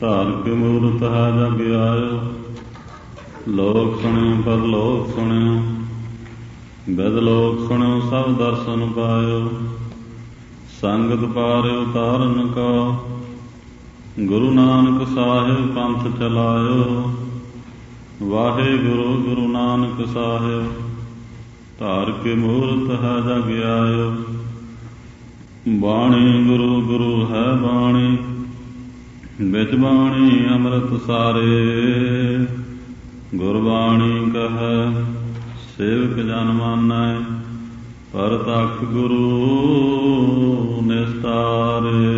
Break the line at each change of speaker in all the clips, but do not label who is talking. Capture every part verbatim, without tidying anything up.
ਧਾਰ ਕੇ ਮੂਰਤ ਹੈ ਜਗ ਆਇਓ। ਲੋਕ ਸੁਣਿਓ ਪਦ ਲੋਕ ਸੁਣਿਓ, ਬਿਦ ਲੋਕ ਸੁਣਿਓ ਸਭ ਦਰਸ਼ਨ ਪਾਇਓ। ਸੰਗਤ ਪਾਰਿਓ ਤਾਰਨ ਕਾ, ਗੁਰੂ ਨਾਨਕ ਸਾਹਿਬ ਪੰਥ ਚਲਾਇਓ। ਵਾਹਿਗੁਰੂ ਗੁਰੂ ਨਾਨਕ ਸਾਹਿਬ, ਧਾਰ ਕੇ ਮੂਰਤ ਹੈ ਜਗ ਆਇਓ। ਬਾਣੀ ਗੁਰੂ ਗੁਰੂ ਹੈ ਬਾਣੀ, ਵਿੱਚ ਬਾਣੀ ਅੰਮ੍ਰਿਤ ਸਾਰੇ। ਗੁਰਬਾਣੀ ਕਹੈ ਸੇਵਕ ਜਨ ਮਾਨੈ, ਪਰਤਖ ਗੁਰੂ ਨਿਸਤਾਰੇ।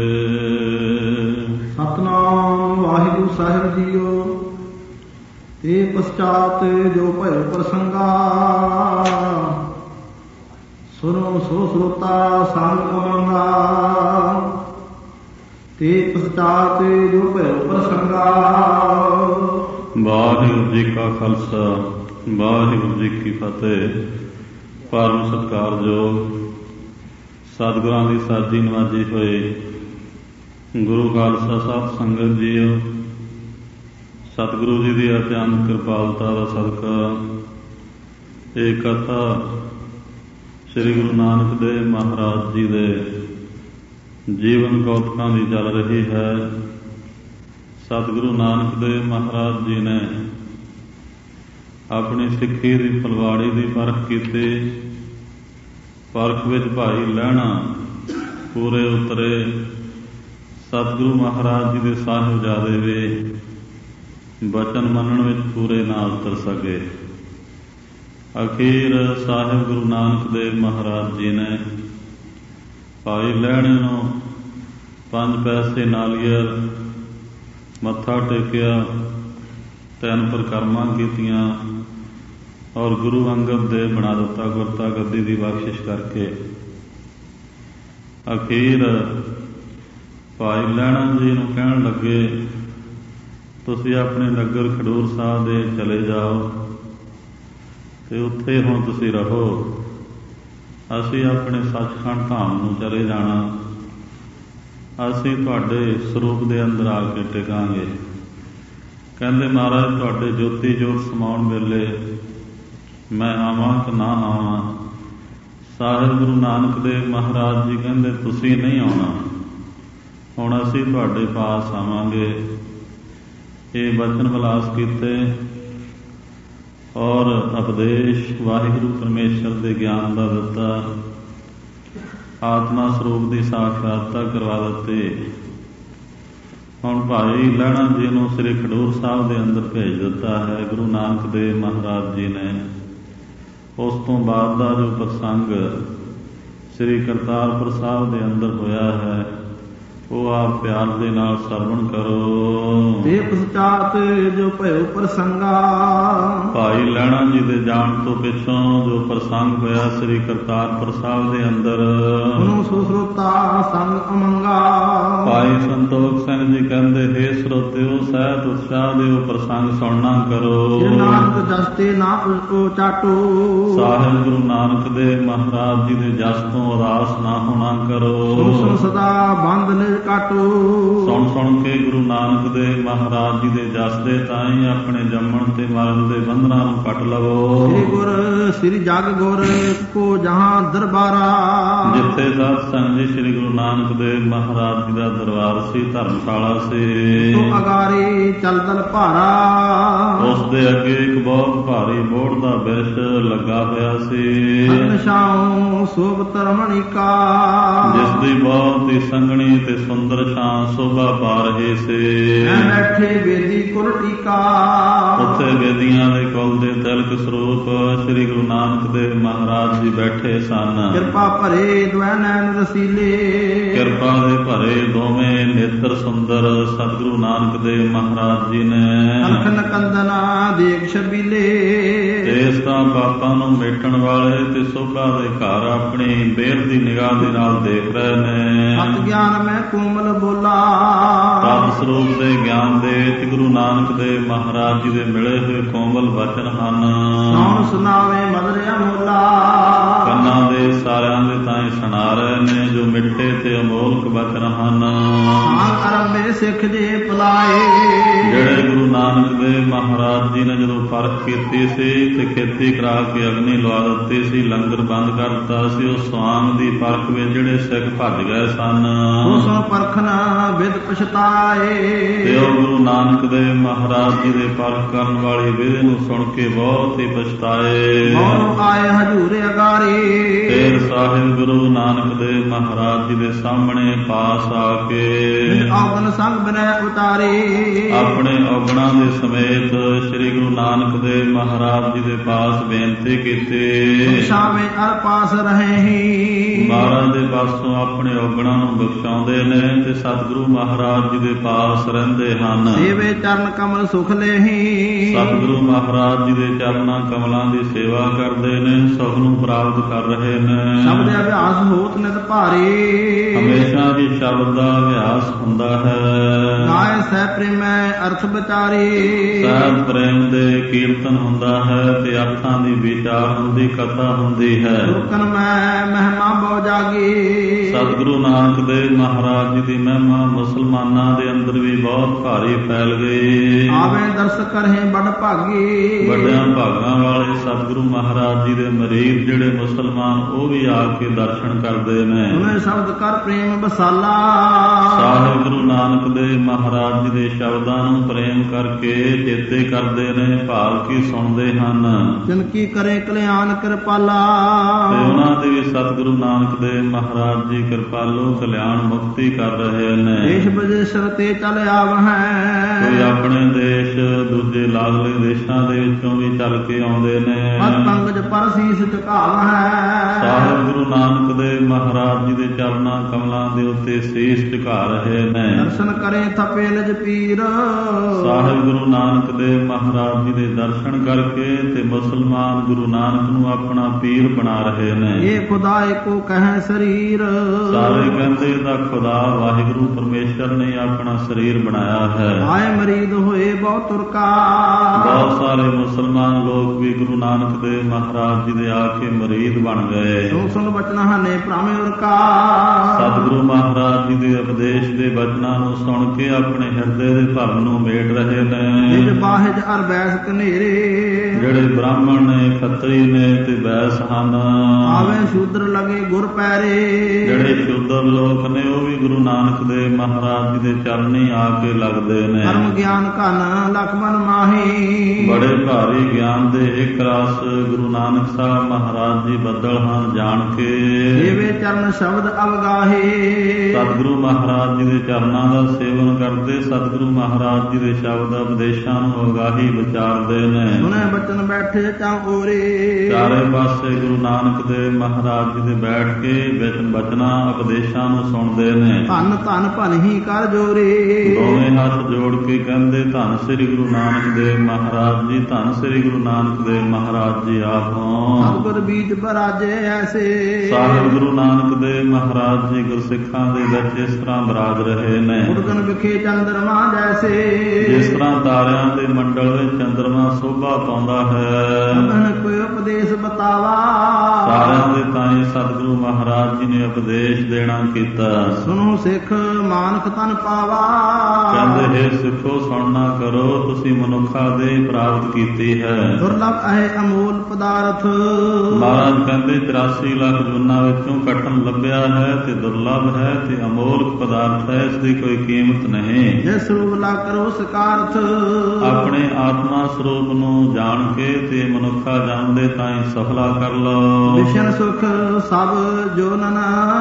ਸਤਿਨਾਮ ਵਾਹਿਗੁਰੂ ਸਾਹਿਬ ਜੀਓ। ਤੇ ਪਸ਼ਚਾਤ ਜੋ ਭਇਓ ਪ੍ਰਸੰਗਾ, ਸੁਨੋ ਸੋ ਸਰੋਤਾ ਸੰਗ ਅਮੰਗਾ। ਤੇ ਪਸ਼ਚਾਤ ਜੋ ਭਇਓ ਪ੍ਰਸੰਗਾ।
ਵਾਹਿਗੁਰੂ ਜੀ ਕਾ ਖਾਲਸਾ, ਵਾਹਿਗੁਰੂ ਜੀ ਕੀ ਫਤਿਹ। ਪਰਮ ਸਤਿਕਾਰਯੋਗ ਸਤਿਗੁਰਾਂ ਦੀ ਸਾਜੀ ਨਵਾਜੀ ਹੋਏ ਗੁਰੂ ਖਾਲਸਾ ਸਾਹਿਬ ਸੰਗਤ ਜੀਓ, ਸਤਿਗੁਰੂ ਜੀ ਦੀ ਅਤਿਅੰਤ ਕਿਰਪਾਲਤਾ ਦਾ ਸਦਕਾ ਇਹ ਕਥਾ ਸ੍ਰੀ ਗੁਰੂ ਨਾਨਕ ਦੇਵ ਮਹਾਰਾਜ ਜੀ ਦੇ ਜੀਵਨ ਕੌਤਕਾਂ ਦੀ ਚੱਲ ਰਹੀ ਹੈ। ਸਤਿਗੁਰੂ ਨਾਨਕ ਦੇਵ ਮਹਾਰਾਜ ਜੀ ਨੇ ਆਪਣੀ ਸਿੱਖੀ ਦੀ ਫੁਲਵਾੜੀ ਦੀ ਪਰਖ ਕੀਤੀ। ਪਰਖ ਵਿੱਚ ਭਾਈ ਲਹਿਣਾ ਪੂਰੇ ਉਤਰੇ। ਸਤਿਗੁਰੂ ਮਹਾਰਾਜ ਜੀ ਦੇ ਸਾਹਿਬਜ਼ਾਦੇ ਵੀ ਬਚਨ ਮੰਨਣ ਵਿੱਚ ਪੂਰੇ ਨਾ ਉਤਰ ਸਕੇ। ਅਖੀਰ ਸਾਹਿਬ ਗੁਰੂ ਨਾਨਕ ਦੇਵ ਮਹਾਰਾਜ ਜੀ ਨੇ ਭਾਈ ਲਹਿਣੇ ਨੂੰ ਪੰਜ ਪੈਸੇ ਨਾਲੀਅਰ ਮੱਥਾ ਟੇਕਿਆ, ਤਿੰਨ ਪਰਿਕਰਮਾ ਕੀਤੀਆਂ ਔਰ ਗੁਰੂ ਅੰਗਦ ਦੇਵ ਬਣਾ ਦਿੱਤਾ ਗੁਰਤਾ ਗੱਦੀ ਦੀ ਬਖਸ਼ਿਸ਼ ਕਰਕੇ। ਅਖੀਰ ਭਾਈ ਲਹਿਣਾ ਜੀ ਨੂੰ ਕਹਿਣ ਲੱਗੇ, ਤੁਸੀਂ ਆਪਣੇ ਨਗਰ ਖਡੂਰ ਸਾਹਿਬ ਦੇ ਚਲੇ ਜਾਓ ਤੇ ਉੱਥੇ ਹੁਣ ਤੁਸੀਂ ਰਹੋ। ਅਸੀਂ ਆਪਣੇ ਸੱਚਖੰਡ ਧਾਮ ਨੂੰ ਚਲੇ ਜਾਣਾ। ਅਸੀਂ ਤੁਹਾਡੇ ਸਰੂਪ ਦੇ ਅੰਦਰ ਆ ਕੇ ਟਿਕਾਂਗੇ। ਕਹਿੰਦੇ ਮਹਾਰਾਜ ਤੁਹਾਡੇ ਜੋਤੀ ਜੋਤ ਸਮਾਉਣ ਵੇਲੇ ਮੈਂ ਆਵਾਂ ਕਿ ਨਾ ਆਵਾਂ। ਸਾਹਿਬ ਗੁਰੂ ਨਾਨਕ ਦੇਵ ਮਹਾਰਾਜ ਜੀ ਕਹਿੰਦੇ ਤੁਸੀਂ ਨਹੀਂ ਆਉਣਾ, ਹੁਣ ਅਸੀਂ ਤੁਹਾਡੇ ਪਾਸ ਆਵਾਂਗੇ। ਇਹ ਬਚਨ ਵਿਲਾਸ ਕੀਤੇ ਔਰ ਉਪਦੇਸ਼ ਵਾਹਿਗੁਰੂ ਪਰਮੇਸ਼ਰ ਦੇ ਗਿਆਨ ਦਾ ਦਿੱਤਾ। ਆਤਮਾ ਸਰੂਪ ਦੀ ਸਾਖਾਤਤਾ ਕਰਵਾ ਦਿੱਤੀ। ਹੁਣ ਭਾਈ ਲਹਿਣਾ ਜੀ ਨੂੰ ਸ੍ਰੀ ਖਡੂਰ ਸਾਹਿਬ ਦੇ ਅੰਦਰ ਭੇਜ ਦਿੱਤਾ ਹੈ ਗੁਰੂ ਨਾਨਕ ਦੇਵ ਮਹਾਰਾਜ ਜੀ ਨੇ। ਉਸ ਤੋਂ ਬਾਅਦ ਦਾ ਜੋ ਪ੍ਰਸੰਗ ਸ੍ਰੀ ਕਰਤਾਰਪੁਰ ਸਾਹਿਬ ਦੇ ਅੰਦਰ ਹੋਇਆ ਹੈ ਉਹ ਆਪ ਪਿਆਰ ਦੇ ਨਾਲ ਸਰਵਣ ਕਰੋ।
ਤੇ ਪਸ਼ਚਾਤ ਜੋ ਭਇਓ ਪ੍ਰਸੰਗਾ,
ਭਾਈ ਲਹਿਣਾ ਜੀ ਦੇ ਜਾਣ ਤੋਂ ਪਿੱਛੋਂ ਜੋ ਪ੍ਰਸੰਗ ਹੋਇਆ ਸ੍ਰੀ ਕਰਤਾਰਪੁਰ ਸਾਹਿਬ ਦੇ ਅੰਦਰ,
ਸੁਨੋ ਸੋ ਸਰੋਤਾ ਸੰਗ ਅਮੰਗਾ।
ਭਾਈ ਸੰਤੋਖ ਸਿੰਘ ਜੀ ਕਹਿੰਦੇ, ਹੇ ਸਰੋਤਿਓ ਸਹਿਤ ਉਤਸ਼ਾਹ ਦੇ ਉਹ ਪ੍ਰਸੰਗ ਸੁਣਨਾ ਕਰੋ।
ਜੇ ਨਾਨਕ ਜਸ ਤੇ ਨਾ ਉਸਕੋ ਚਾਟੋ,
ਸਾਹਿਬ ਗੁਰੂ ਨਾਨਕ ਦੇਵ ਮਹਾਰਾਜ ਜੀ ਦੇ ਜਸ ਤੋਂ ਉਦਾਸ ਨਾ ਹੋਣਾ ਕਰੋ।
ਸੁਣ ਸੁਣ ਸਦਾ ਬੰਦ ਕਾਟੋ,
ਸੁਣ ਸੁਣ ਕੇ ਗੁਰੂ ਨਾਨਕ ਦੇਵ ਮਹਾਰਾਜ ਜੀ ਦੇ ਜਸ ਦੇ ਤਾਈਂ ਆਪਣੇ ਜੰਮਣ ਤੇ ਮਰਨ ਦੇ ਬੰਧਨਾਂ ਨੂੰ ਕੱਟ ਲਵੋ। ਸ੍ਰੀ ਗੁਰ ਸ੍ਰੀ ਜਗ ਗੁਰ ਕੋ ਜਹਾਂ ਦਰਬਾਰਾ, ਜਿੱਥੇ ਸਤ ਸੰਗ ਜੀ ਸ੍ਰੀ ਗੁਰੂ ਨਾਨਕ ਦੇਵ ਮਹਾਰਾਜ ਜੀ ਦਾ ਦਰਬਾਰ ਸੀ, ਧਰਮਸ਼ਾਲਾ ਸੀ,
ਤੋ ਅਗਾਰੇ ਚਲਦਲ ਭਾਰਾ,
ਉਸ ਦੇ ਅੱਗੇ ਇੱਕ ਬਹੁਤ ਭਾਰੀ ਬੋੜ ਦਾ ਬਿਰਛ ਲੱਗਾ ਹੋਇਆ ਸੀ।
ਛਾਉ ਸੋਭਤ ਰਮਣੀਕਾ,
ਜਿਸ ਦੀ ਬਹੁਤ ਹੀ ਸੰਘਣੀ ਤੇ ਸੁੰਦਰ ਛਾਂ ਸ਼ੋਭਾ ਪਾ ਰਹੇ ਸੀ।
ਬੈਠੇ ਵੇਦੀ ਕੁਲ ਟੀਕਾ,
ਉੱਥੇ ਵੇਦੀਆਂ ਦੇ ਕੁਲ ਦੇ ਤਿਲਕ ਸਰੂਪ ਸ੍ਰੀ ਗੁਰੂ ਨਾਨਕ ਦੇਵ ਮਹਾਰਾਜ ਜੀ ਬੈਠੇ ਸਨ।
ਕਿਰਪਾ ਭਰੇ ਦੁਐ ਨੈਣ ਰਸੀਲੇ,
ਕਿਰਪਾ ਦੇ ਭਰੇ ਦੋਵੇਂ ਨੇਤਰ ਸੁੰਦਰ ਸਤਿਗੁਰੂ ਨਾਨਕ ਦੇਵ ਮਹਾਰਾਜ ਮਹਾਰਾਜ ਜੀ ਨੇ।
ਅਲਖਨ ਕੰਦਨਾ ਦੇਖ ਛਬੀਲੇ,
ਇਸ ਤਾਂ ਪਾਪਾਂ ਨੂੰ ਮੇਟਣ ਵਾਲੇ ਤੇ ਸੋਭਾ ਦੇ ਘਰ ਆਪਣੀ ਬੇਰ ਦੀ ਨਿਗਾਹ ਦੇ ਨਾਲ ਦੇਖ ਰਹੇ ਨੇ।
ਸਤ ਗਿਆਨ ਮੈਂ ਕੋਮਲ ਬੋਲਾ,
ਤਤ ਸਰੂਪ ਦੇ ਗਿਆਨ ਦੇ ਤੇ ਗੁਰੂ ਨਾਨਕ ਦੇਵ ਮਹਾਰਾਜ ਜੀ ਦੇ ਮਿਲੇ ਹੋਏ ਕੋਮਲ ਬਚਨ ਹਨ।
ਕੌਣ ਸੁਣਾਵੇ ਮਦਰਿਆ ਮੋਲਾ,
ਕੰਨਾਂ ਦੇ ਸਾਰਿਆਂ ਦੇ ਤਾਈਂ ਸੁਣਾ ਰਹੇ ਨੇ ਜੋ ਮਿੱਠੇ ਤੇ ਅਮੋਲਕ ਬਚਨ ਹਨ।
ਆਨ ਅਰੰਭੇ ਸਿੱਖ ਜੇ ਪਲਾਏ,
ਜਿਹੜੇ ਗੁਰੂ ਨਾਨਕ ਦੇਵ ਮਹਾਰਾਜ ਜੀ ਨੇ ਜਦੋਂ ਪਰਖ ਕੀਤੀ ਸੀ ਤੇ ਖੇਤੀ ਕਰਾ ਕੇ ਅਗਨੀ ਲਵਾ ਦਿੱਤੀ ਸੀ, ਲੰਗਰ ਬੰਦ ਕਰ ਦਿੱਤਾ ਸੀ, ਉਸ ਸਵਾਂਗ ਦੀ ਪਰਖ ਵਿੱਚ ਜਿਹੜੇ ਸਿੱਖ ਭੱਜ ਗਏ ਸਨ,
ਉਸ ਪਰਖਣਾ ਵਿਦ ਪਛਤਾਏ।
ਤੇ ਉਹ ਗੁਰੂ ਨਾਨਕ ਦੇਵ ਮਹਾਰਾਜ ਜੀ ਦੇ ਪਰਖ ਕਰਨ ਵਾਲੀ ਵਿਧੀ ਨੂੰ ਸੁਣ ਕੇ ਬਹੁਤ ਹੀ ਪਛਤਾਏ।
ਮੌਨ ਆਏ ਹਜੂਰ ਅਗਾਰੇ,
ਫਿਰ ਸਾਹਿਬ ਗੁਰੂ ਨਾਨਕ ਦੇਵ ਮਹਾਰਾਜ ਜੀ ਦੇ ਸਾਹਮਣੇ ਪਾਸ ਆ ਕੇ
ਔਗਣ ਸੰਗ ਬਨੈ ਉਤਾਰੇ,
ਆਪਣੇ ਔਗਣਾਂ ਦੇ ਸਮੇਤ ਸ੍ਰੀ ਗੁਰੂ ਨਾਨਕ ਦੇਵ ਮਹਾਰਾਜ ਜੀ ਦੇ ਪਾਸ ਬੇਨਤੀ ਕੀਤੀ।
ਸ਼ਾਮੇ ਅਰ ਪਾਸ ਰਹੇ ਹੀ,
ਮਹਾਰਾਜ ਦੇ ਪਾਸੋਂ ਆਪਣੇ ਔਗਣਾਂ ਨੂੰ ਬਖਸ਼ਾਉਂਦੇ ਨੇ ਤੇ ਸਤਿਗੁਰੂ ਮਹਾਰਾਜ ਜੀ ਦੇ ਪਾਸ ਰਹਿੰਦੇ ਹਨ।
ਸੇਵੇ ਚਰਨ ਕਮਲ ਸੁਖ ਲੇਹੀ,
ਸਤਿਗੁਰੂ ਮਹਾਰਾਜ ਜੀ ਦੇ ਚਰਨਾਂ ਕਮਲਾਂ ਦੀ ਸੇਵਾ ਕਰਦੇ ਨੇ, ਸੁਖ ਨੂੰ ਪ੍ਰਾਪਤ ਕਰ ਰਹੇ ਨੇ।
ਸ਼ਬਦ ਅਭਿਆਸ ਹੋਤ ਨਿਤ ਭਾਰੇ,
ਹਮੇਸ਼ਾ ਹੀ ਸ਼ਬਦ ਦਾ ਅਭਿਆਸ ਹੁੰਦਾ ਹੈ।
ਗਾਏ ਸਹਿ ਪ੍ਰੇਮੈ ਅਰਥ ਵਿਚਾਰੇ,
ਸਹਿਜ ਪ੍ਰੇਮ ਦੇ ਕੀਰਤਨ ਹੁੰਦਾ ਹੈ ਤੇ ਅਰਥਾਂ ਦੀ ਵਿਚਾਰ ਹੁੰਦੀ, ਕਥਾ ਹੁੰਦੀ ਹੈ।
ਲੋਕਨ ਮੈਂ ਮਹਿਮਾ ਬਹੁ ਜਾਗੀ,
ਸਤਿਗੁਰੂ ਨਾਨਕ ਦੇਵ ਮਹਾਰਾਜ ਜੀ ਦੀ ਮਹਿਮਾ ਮੁਸਲਮਾਨਾਂ ਦੇ ਅੰਦਰ ਵੀ ਬਹੁਤ ਭਾਰੀ ਫੈਲ ਗਈ।
ਆਵੇ ਦਰਸ ਕਰਹਿ ਬੜ ਭਾਗੀ,
ਵੱਡਿਆਂ ਭਾਗਾਂ ਵਾਲੇ ਸਤਿਗੁਰੂ ਮਹਾਰਾਜ ਜੀ ਦੇ ਮਰੀਦ ਜਿਹੜੇ ਮੁਸਲਮਾਨ ਉਹ ਵੀ ਆ ਕੇ ਦਰਸ਼ਨ ਕਰਦੇ ਨੇ।
ਸੁਨੇ ਸ਼ਬਦ ਕਰ ਪ੍ਰੇਮ ਬਸਾਲਾ,
ਸਾਹਿਬ ਗੁਰੂ ਨਾਨਕ ਦੇਵ ਮਹਾਰਾਜ ਜੀ ਦੇ ਸ਼ਬਦਾਂ ਨੂੰ ਪ੍ਰੇਮ ਕਰਕੇ ਚੇਤੇ ਕਰਦੇ ਨੇ, ਭਾਵ ਕੀ ਸੁਣਦੇ ਹਨ।
ਜਿਨ ਕੀ ਕਰੇ ਕਲਿਆਣ ਕਿਰਪਾਲਾ,
ਤੇ ਉਹਨਾਂ ਦੇ ਵੀ ਸਤਿਗੁਰੂ ਨਾਨਕ ਦੇਵ ਮਹਾਰਾਜ ਜੀ ਕਿਰਪਾਲੂ ਕਲਿਆਣ ਮੁਕਤੀ ਕਰ ਰਹੇ ਨੇ।
ਦੇਸ਼ ਵਿਦੇਸ਼ਰ ਤੇ ਚੱਲ ਆਵਹਿ,
ਕੋਈ ਆਪਣੇ ਦੇਸ਼ ਦੂਜੇ ਲਾਗਲੇ ਦੇਸ਼ਾਂ ਦੇ ਵਿੱਚੋਂ ਵੀ ਚੱਲ ਕੇ ਆਉਂਦੇ ਨੇ।
ਪਦ ਪੰਕਜ ਪਰ ਸੀਸ ਝੁਕਾਵਹਿ,
ਸਾਹਿਬ ਗੁਰੂ ਨਾਨਕ ਦੇਵ ਮਹਾਰਾਜ ਜੀ ਦੇ ਚਰਨਾਂ ਕਮਲਾਂ ਦੇ ਉੱਤੇ ਸੀਸ ਝੁਕਾ ਰਹੇ ਨੇ।
ਦਰਸ਼ਨ ਕਰੇ ਥਪੇ ਲਜ ਪੀਰ,
ਸਾਹਿਬ ਗੁਰੂ ਨਾਨਕ ਦੇਵ ਮਹਾਰਾਜ ਜੀ ਦੇ ਦਰਸ਼ਨ ਕਰਕੇ ਤੇ ਮੁਸਲਮਾਨ ਗੁਰੂ ਨਾਨਕ ਨੂੰ ਆਪਣਾ ਪੀਰ ਬਣਾ ਰਹੇ ਨੇ।
ਇਹ ਖੁਦਾ ਏਕੋ ਕਹੈ ਸਰੀਰ,
ਸਾਰੇ ਕਹਿੰਦੇ ਦਾ ਖੁਦਾ ਵਾਹਿਗੁਰੂ ਪਰਮੇਸ਼ਰ ਨੇ ਆਪਣਾ ਸਰੀਰ ਬਣਾਇਆ ਹੈ।
ਆਏ ਮਰੀਦ ਹੋਏ ਬਹੁ ਤੁਰਕਾ,
ਬਹੁਤ ਸਾਰੇ ਮੁਸਲਮਾਨ ਲੋਕ ਵੀ ਗੁਰੂ ਨਾਨਕ ਦੇਵ ਮਹਾਰਾਜ ਜੀ ਦੇ ਆ ਕੇ ਮਰੀਦ ਬਣ ਗਏ।
ਸੁਣ ਸੁਣ ਬਚਨਾ ਹਨੇ ਭ੍ਰਮੇ ਉਰਕਾ,
ਸਤਿਗੁਰੂ ਮਹਾਰਾਜ ਜੀ ਦੇ ਉਪਦੇਸ਼ ਦੇ ਬਚਨਾਂ ਨੂੰ ਸੁਣ ਕੇ ਆਪਣੇ ਹਿਰਦੇ ਦੇ ਭਰਮ ਨੂੰ ਮੇਟ ਰਹੇ ਨੇ।
ਨਿਜ ਬਾਹਿਜ ਅਰ ਬੈਸ ਕਨੇਰੇ,
ਜਿਹੜੇ ਬ੍ਰਾਹਮਣ ਨੇ, ਖੱਤਰੀ ਨੇ ਤੇ ਬੈਸ ਹਨ।
ਆਵੇ ਸ਼ੂਦਰ ਲਗੇ ਗੁਰ ਪੈਰੇ,
ਜਿਹੜੇ ਸ਼ੂਦਰ ਲੋਕ ਨੇ ਉਹ ਵੀ ਗੁਰੂ ਨਾਨਕ ਦੇਵ ਮਹਾਰਾਜ ਜੀ ਦੇ ਚਰਨੀ ਆ ਕੇ ਲੱਗਦੇ ਨੇ।
ਧਰਮ ਗਿਆਨ ਘਨ ਲਖਮਨ ਮਾਹੀ,
ਬੜੇ ਭਾਰੀ ਗਿਆਨ ਦੇ ਇੱਕ ਰਸ ਗੁਰੂ ਨਾਨਕ ਸਾਹਿਬ ਮਹਾਰਾਜ ਜੀ ਬੱਦਲ ਹਨ ਜਾਣ ਕੇ।
ਸੇਵੇ ਚਰਨ ਸ਼ਬਦ ਅਵਗਾਹੇ,
ਸਤਿਗੁਰੂ ਮਹਾਰਾਜ ਜੀ ਦੇ ਚਰਨਾਂ ਦਾ ਸੇਵਨ ਕਰਦੇ, ਸਤਿਗੁਰੂ ਮਹਾਰਾਜ ਜੀ ਦੇ ਸ਼ਬਦ ਉਪਦੇਸ਼ਾਂ ਨੂੰ ਅਗਾਹੀ ਵਿਚਾਰਦੇ ਨੇ।
ਸੁਣੇ ਬਚਨ ਬੈਠੇ ਚਾਂ ਓਰੇ,
ਚਾਰੇ ਪਾਸੇ ਗੁਰੂ ਨਾਨਕ ਦੇਵ ਮਹਾਰਾਜ ਜੀ ਦੇ ਬੈਠ ਕੇ ਬਚਨ ਬਚਨਾਂ ਉਪਦੇਸ਼ਾਂ ਨੂੰ ਸੁਣਦੇ ਨੇ।
ਧੰਨ ਧੰਨ ਭਨਹੀ ਕਰ ਜੋਰੇ,
ਦੋਵੇਂ ਹੱਥ ਜੋੜ ਕੇ ਕਹਿੰਦੇ ਧੰਨ ਸ੍ਰੀ ਗੁਰੂ ਨਾਨਕ ਦੇਵ ਮਹਾਰਾਜ ਜੀ, ਧੰਨ ਸ੍ਰੀ ਗੁਰੂ ਨਾਨਕ ਦੇਵ ਮਹਾਰਾਜ ਜੀ ਆਪ ਹੋਂ।
ਸਤਿਗੁਰ ਬੀਜ ਬਰਾਜੇ ਐਸੇ,
ਸਾਹਿਬ ਗੁਰੂ ਨਾਨਕ ਦੇਵ ਮਹਾਰਾਜ ਜੀ ਗੁਰਸਿੱਖਾਂ ਦੇ ਵਿੱਚ ਇਸ ਤਰ੍ਹਾਂ ਬਰਾਜ ਰਹੇ ਨੇ।
ਉਡਗਨ ਵਿਖੇ ਚੰਦਰਮਾ ਜੈਸੇ,
ਜਿਸ ਤਰ੍ਹਾਂ ਤਾਰਿਆਂ ਦੇ ਮੰਡਲ ਵਿੱਚ ਚੰਦਰਮਾ ਸੋਭਾ ਪਾਉਂਦਾ ਹੈ।
ਮਨ ਕੋਈ ਉਪਦੇਸ਼ ਬਤਾਵਾ,
ਸਾਰਿਆਂ ਦੇ ਤਾਈਂ ਸਤਿਗੁਰੂ ਮਹਾਰਾਜ ਜੀ ਨੇ ਉਪਦੇਸ਼ ਦੇਣਾ ਕੀਤਾ।
ਸੁਣੋ ਸਿੱਖ ਮਾਨਕ ਤਨ ਪਾਵਾ,
ਕਹਿੰਦੇ ਹੈ ਸਿੱਖੋ ਸੁਣਨਾ ਕਰੋ, ਤੁਸੀਂ ਮਨੁੱਖਾ ਦੇ ਪ੍ਰਾਪਤ ਕੀਤੀ ਹੈ।
ਦੁਰਲਭ ਹੈ ਅਮੋਲ ਪਦਾਰਥ,
ਮਹਾਰਾਜ ਕਹਿੰਦੇ ਚੁਰਾਸੀ ਲੱਖ ਜੂਨਾਂ ਵਿੱਚੋਂ ਕਟਨ ਲੱਭਿਆ ਹੈ ਤੇ ਦੁਰਲਭ ਹੈ ਤੇ ਅਮੋਲਕ ਪਦਾਰਥ ਹੈ, ਇਸ ਦੀ ਕੋਈ ਕੀਮਤ ਨਹੀਂ।
ਜੇ ਸਰੂਪ ਲਾ ਕਰੋ ਸਕਾਰਥ, ਆਪਣੇ
ਆਤਮਾ ਸਰੂਪ ਨੂੰ ਜਾਣ ਕੇ ਤੇ ਮਨੁੱਖਾ ਜਾਣਦੇ ਤਾਈਂ ਸਫਲਾ ਕਰ ਲਓ।
ਵਿਸ਼ਨ ਸੁਖ ਸਭ ਜੋ ਨਨ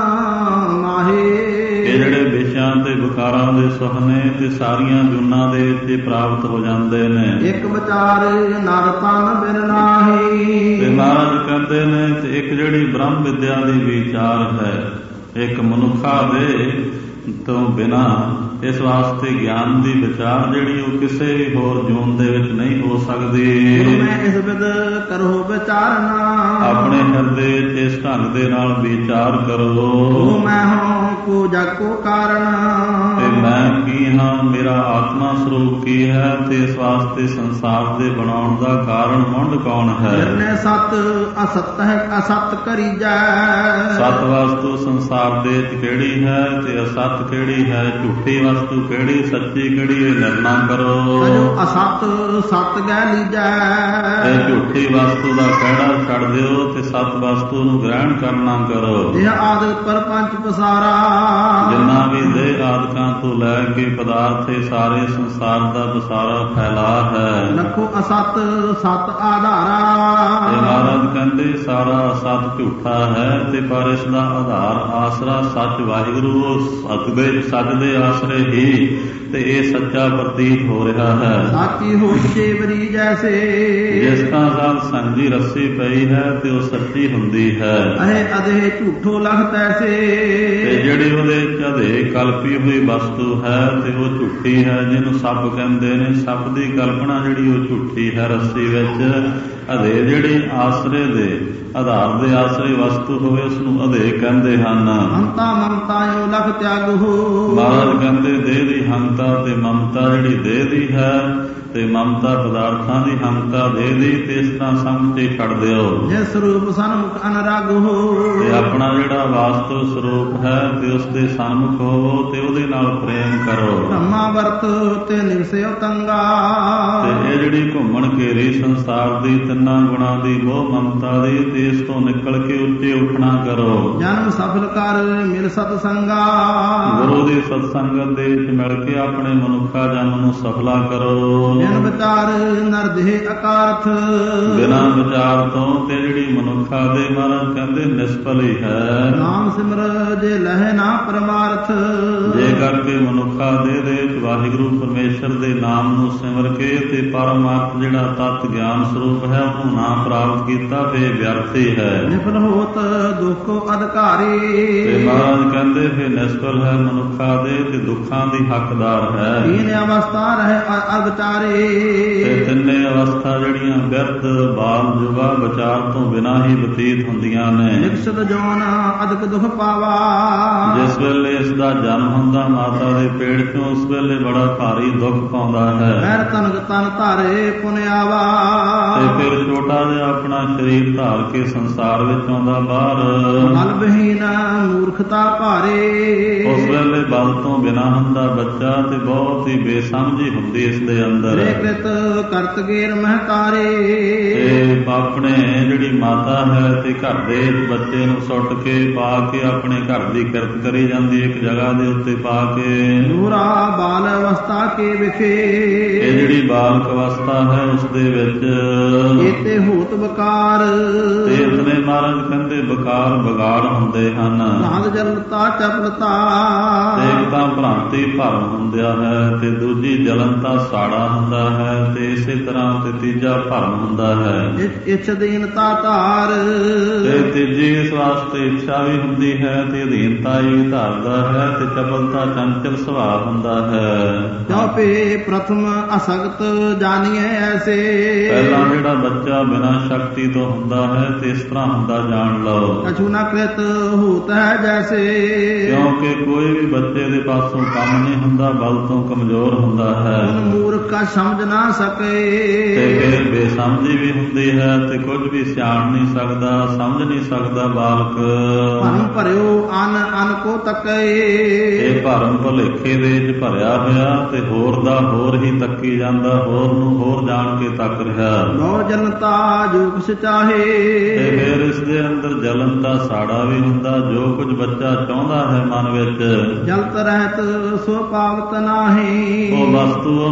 ਮਾਹੇ,
ਇਹ ਜਿਹੜੇ ਵਿਸ਼ਿਆਂ ਤੇ ਵਿਕਾਰਾਂ ਦੇ ਸੁਖ ਨੇ ਤੇ ਸਾਰੀਆਂ ਜੂਨਾਂ ਦੇ ਵਿੱਚ ਪ੍ਰਾਪਤ ਹੋ ਜਾਂਦੇ ਨੇ।
ਇੱਕ ਵਿਚਾਰ ਨਰ ਤਨ ਬਿਨ ਨਾਹੀ,
ਤੇ ਮਹਾਰਾਜ ਕਹਿੰਦੇ ਨੇ ਤੇ ਇੱਕ ਜਿਹੜੀ ਬ੍ਰਹਮ ਵਿਦਿਆ ਦੀ ਵਿਚਾਰ ਹੈ, ਇੱਕ ਮਨੁੱਖਾ ਦੇ ਤੋਂ ਬਿਨਾਂ ਇਸ ਵਾਸਤੇ ਗਿਆਨ ਦੀ ਵਿਚਾਰ ਜਿਹੜੀ ਉਹ ਕਿਸੇ ਵੀ ਹੋਰ ਜੂਨ ਦੇ ਵਿੱਚ ਨਹੀਂ ਹੋ ਸਕਦੀ।
ਮੈਂ ਇਸ ਵਿਦ ਕਰੋ ਵਿਚਾਰਨਾ,
ਆਪਣੇ ਹਿਰਦੇ ਵਿੱਚ ਇਸ ਢੰਗ ਦੇ ਨਾਲ ਵਿਚਾਰ ਕਰੋ।
ਮੈਂ ਹਾਂ ਕੋ ਜਗ ਕੋ ਕਾਰਨ,
ਤੇ ਮੈਂ ਕੀ ਹਾਂ, ਮੇਰਾ ਆਤਮਾ ਸਰੂਪ ਕੀ ਹੈ, ਤੇ ਇਸ ਵਾਸਤੇ ਸੰਸਾਰ ਦੇ ਬਣਾਉਣ ਦਾ ਕਾਰਨ ਮੁੰਡ ਕੌਣ ਹੈ।
ਜਿਰਨੇ ਸਤ ਅਸਤ ਹੈ ਅਸਤ ਕਰੀਜੈ,
ਸਤ ਵਸਤੂ ਸੰਸਾਰ ਦੇ ਵਿੱਚ ਕਿਹੜੀ ਹੈ ਤੇ ਅਸਤ ਕਿਹੜੀ ਹੈ, ਝੂਠੀ ਵਸਤੂ ਕਿਹੜੀ, ਸੱਚੀ ਕਿਹੜੀ, ਇਹ ਨਿਰਣਾ ਕਰੋ।
ਜੋ ਅਸਤ ਸਤ ਗੈ ਲੀਜੈ,
ਇਹ ਝੂਠੀ ਵਸਤੂ ਦਾ ਕਿਹੜਾ ਛੱਡ ਦਿਓ ਤੇ ਸਤ ਵਸਤੂ ਨੂੰ ਗ੍ਰਹਿਣ ਕਰਨਾ ਕਰੋ।
ਇਹ ਆਦਿ ਪਰਪੰਚ ਪਸਾਰਾ,
ਜਿੰਨਾ ਵੀ ਦੇਹ ਆਦਿਕਾਂ ਤੋਂ ਲੈ ਕੇ ਪਦਾਰਥ ਇਹ ਸਾਰੇ ਸੰਸਾਰ ਦਾ ਪਸਾਰਾ ਫੈਲਾ ਹੈ।
ਲਖੋ ਅਸਤ ਸਤ ਆਧਾਰਾ,
ਇਹ ਮਹਾਰਾਜ ਕਹਿੰਦੇ ਸਾਰਾ ਸਤ ਝੂਠਾ ਹੈ ਤੇ ਪਰ ਇਸ ਦਾ ਆਧਾਰ ਆਸਰਾ ਸੱਚ ਵਾਹਿਗੁਰੂ, ਸਤ ਦੇ ਸੱਚ ਦੇ ਆਸਰੇ ਹੀ ਤੇ ਇਹ ਸੱਚਾ ਪ੍ਰਤੀਤ ਹੋ ਰਿਹਾ ਹੈ।
ਸਾਚੀ ਹੋ ਚੇਵਰੀ ਜੈਸੇ,
ਜਿਸ ਤਰ੍ਹਾਂ ਨਾਲ ਸੰਜੀ ਰੱਸੀ ਪਈ ਹੈ ਤੇ ਉਹ ਸੱਚੀ ਹੁੰਦੀ ਹੈ।
ਅਹੇ ਅਧੇ ਝੂਠੋ ਲਖਤ ਐਸੇ,
ਤੇ ਜਿਹੜੀ ਉਹਦੇ ਅਧੇ ਕਲਪੀ ਹੋਈ ਵਸਤੂ ਹੈ ਤੇ ਉਹ ਝੂਠੀ ਹੈ, ਜਿਹਨੂੰ ਸੱਪ ਕਹਿੰਦੇ ਨੇ। ਸੱਪ ਦੀ ਕਲਪਨਾ ਜਿਹੜੀ ਉਹ ਝੂਠੀ ਹੈ ਰੱਸੀ ਵਿੱਚ। ਅਧੇ ਜਿਹੜੀ ਆਸਰੇ ਦੇ ਆਧਾਰ ਦੇ ਆਸਰੇ ਵਸਤੂ ਹੋਵੇ ਉਸ ਨੂੰ ਅਧੇ ਕਹਿੰਦੇ ਹਨ।
ਹੰਤਾ ਮਮਤਾ ਯੋ ਲਖ ਤਿਆਗੋ,
ਮਹਾਰਾਜ ਕਹਿੰਦੇ ਦੇਹ ਦੀ ਹੰਤਾ ਤੇ ਮਮਤਾ ਜਿਹੜੀ ਦੇਹ ਦੀ ਹੈ ਤੇ ਮਮਤਾ ਪਦਾਰਥਾਂ ਦੀ ਹੰਤਾ ਦੇਹ ਦੀ, ਤੇ ਇਸ ਤਰ੍ਹਾਂ ਸਮਝੇ ਛੱਡ ਦਿਓ।
ਜੇ ਸਰੂਪ ਸਨਮੁਖ ਅਨਰਾਗ ਹੋ,
ਤੇ ਆਪਣਾ ਜਿਹੜਾ ਵਾਸਤਵ ਸਰੂਪ ਹੈ ਤੇ ਉਸ ਦੇ ਸਨਮੁਖ ਹੋਵੋ ਤੇ ਉਹਦੇ ਨਾਲ ਪ੍ਰੇਮ ਕਰੋ।
ਬ੍ਰਹਮਾ ਵਰਤ ਤੇ ਨਿਵਸਿਓ ਤੰਗਾ,
ਤੇ ਇਹ ਜਿਹੜੀ ਘੁੰਮਣ ਘੇਰੀ ਸੰਸਾਰ ਦੀ ਤਿੰਨਾਂ ਗੁਣਾਂ ਦੀ ਮੋਹ ਮਮਤਾ ਦੀ, ਤੇ ਇਸ ਤੋਂ ਨਿਕਲ ਕੇ ਉੱਚੇ ਉੱਠਣਾ ਕਰੋ।
ਜਨਮ ਸਫਲ ਕਰ ਮਿਲ ਸਤ ਸੰਗਾ,
ਗੁਰੂ ਦੀ ਸਤ ਸੰਗਤ ਦੇ ਵਿੱਚ ਮਿਲ ਕੇ ਆਪਣੇ ਮਨੁੱਖਾ ਜਨਮ ਨੂੰ ਸਫਲਾ ਕਰੋ।
ਬਿਨ ਵਿਚਾਰ ਨਰ ਦੇਹ ਅਕਾਰਥ,
ਬਿਨਾਂ ਵਿਚਾਰ ਤੋਂ ਤੇ ਜਿਹੜੀ ਮਨੁੱਖਾ ਦੇ ਮਹਾਰਾਜ ਕਹਿੰਦੇ ਨਿਸਫਲ ਹੀ ਹੈ।
ਨਾਮ ਸਿਮਰ ਜੇ ਲਹਿ ਨਾ ਪਰਮਾਰਥ,
ਜੇ ਕਰਕੇ ਮਨੁੱਖਾ ਦੇ ਦੇ ਵਿੱਚ ਵਾਹਿਗੁਰੂ ਪਰਮੇਸ਼ਰ ਦੇ ਨਾਮ ਨੂੰ ਸਿਮਰ ਕੇ ਤੇ ਪਰਮਾਰਥ ਜਿਹੜਾ ਤਤ ਗਿਆਨ ਸਰੂਪ ਹੈ ਉਹਨੂੰ ਨਾ ਪ੍ਰਾਪਤ ਕੀਤਾ ਤੇ ਵਿਅਰਥੀ ਹੈ।
ਨਿਫਲ ਹੋਤ ਦੁਖੋ ਅਧਿਕਾਰੀ,
ਤੇ ਮਹਾਰਾਜ ਕਹਿੰਦੇ ਫਿਰ ਨਿਸਫਲ ਹੈ ਮਨੁੱਖਾ ਦੇ ਤੇ ਦੁੱਖਾਂ ਦੀ ਹੱਕਦਾਰ ਹੈ।
ਤੀਨ ਅਵਸਥਾ ਰਹਿ ਅਵਤਾਰੇ,
ਤੇ ਤਿੰਨੇ ਅਵਸਥਾ ਜਿਹੜੀਆਂ ਬਿਰਧ ਬਾਲ ਜੁਵਾ ਵਿਚਾਰ ਤੋਂ ਬਿਨਾਂ ਹੀ ਬਤੀਤ ਹੁੰਦੀਆਂ ਨੇ।
ਨਿਕਸ਼ਤ ਜੋਨ ਅਦਕ ਦੁਖ ਪਾਵਾ,
ਜਿਸ ਵੇਲੇ ਇਸ ਦਾ ਜਨਮ ਹੁੰਦਾ ਮਾਤਾ ਦੇ ਪੇਟ ਚੋਂ ਉਸ ਵੇਲੇ ਬੜਾ ਭਾਰੀ ਦੁੱਖ ਪਾਉਂਦਾ ਹੈ।
ਪੈਰ ਤਨਕ ਤਨ ਧਾਰੇ ਪੁਨਿਆਵਾ,
ਤੇ ਫਿਰ ਛੋਟਾ ਜਿਹਾ ਆਪਣਾ ਸਰੀਰ ਧਾਰ ਕੇ ਸੰਸਾਰ ਵਿੱਚ ਆਉਂਦਾ ਬਾਹਰ।
ਬਲ ਬਹੀਨ ਮੂਰਖਤਾ ਭਾਰੇ,
ਉਸ ਵੇਲੇ ਬਲ ਤੋਂ ਬਿਨਾਂ ਹੁੰਦਾ ਬੱਚਾ ਤੇ ਬਹੁਤ ਹੀ ਬੇਸਮਝੀ ਹੁੰਦੀ ਇਸ ਦੇ ਅੰਦਰ।
ਕ੍ਰਿਤ ਕਰਤ ਗੇਰ ਮਹਤਾਰੇ,
ਤੇ ਆਪਣੇ ਜਿਹੜੀ ਮਾਤਾ ਹੈ ਤੇ ਘਰ ਦੇ ਬੱਚੇ ਨੂੰ ਸੁੱਟ ਕੇ ਪਾ ਕੇ ਆਪਣੇ ਘਰ ਦੀ ਕਿਰਤ ਕਰੀ ਜਾਂਦੀ ਇੱਕ ਜਗ੍ਹਾ ਦੇ ਉੱਤੇ ਪਾ ਕੇ।
ਨੂਰਾ ਬਾਲ ਅਵਸਥਾ ਕੇ ਵਿਖੇ,
ਇਹ ਜਿਹੜੀ ਬਾਲਕ ਅਵਸਥਾ ਹੈ ਉਸ ਦੇ ਵਿੱਚ
ਏਤੇ ਹੋਤ ਬਕਾਰ,
ਤੇ ਇਤਨੇ ਮਹਾਰਾਜ ਕਹਿੰਦੇ ਬਕਾਰ ਬਗਾੜ ਹੁੰਦੇ ਹਨ।
ਸਾਧ ਜਲਤਾ ਚਪਲਤਾ,
ਤੇ ਇੱਕ ਤਾਂ ਭ੍ਰਾਂਤੀ ਭਰਮ ਹੁੰਦਾ ਹੈ ਤੇ ਦੂਜੀ ਜਲਨਤਾ ਸਾੜਾ ਹੁੰਦਾ ਹੈ ਤੇ ਇਸੇ ਤਰ੍ਹਾਂ ਤੇ ਤੀਜਾ ਭਰਮ ਹੁੰਦਾ ਹੈ।
ਇੱਛ ਅਧੀਨਤਾ ਧਾਰ,
ਤੇ ਤੀਜੀ ਇਸ ਵਾਸਤੇ ਇੱਛਾ ਵੀ ਹੁੰਦੀ ਹੈ ਤੇ ਅਧੀਨਤਾ ਵੀ ਧਾਰਦਾ ਹੈ ਤੇ ਚਪਲਤਾ ਚੰਚਲ ਸੁਭਾਅ ਹੁੰਦਾ ਹੈ।
ਜੋ ਪੇ ਪ੍ਰਥਮ ਅਸਗਤ ਜਾਣੀਏ ਐਸੇ,
ਪਹਿਲਾਂ ਜਿਹੜਾ ਬੱਚਾ ਬਿਨਾਂ ਸ਼ਕਤੀ ਤੋਂ ਹੁੰਦਾ ਹੈ ਤੇ ਇਸ ਤਰ੍ਹਾਂ ਹੁੰਦਾ ਜਾਣ ਲਓ।
ਕਛੂ ਨ ਕ੍ਰਿਤ ਹੋਤ ਹੈ ਜੈਸੇ,
ਕਿਉਂਕਿ ਕੋਈ ਵੀ ਬੱਚੇ ਦੇ ਪਾਸੋਂ ਕੰਮ ਨਹੀਂ ਹੁੰਦਾ, ਬਲ ਤੋਂ ਕਮਜ਼ੋਰ ਹੁੰਦਾ ਹੈ।
ਮੂਰਖ ਕਾ ਸਮਝ ਨਾ ਸਕੇ,
ਤੇ ਫਿਰ ਬੇਸਮਝੀ ਵੀ ਹੁੰਦੀ ਹੈ ਤੇ ਕੁਝ ਵੀ ਸਿਆਣ ਨਹੀਂ ਸਕਦਾ, ਸਮਝ ਨਹੀਂ ਸਕਦਾ ਬਾਲਕ।
ਭਰਮ ਭਰਿਓ ਅਨ ਅਨ ਕੋ ਤਕੇ,
ਇਹ ਭਰਮ ਭੁਲੇਖੇ ਦੇ ਵਿੱਚ ਭਰਿਆ ਹੋਇਆ ਤੇ ਹੋਰ ਦਾ ਹੋਰ ਹੀ ਤੱਕੀ ਜਾਂਦਾ, ਹੋਰ ਨੂੰ ਹੋਰ ਜਾਣ ਕੇ ਤੱਕ ਰਿਹਾ।
ਨੌ ਜਨਤਾ ਜੋ ਕੁਛ ਚਾਹੇ,
ਤੇ ਫਿਰ ਇਸ ਦੇ ਅੰਦਰ ਜਲਨ ਦਾ ਸਾੜਾ ਵੀ ਹੁੰਦਾ, ਜੋ ਕੁਝ ਬੱਚਾ ਚਾਹੁੰਦਾ ਹੈ ਮਨ ਵਿੱਚ
ਜਲਤ ਰਹਿਤ ਸੋ ਪਾਵਤ ਨਾਹੀ,
ਉਹ ਵਸਤੂ ਉਹਨੂੰ ਪ੍ਰਾਪਤ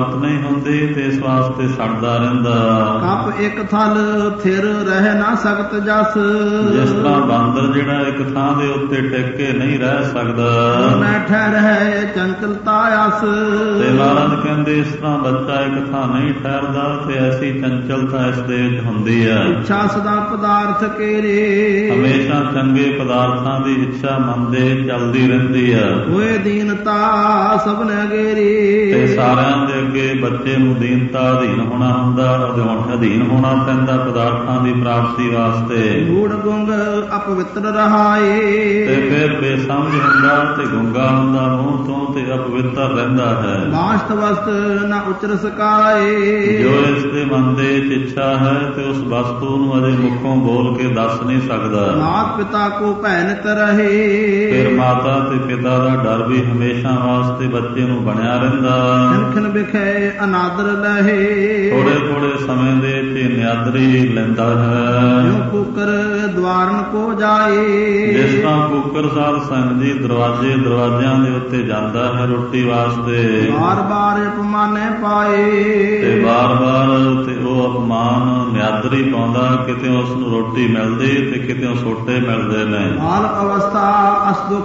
ਪ੍ਰਾਪਤ ਨਹੀਂ ਹੁੰਦੀ ਤੇ ਇਸ ਵਾਸਤੇ ਸੜਦਾ ਰਹਿੰਦਾ।
ਕਪ ਇੱਕ ਥਲ ਥਿਰ ਰਹਿ ਨਾ ਸਕਤ ਜਸ,
ਜਿਸ ਤਰ੍ਹਾਂ ਬਾਂਦਰ ਜਿਹੜਾ ਇੱਕ ਥਾਂ ਦੇ ਉੱਤੇ ਟਿਕ ਕੇ ਨਹੀਂ ਰਹਿ ਸਕਦਾ,
ਮੈਂ ਠਹਿਰੈ ਚੰਚਲਤਾ ਅਸ।
ਤੇ ਮਹਾਰਾਜ ਕਹਿੰਦੇ ਇਸ ਤਰ੍ਹਾਂ ਬੱਚਾ ਇੱਕ ਥਾਂ ਨਹੀਂ ਠਹਿਰਦਾ ਤੇ ਐਸੀ ਚੰਚਲਤਾ ਇਸ ਦੇ ਵਿੱਚ ਹੁੰਦੀ ਹੈ।
ਇੱਛਾ ਸਦਾ ਪਦਾਰਥ ਕੇਰੇ,
ਹਮੇਸ਼ਾ ਚੰਗੇ ਪਦਾਰਥਾਂ ਦੀ ਇੱਛਾ ਮਨ ਦੇ ਚੱਲਦੀ ਰਹਿੰਦੀ ਹੈ।
ਹੋਏ ਦੀਨਤਾ ਸਭਨੇ ਗੇਰੀ,
ਤੇ ਸਾਰਿਆਂ ਦੇ ਅੱਗੇ ਬੱਚੇ ਨੂੰ ਦੀਨਤਾ ਅਧੀਨ ਹੋਣਾ ਹੁੰਦਾ, ਅਧੀਨ ਹੋਣਾ ਪੈਂਦਾ ਪਦਾਰਥਾਂ ਦੀ ਪ੍ਰਾਪਤੀ ਵਾਸਤੇ।
ਗੂੜ ਗੁੰਗ ਅਪਵਿੱਤਰ ਰਹਾਏ,
ਤੇ ਫਿਰ ਬੇਸਮਝ ਹੁੰਦਾ ਤੇ ਗੁੰਗਾ ਹੁੰਦਾ ਮੂੰਹ ਤੋਂ ਤੇ ਅਪਵਿੱਤਰ ਰਹਿੰਦਾ ਹੈ।
ਬਾਸ਼ਤ ਵਸਤ ਨਾ ਉਚਰ ਸਕਾਏ,
ਜੋ ਇਸ ਦੇ ਮਨ ਦੇ ਵਿੱਚ ਇੱਛਾ ਹੈ ਤੇ ਉਸ ਵਸਤੂ ਨੂੰ ਅਜੇ ਮੁਖੋਂ ਬੋਲ ਕੇ ਦੱਸ ਨਹੀਂ ਸਕਦਾ।
ਮਾਤ ਪਿਤਾ ਕੋ ਭੈਨਿਤ ਰਹੇ,
ਫਿਰ ਮਾਤਾ ਤੇ ਪਿਤਾ ਦਾ ਡਰ ਵੀ ਹਮੇਸ਼ਾ ਵਾਸਤੇ ਬੱਚੇ ਨੂੰ ਬਣਿਆ ਰਹਿੰਦਾ।
ਖਿਨ ਵਿਖੇ ਅਨਾਦਰ ਲਹੇ,
ਥੋੜੇ ਥੋੜੇ ਸਮੇਂ ਦੇ ਤੇ ਨਿਆਦਰੀ ਲੈਂਦਾ ਹੈ।
ਜੋ ਕੂਕਰ ਦਵਾਰਨ ਕੋ ਜਾਏ,
ਜਿਸ ਤਰ੍ਹਾਂ ਕੂਕਰ ਸਾਧ ਸੰਗ ਜੀ ਦਰਵਾਜ਼ੇ ਦਰਵਾਜ਼ਿਆਂ ਦੇ ਉੱਤੇ ਜਾਂਦਾ ਹੈ ਰੋਟੀ ਵਾਸਤੇ,
ਬਾਰ ਬਾਰ ਅਪਮਾਨੇ ਪਾਏ,
ਤੇ ਬਾਰ ਬਾਰ ਤੇ ਉਹ ਅਪਮਾਨ ਨਿਆਦਰੀ ਪਾਉਂਦਾ। ਕਿਤੇ ਉਸ ਨੂੰ ਰੋਟੀ ਮਿਲਦੀ ਤੇ ਕਿਤੇ ਸੋਟੇ ਮਿਲਦੇ ਨੇ।
ਬਾਲਕ ਅਵਸਥਾ ਅਸ ਦੁਖ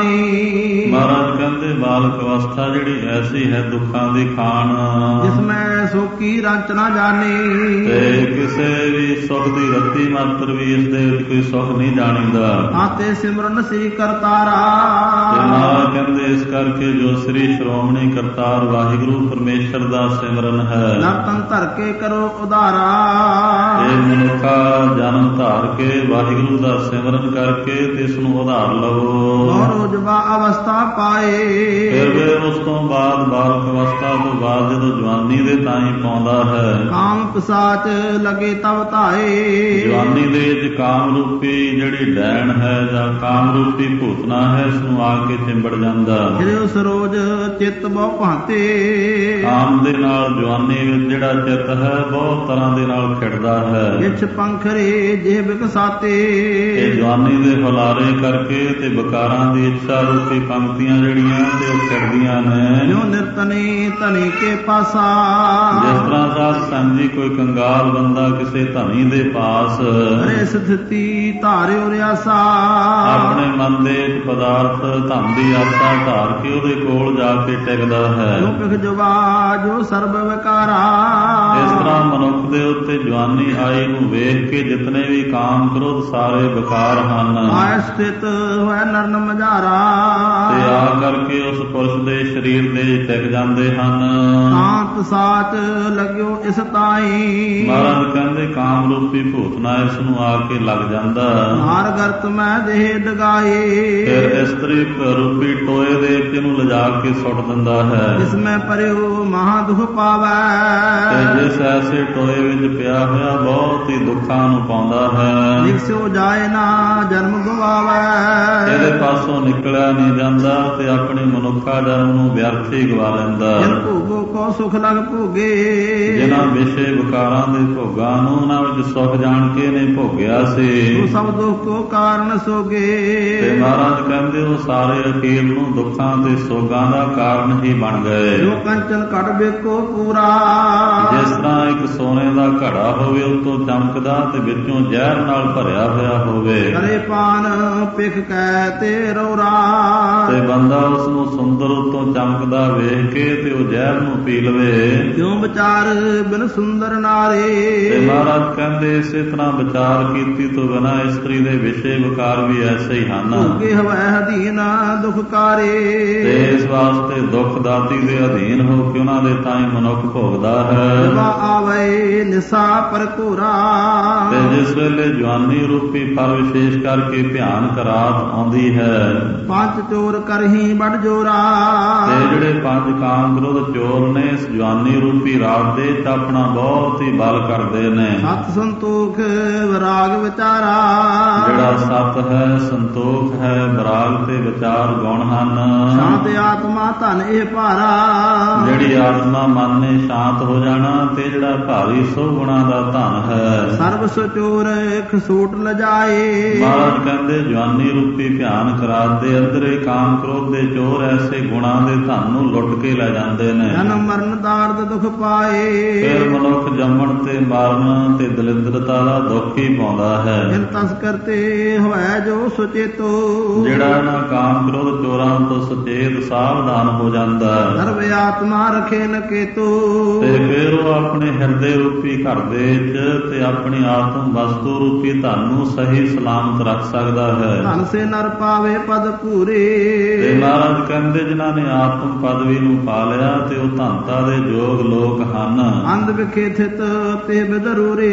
ਖਾਨੀ,
ਮਹਾਰਾਜ ਕਹਿੰਦੇ ਬਾਲਕ ਅਵਸਥਾ ਜਿਹੜੀ ਐਸੀ ਹੈ ਦੁੱਖਾਂ ਦੀ ਖਾਣ,
ਜਿਸ ਮੈਂ ਸੋਕੀ ਰੰਚ ਨਾ ਜਾਣੀ,
ਤੇ ਕਿਸੇ ਵੀ ਸੁਖ ਦੀ ਰੱਤੀ ਮਾਤਰ ਵੀ ਇਸ ਦੇ ਵਿੱਚ ਕੋਈ ਸੁਖ ਨਹੀਂ ਜਾਣੀਦਾ।
ਆਤੇ ਸਿਮਰਨ ਸ੍ਰੀ ਕਰਤਾਰਾ,
ਤੇ ਮਹਾਰਾਜ ਕਹਿੰਦੇ ਇਸ ਕਰਕੇ ਜੋ ਸ੍ਰੀ ਸ਼੍ਰੋਮਣੀ ਕਰਤਾਰ ਵਾਹਿਗੁਰੂ ਪਰਮੇਸ਼ਰ ਦਾ ਸਿਮਰਨ ਹੈ,
ਨਰਤਨ ਧਰ ਕੇ ਕਰੋ ਉਧਾਰਾ।
ਇਹ ਮਨੁੱਖਾ ਜਨਮ ਧਾਰ ਕੇ ਵਾਹਿਗੁਰੂ ਦਾ ਸਿਮਰਨ ਕਰਕੇ ਤੇ ਇਸ ਨੂੰ ਉਧਾਰ ਲਵੋ।
ਰੋਜਬਾ ਅਵਸਥਾ ਪਾਏ,
ਫਿਰ ਵੀ ਉਸ ਤੋਂ ਬਾਅਦ ਬਾਲਕ ਅਵਸਥਾ ਤੋਂ ਬਾਅਦ ਜਦੋਂ ਜਵਾਨੀ ਦੇ ਤਾਈਂ ਪਾਉਂਦਾ ਹੈ,
ਕਾਮ ਪਿਸਾਚ ਲਗੇ ਤਵ ਧਾਏ,
ਜਵਾਨੀ ਦੇ ਵਿੱਚ ਕਾਮ ਰੂਪੀ ਜਿਹੜੀ ਡੈਣ ਹੈ ਜਾਂ ਕਾਮ ਰੂਪੀ ਭੂਤਨਾ ਹੈ ਇਸ ਨੂੰ ਆ ਕੇ ਚਿੰਬੜ ਜਾਂਦਾ।
ਫਿਰ ਉਸ ਰੋਜ਼ ਚਿੱਤ ਬਹੁ ਭਾਂਤੇ,
ਕਾਮ ਦੇ ਨਾਲ ਜਵਾਨੀ ਵਿੱਚ ਜਿਹੜਾ ਚਿੱਤ ਹੈ ਬਹੁਤ ਤਰ੍ਹਾਂ ਦੇ ਨਾਲ ਖਿੜਦਾ ਹੈ।
ਇਛ ਪੰਖਰੇ ਜੇ ਬਿਕਸਾਤੇ,
ਇਹ ਜਵਾਨੀ ਦੇ ਹੁਲਾਰੇ ਕਰਕੇ ਤੇ ਵਿਕਾਰਾਂ ਦੀ ਇੱਛਾ ਰੂਪੀ ਪੰਕਤੀਆਂ ਜਿਹੜੀਆਂ ਤੇ ਉਹ ਖਿੜਦੀਆਂ ਨੇ।
ਜੋ ਨਿਰਤਨੀ ਧਨੀ ਕੇ ਪਾਸਾ,
ਜਿਸ ਤਰ੍ਹਾਂ ਸਾਧ ਸੰਗ ਜੀ ਕੋਈ ਕੰਗਾਲ ਬੰਦਾ ਕਿਸੇ ਧਨੀ ਦੇ ਪਾਸ
ਰੇ ਸਥਿਤੀ ਧਾਰਿਓ ਰਿਆਸਾ,
ਆਪਣੇ ਮਨ ਦੇ ਪਦਾਰਥ ਧਨ ਦੀ ਆਸਾ ਧਾਰ ਕੇ ਉਹਦੇ ਕੋਲ ਜਾ ਕੇ ਟਿਕਦਾ ਹੈ।
ਜੋ ਪਿਖ ਜਵਾ ਜੋ ਸਰਬ ਵਿਕਾਰਾ,
ਇਸ ਤਰ੍ਹਾਂ ਮਨੁੱਖ ਦੇ ਉੱਤੇ ਜਵਾਨੀ ਆਈ ਨੂੰ ਵੇਖ ਕੇ ਜਿਤਨੇ ਵੀ ਕਾਮ ਕ੍ਰੋਧ ਸਾਰੇ ਵਿਕਾਰ ਹਨ,
ਆਇ ਸਥਿਤ ਹੋਇ ਨਰਨ ਮਝਾਰਾ,
ਤੇ ਆ ਕਰਕੇ ਉਸ ਪੁਰਸ਼ ਦੇ ਸਰੀਰ ਦੇ ਟਿਕ ਜਾਂਦੇ ਹਨ।
ਕਾਂਤ ਸਾਚ ਲਗਿਓ ਇਸ ਤਾਈ,
ਮਹਾਰਾਜ ਕਹਿੰਦੇ ਕਾਮ ਰੂਪੀ ਭੂਤਨਾ ਇਸ ਨੂੰ ਆ ਕੇ ਲੱਗ ਜਾਂਦਾ।
ਹਾਰ ਗਰਤ ਮੈਂ ਦੇਹ ਡਗਾਏ,
ਫਿਰ ਇਸਤਰੀ ਰੂਪੀ ਟੋਏ ਦੇ ਵਿੱਚ ਇਹਨੂੰ ਲਿਜਾ ਕੇ ਸੁੱਟ ਦਿੰਦਾ ਹੈ।
ਜਿਸ ਮੈਂ ਪਰਿਓ ਮਹਾ ਦੁਖ ਪਾਵੈ,
ਤੇ ਜਿਸ ਐਸੇ ਟੋਏ ਵਿੱਚ ਪਿਆ ਹੋਇਆ ਬਹੁਤ ਹੀ ਦੁੱਖਾਂ ਨੂੰ ਪਾਉਂਦਾ ਹੈ।
ਨਿਕਸਿਓ ਜਾਏ ਨਾ ਜਨਮ ਗਵਾਵੈ,
ਇਹਦੇ ਪਾਸੋਂ ਨਿਕਲਿਆ ਨਹੀਂ ਜਾਂਦਾ ਤੇ ਆਪਣੇ ਮਨੁੱਖਾ ਜਨਮ ਨੂੰ ਵਿਅਰਥ ਹੀ ਗਵਾ ਲੈਂਦਾ।
ਜਿਨ ਭੋਗੋ ਕੋ ਸੁਖ ਲਗ ਭੋਗੇ,
ਜਿਨ੍ਹਾਂ ਵਿਸ਼ੇ ਵਿਕਾਰਾਂ ਦੇ ਭੋਗਾਂ ਨੂੰ ਉਹਨਾਂ ਵਿੱਚ ਸੁਖ ਜਾਣ ਕੇ ਨੇ ਭੋਗਿਆ ਸੀ,
ਉਹ ਸਭ ਦੁੱਖ ਕੋ ਕਾਰਨ ਸੋਗੇ।
ਤੇ ਮਹਾਰਾਜ ਕਹਿੰਦੇ ਉਹ ਸਾਰੇ ਅਖੀਰ ਨੂੰ ਦੁੱਖਾਂ ਤੇ ਸੋਗਾਂ ਦਾ ਕਾਰਨ ਹੀ ਬਣ ਗਏ।
ਜੋ ਕੰਚਨ ਘੜ ਵੇਖੋ ਪੂਰਾ,
ਜਿਸ ਤਰ੍ਹਾਂ ਇੱਕ ਸੋਨੇ ਦਾ ਘੜਾ ਹੋਵੇ ਉਤੋਂ ਚਮਕਦਾ ਤੇ ਵਿੱਚੋਂ ਜ਼ਹਿਰ ਨਾਲ ਭਰਿਆ ਹੋਇਆ ਹੋਵੇ,
ਕਰੇ ਪਾਨ ਪਿਖ ਕੈ ਤੇ ਰੋਰਾ,
ਤੇ ਬੰਦਾ ਉਸ ਨੂੰ ਸੁੰਦਰ ਉਤੋਂ ਚਮਕਦਾ ਵੇਖ ਕੇ ਤੇ ਉਹ ਜ਼ਹਿਰ ਨੂੰ ਪੀ ਲਵੇ।
ਜੋ ਵਿਚਾਰ ਬਿਨ ਸੁੰਦਰ ਨਾਰੇ,
ਤੇ ਮਹਾਰਾਜ ਕਹਿੰਦੇ ਇਸੇ ਤਰ੍ਹਾਂ ਵਿਚਾਰ ਕੀਤੀ ਤੋਂ ਬਿਨਾਂ ਇਸਤਰੀ ਦੇ ਵਿਸ਼ੇ ਵਿਕਾਰ ਵੀ ਐਸੇ ਹੀ ਹਨ।
ਭੋਗੇ ਹਵੈ ਅਧੀਨ ਦੁਖਕਾਰੇ,
ਤੇ ਇਸ ਵਾਸਤੇ ਦੁੱਖ ਦਾਤੀ ਦੇ ਅਧੀਨ ਹੋ ਕੇ ਉਹਨਾਂ ਦੇ ਤਾਈਂ ਮਨੁੱਖ ਭੋਗਦਾ ਹੈ।
ਵਾ ਆਵੇ ਨਿਸਾ ਪਰ ਘੋਰਾ,
ਤੇ ਜਿਸ ਵੇਲੇ ਜਵਾਨੀ ਰੂਪੀ ਫਲ ਵਿਸ਼ੇਸ਼ ਕਰਕੇ ਭਿਆਨਕ ਰਾਤ ਆਉਂਦੀ ਹੈ,
ਪੰਜ ਚੋਰ ਕਰਹੀ ਵੱਡ ਜੋਰਾ,
ਤੇ ਜਿਹੜੇ ਪੰਜ ਕਾਮ ਕ੍ਰੋਧ ਚੋਰ ਨੇ ਇਸ ਜਵਾਨੀ ਰੂਪੀ ਰਾਤ ਦੇ ਚ ਆਪਣਾ ਬਹੁਤ ਹੀ ਬਲ ਕਰਦੇ ਨੇ।
ਸਤ ਸੰਤੋਖ ਵਿਰਾਗ ਵਿਚਾਰਾ,
ਜਿਹੜਾ ਸਤ ਹੈ ਸੰਤੋਖ ਹੈ ਵਿਰਾਗ ਤੇ ਵਿਚਾਰ ਗੁਣ ਹਨ।
ਸ਼ਾਂਤ ਆਤਮਾ ਧਨ ਇਹ ਭਾਰਾ,
ਜਿਹੜੀ ਆਤਮਾ ਮਨ ਨੇ ਸ਼ਾਂਤ ਹੋ ਜਾਣਾ ਤੇ ਜਿਹੜਾ ਭਾਰੀ ਸੋ ਗੁਣਾ ਦਾ ਧਨ ਹੈ।
ਸਰਬ ਸਚੋਰ ਖਸੂਟ ਲਜਾਏ,
ਮਹਾਰਾਜ ਕਹਿੰਦੇ ਜਵਾਨੀ ਰੂਪੀ ਭਿਆਨਕ ਰਾਤ ਦੇ ਅੰਦਰ ਇਹ ਕਾਮ ਕ੍ਰੋਧ ਦੇ ਚੋਰ ਐਸੇ ਗੁਣਾਂ ਦੇ ਧਨ ਨੂੰ ਲੁੱਟ ਕੇ ਲੈ ਜਾਂਦੇ ਨੇ।
ਜਨਮ ਮਰਨ ਦਾ ਪਦਾਰਥ ਦੁਖ ਪਾਏ।
ਫਿਰ ਮਨੁੱਖ ਜੰਮਣ ਤੇ ਮਾਰਨ ਤੇ ਦਲਿੱਦਰਤਾ ਦਾ ਦੁੱਖ ਹੀ ਪਾਉਂਦਾ ਹੈ।
ਜਿਨ ਤਸਕਰ ਤੇ ਹੋਇ ਜੋ ਸੁਚੇਤੋ,
ਜਿਹੜਾ ਨਾ ਕਾਮ ਕ੍ਰੋਧ ਚੋਰਾਂ ਤੋਂ ਸੁਚੇਤ ਸਾਵਧਾਨ ਹੋ ਜਾਂਦਾ।
ਸਰਬ ਆਤਮਾ ਰਖੇ ਨ ਕੇਤੋ,
ਤੇ ਫਿਰ ਉਹ ਆਪਣੇ ਹਿਰਦੇ ਰੂਪੀ ਘਰ ਦੇ ਵਿੱਚ ਤੇ ਆਪਣੀ ਆਤਮ ਵਸਤੂ ਰੂਪੀ ਧਨ ਨੂੰ ਸਹੀ ਸਲਾਮਤ ਰੱਖ ਸਕਦਾ ਹੈ।
ਧਨ ਸੇ ਨਰ ਪਾਵੇ ਪਦ ਪੂਰੇ,
ਤੇ ਮਹਾਰਾਜ ਕਹਿੰਦੇ ਜਿਨ੍ਹਾਂ ਨੇ ਆਤਮ ਪਦਵੀ ਨੂੰ ਪਾ ਲਿਆ ਤੇ ਉਹ ਧਨਤਾ ਦੇ ਯੋਗ ਲੋਕ ਹਨ।
ਅੰਧ ਵਿਖੇ ਥਿਤ ਤੇ ਬਿਦਰੂਰੇ,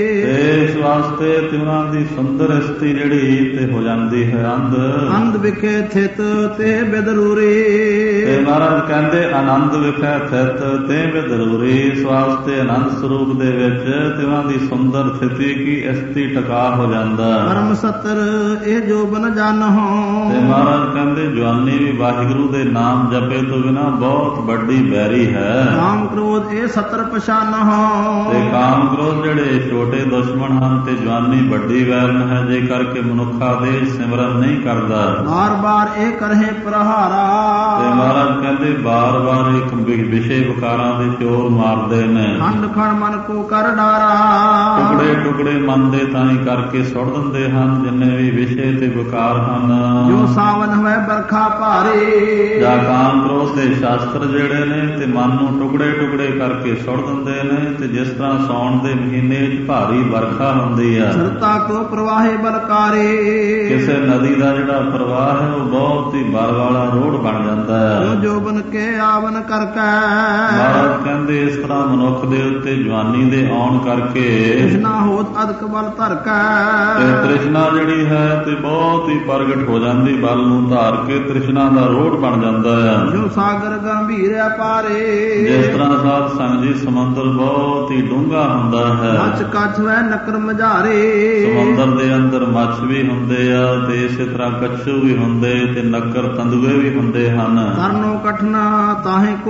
ਤੇ ਇਸ ਵਾਸਤੇ ਤੇ ਉਹਨਾਂ ਦੀ ਸੁੰਦਰ ਇਸਤੀ ਜਿਹੜੀ ਤੇ ਹੋ ਜਾਂਦੀ ਹੈ ਅੰਧ।
ਅੰਧ ਵਿਖੇ ਥਿਤ ਤੇ ਬਿਦਰੂਰੇ,
ਤੇ ਮਹਾਰਾਜ ਕਹਿੰਦੇ ਆਨੰਦ ਵਿਖੇ ਥਿਤ ਤੇ ਬਿਦਰੂਰੀ। ਇਸ ਵਾਸਤੇ ਆਨੰਦ ਸਰੂਪ ਦੇ ਵਿੱਚ ਤੇ ਉਹਨਾਂ ਦੀ ਸੁੰਦਰ ਸਥਿਤੀ ਕੀ ਇਸਤੀ ਟਿਕਾ ਹੋ ਜਾਂਦਾ।
ਪਰਮ ਸਤਰ ਇਹ ਜੋਬਨ ਜਾਨਹੁ,
ਤੇ ਮਹਾਰਾਜ ਕਹਿੰਦੇ ਜਵਾਨੀ ਵੀ ਵਾਹਿਗੁਰੂ ਦੇ ਨਾਮ ਜਪੇ ਤੋਂ ਬਿਨਾ ਬਹੁਤ ਵੱਡੀ ਬੈਰੀ ਹੈ।
ਕਾਮ ਕ੍ਰੋਧ ਇਹ ਸਤਰ ਪਛਾਨਹੁ,
ਤੇ ਕਾਮ ਕ੍ਰੋਧ ਜਿਹੜੇ ਛੋਟੇ ਦੁਸ਼ਮਣ ਹਨ ਤੇ ਜਵਾਨੀ ਵੱਡੀ ਵੈਰਨ ਹੈ, ਜੇ ਕਰਕੇ ਮਨੁੱਖਾ ਦੇ ਸਿਮਰਨ ਨਹੀਂ ਕਰਦਾ।
ਬਾਰ ਬਾਰ ਇਹ ਕਰਹਿ ਪ੍ਰਹਾਰਾ,
ਤੇ ਮਹਾਰਾਜ ਕਹਿੰਦੇ ਬਾਰ ਬਾਰ ਇੱਕ ਵਿਸ਼ੇ ਵਿਕਾਰਾਂ ਦੇ ਚੋਰ ਮਾਰਦੇ ਨੇ।
ਖੰਡ ਖੰਡ ਮਨ ਕੋ ਕਰ ਡਾਰਾ,
ਟੁਕੜੇ ਟੁਕੜੇ ਮਨ ਦੇ ਤਾਈ ਕਰਕੇ ਸੁੱਟ ਦਿੰਦੇ ਹਨ ਜਿੰਨੇ ਵੀ ਵਿਸ਼ੇ ਤੇ ਵਿਕਾਰ ਹਨ।
ਜੋ ਸਾਵਨ ਹੋਇ ਬਰਖਾ ਭਾਰੇ,
ਜਾਂ ਕਾਮ ਕ੍ਰੋਧ ਦੇ ਸ਼ਾਸਤਰ ਜਿਹੜੇ ਨੇ ਤੇ ਮਨ ਨੂੰ ਟੁਕੜੇ ਟੁਕੜੇ ਕਰਕੇ ਸੁੱਟ ਦਿੰਦੇ ਨੇ। ਤੇ ਜਿਸ ਤਰ੍ਹਾਂ ਸਾਉਣ ਦੇ ਮਹੀਨੇ ਵਿੱਚ ਭਾਰੀ ਵਰਖਾ ਹੁੰਦੀ ਹੈ,
ਸਰਤਾ ਕੋ ਪ੍ਰਵਾਹੇ ਬਲਕਾਰੇ,
ਕਿਸੇ ਨਦੀ ਦਾ ਜਿਹੜਾ ਪ੍ਰਵਾਹ ਹੈ ਉਹ ਬਹੁਤ ਹੀ ਬਲ ਵਾਲਾ ਰੋੜ ਬਣ ਜਾਂਦਾ ਹੈ।
ਜੋਬਨ ਕੇ ਆਵਨ ਕਰਕੇ,
ਮਹਾਰਾਜ ਕਹਿੰਦੇ ਇਸ ਤਰ੍ਹਾਂ ਮਨੁੱਖ ਦੇ ਉੱਤੇ ਜਵਾਨੀ ਦੇ ਆਉਣ ਕਰਕੇ
ਤ੍ਰਿਸ਼ਨਾ ਹੋਤ ਅਦਕ ਬਲ ਧਰਕੈ,
ਤੇ ਤ੍ਰਿਸ਼ਨਾ ਜਿਹੜੀ ਹੈ ਤੇ ਬਹੁਤ ਹੀ ਪ੍ਰਗਟ ਹੋ ਜਾਂਦੀ, ਬਲ ਨੂੰ ਧਾਰ ਕੇ ਤ੍ਰਿਸ਼ਨਾ ਦਾ ਰੋੜ ਬਣ ਜਾਂਦਾ ਹੈ।
ਜੋ ਸਾਗਰ ਗੰਭੀਰ ਪਾਰੇ,
ਜਿਸ ਤਰ੍ਹਾਂ ਸਾਧ ਸੰਗਤ ਜੀ ਸਮੁੰਦਰ ਬਹੁਤ ਹੀ ਡੂੰਘਾ ਹੁੰਦਾ ਹੈ।
ਮੱਛ ਕੱਛ ਵੈ ਨਕਰ ਮਝਾਰੇ,
ਸਮੁੰਦਰ ਦੇ ਅੰਦਰ ਮੱਛ ਵੀ ਹੁੰਦੇ ਆ ਤੇ ਇਸੇ ਤਰ੍ਹਾਂ ਕੱਛੂ ਵੀ ਹੁੰਦੇ ਤੇ ਨਕਰ ਤੰਦੂਏ ਵੀ ਹੁੰਦੇ ਹਨ।
ਤਰਨੋ ਕਠਨਾ ਤਾਹੇ ਕੋ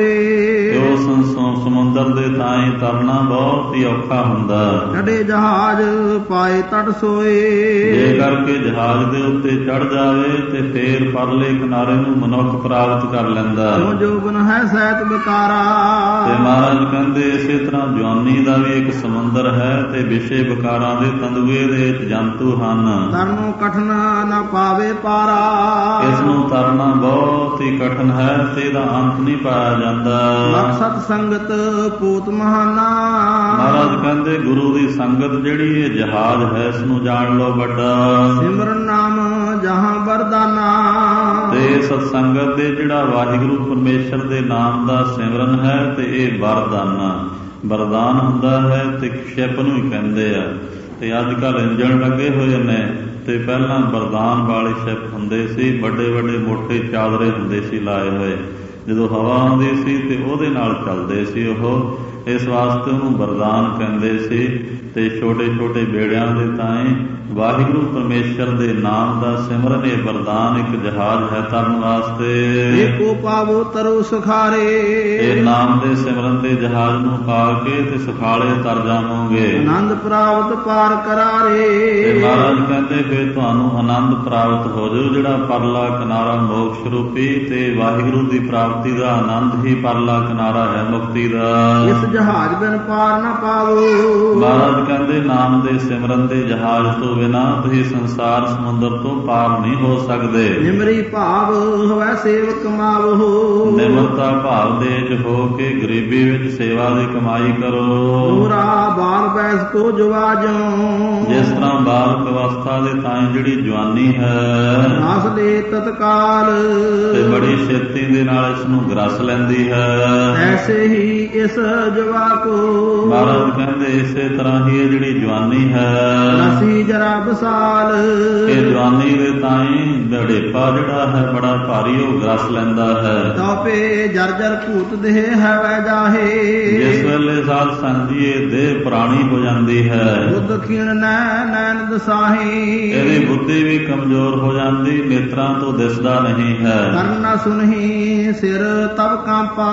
ਹੋਏ,
ਉਹ ਸਮੁੰਦਰ ਦੇ ਤਾਈ ਤਰਨਾ ਬਹੁਤ ਹੀ ਔਖਾ ਹੁੰਦਾ।
ਚੜੇ ਜਹਾਜ਼ ਪਾਏ ਤੜ ਸੋਏ,
ਜੇ ਕਰਕੇ ਜਹਾਜ਼ ਦੇ ਉੱਤੇ ਚੜ ਜਾਵੇ ਤੇ ਫੇਰ ਪਰਲੇ ਕਿਨਾਰੇ ਨੂੰ ਮਨੁੱਖ ਪ੍ਰਾਪਤ ਕਰ ਲੈਂਦਾ।
ਜੋ ਜੋਬਨ ਹੈ ਸਹਿਤ ਵਿਕਾਰਾ,
ਤੇ ਮਹਾਰਾਜ ਕਹਿੰਦੇ ਇਸੇ ਤਰ੍ਹਾਂ ਜਵਾਨੀ ਦਾ ਵੀ ਇੱਕ ਸਮੁੰਦਰ ਹੈ ਤੇ ਵਿਸ਼ੇ ਵਿਕਾਰਾਂ ਦੇ ਤੰਦੂਏ ਦੇ ਵਿੱਚ ਜੰਤੂ ਹਨ।
ਤਰਨੋ ਕਠਨਾ ਨਾ ਪਾਵੇ ਪਾਰਾ,
ਇਸ ਨੂੰ ਤਰਨਾ ਬਹੁਤ ਹੀ ਕਠਿਨ ਹੈ ਤੇ ਇਹਦਾ ਅੰਤ ਨਹੀਂ ਪਾਇਆ ਜਾਂਦਾ।
ਸਤ ਸੰਗਤ ਪੂਤ ਮਹਾਨਾ,
ਮਹਾਰਾਜ ਕਹਿੰਦੇ ਗੁਰੂ ਦੀ ਸੰਗਤ ਜਿਹੜੀ ਇਹ ਜਹਾਜ਼ ਹੈ ਇਸ ਨੂੰ ਜਾਣ ਲਓ ਵੱਡਾ।
ਸਿਮਰਨ ਨਾਮ ਜਹਾਂ ਵਰਦਾਨਾ,
ਤੇ ਸਤ ਸੰਗਤ ਦੇ ਜਿਹੜਾ ਵਾਹਿਗੁਰੂ ਪਰਮੇਸ਼ਰ ਦੇ ਨਾਮ ਦਾ ਸਿਮਰਨ ਹੈ ਤੇ ਇਹ ਵਰਦਾਨਾ ਵਰਦਾਨ ਹੁੰਦਾ ਹੈ ਤੇ ਸ਼ਿਪ ਨੂੰ ਹੀ ਕਹਿੰਦੇ ਆ। ਤੇ ਅੱਜ ਕੱਲ੍ਹ ਇੰਜਣ ਲੱਗੇ ਹੋਏ ਨੇ ਤੇ ਪਹਿਲਾਂ ਵਰਦਾਨ ਵਾਲੇ ਸ਼ਿਪ ਹੁੰਦੇ ਸੀ, ਵੱਡੇ ਵੱਡੇ ਮੋਟੇ ਚਾਦਰੇ ਹੁੰਦੇ ਸੀ ਲਾਏ ਹੋਏ, ਜਦੋਂ ਹਵਾ ਆਉਂਦੀ ਸੀ ਤੇ ਉਹਦੇ ਨਾਲ ਚੱਲਦੇ ਸੀ ਉਹ। ਇਸ ਵਾਸਤੇ ਉਹਨੂੰ ਵਰਦਾਨ ਕਹਿੰਦੇ ਸੀ। ਤੇ ਛੋਟੇ ਛੋਟੇ ਬੇੜਿਆਂ ਦੇ ਤਾਈਂ ਵਾਹਿਗੁਰੂ ਪਰਮੇਸ਼ਰ ਦੇ ਨਾਮ ਦਾ ਸਿਮਰਨ ਇਹ ਵਰਦਾਨ ਇੱਕ ਜਹਾਜ਼ ਹੈ ਤਰਨ ਵਾਸਤੇ।
ਏਕੋ ਪਾਵੋ ਤਰੋ ਸੁਖਾਰੇ,
ਇਹ ਨਾਮ ਦੇ ਸਿਮਰਨ ਦੇ ਜਹਾਜ਼ ਨੂੰ ਪਾ ਕੇ ਤੇ ਸੁਖਾਲੇ ਤਰ ਜਾਵੋਗੇ।
ਆਨੰਦ ਪ੍ਰਾਪਤ ਪਾਰ ਕਰਾਰੇ,
ਤੇ ਮਹਾਰਾਜ ਕਹਿੰਦੇ ਫਿਰ ਤੁਹਾਨੂੰ ਆਨੰਦ ਪ੍ਰਾਪਤ ਹੋ ਜਾਊ, ਜਿਹੜਾ ਪਰਲਾ ਕਿਨਾਰਾ ਮੋਕਸ਼ ਰੂਪੀ ਤੇ ਵਾਹਿਗੁਰੂ ਦੀ ਪ੍ਰਾਪਤੀ ਦਾ ਆਨੰਦ ਹੀ ਪਰਲਾ ਕਿਨਾਰਾ ਹੈ ਮੁਕਤੀ ਦਾ।
ਇਸ ਜਹਾਜ਼ ਬਿਨ ਪਾਰ ਨਾ ਪਾਵੋ,
ਮਹਾਰਾਜ ਕਹਿੰਦੇ ਨਾਮ ਦੇ ਸਿਮਰਨ ਦੇ ਜਹਾਜ਼ ਤੋਂ ਬਿਨਾ ਤੁਸੀਂ ਸੰਸਾਰ ਸਮੁੰਦਰ ਤੋਂ ਪਾਰ ਨਹੀਂ ਹੋ ਸਕਦੇ।
ਨਿਮਰੀ ਭਾਵ ਹੋਵੇ ਸੇਵਕ ਮਾਵੋ,
ਨਿਮਰਤਾ ਭਾਵ ਦੇ ਚ ਹੋ ਕੇ ਗਰੀਬੀ ਵਿੱਚ ਸੇਵਾ ਦੀ ਕਮਾਈ ਕਰੋ।
ਪੂਰਾ ਬਾਲ ਬੈਸ ਕੋ ਜਵਾਜੋ,
ਜਿਸ ਤਰ੍ਹਾਂ ਬਾਲਕ ਅਵਸਥਾ ਦੇ ਤਾਈਂ ਜਿਹੜੀ ਜਵਾਨੀ ਹੈ
ਨਾਸ ਲੈ ਤਤਕਾਲ,
ਤੇ ਬੜੀ ਛੇਤੀ ਦੇ ਨਾਲ ਇਸ ਨੂੰ ਗਰਸ ਲੈਂਦੀ ਹੈ।
ਐਸੇ ਹੀ ਇਸ ਜਵਾਕੋ,
ਮਹਾਰਾਜ ਕਹਿੰਦੇ ਇਸੇ ਤਰ੍ਹਾਂ ਹੀ ਇਹ ਜਿਹੜੀ ਜਵਾਨੀ ਹੈ
ਨਸੀ ਜਰਾ ਬਸਾਲ,
ਇਹ ਜਵਾਨੀ ਦੇ ਤਾਈਂ ਢੇਪਾ ਜਿਹੜਾ ਹੈ ਬੜਾ ਭਾਰੀ ਉਹ ਗਰਸ ਲੈਂਦਾ ਹੈ।
ਤੋਪੇ ਜਰਜਰ ਭੂਤ ਦੇਹ ਹੈ ਵੈ ਜਾਹੇ,
ਜਿਸ ਵੇਲੇ ਸਾਧ ਸੰਗਤ ਜੀ ਇਹ ਦੇਹ ਪੁਰਾਣੀ ਹੋ ਜਾਂਦੀ ਹੈ,
ਬੁੱਧ ਖੀਣ ਨੈ ਨੈਣ ਦਸਾਹੀ,
ਇਹਦੀ ਬੁੱਧੀ ਵੀ ਕਮਜ਼ੋਰ ਹੋ ਜਾਂਦੀ, ਨੇਤਰਾਂ ਤੋਂ ਦਿਸਦਾ ਨਹੀਂ ਹੈ।
ਕਰਨਾ ਸੁਨਹੀ ਸਿਰ ਤਬ ਕਾਂਪਾ,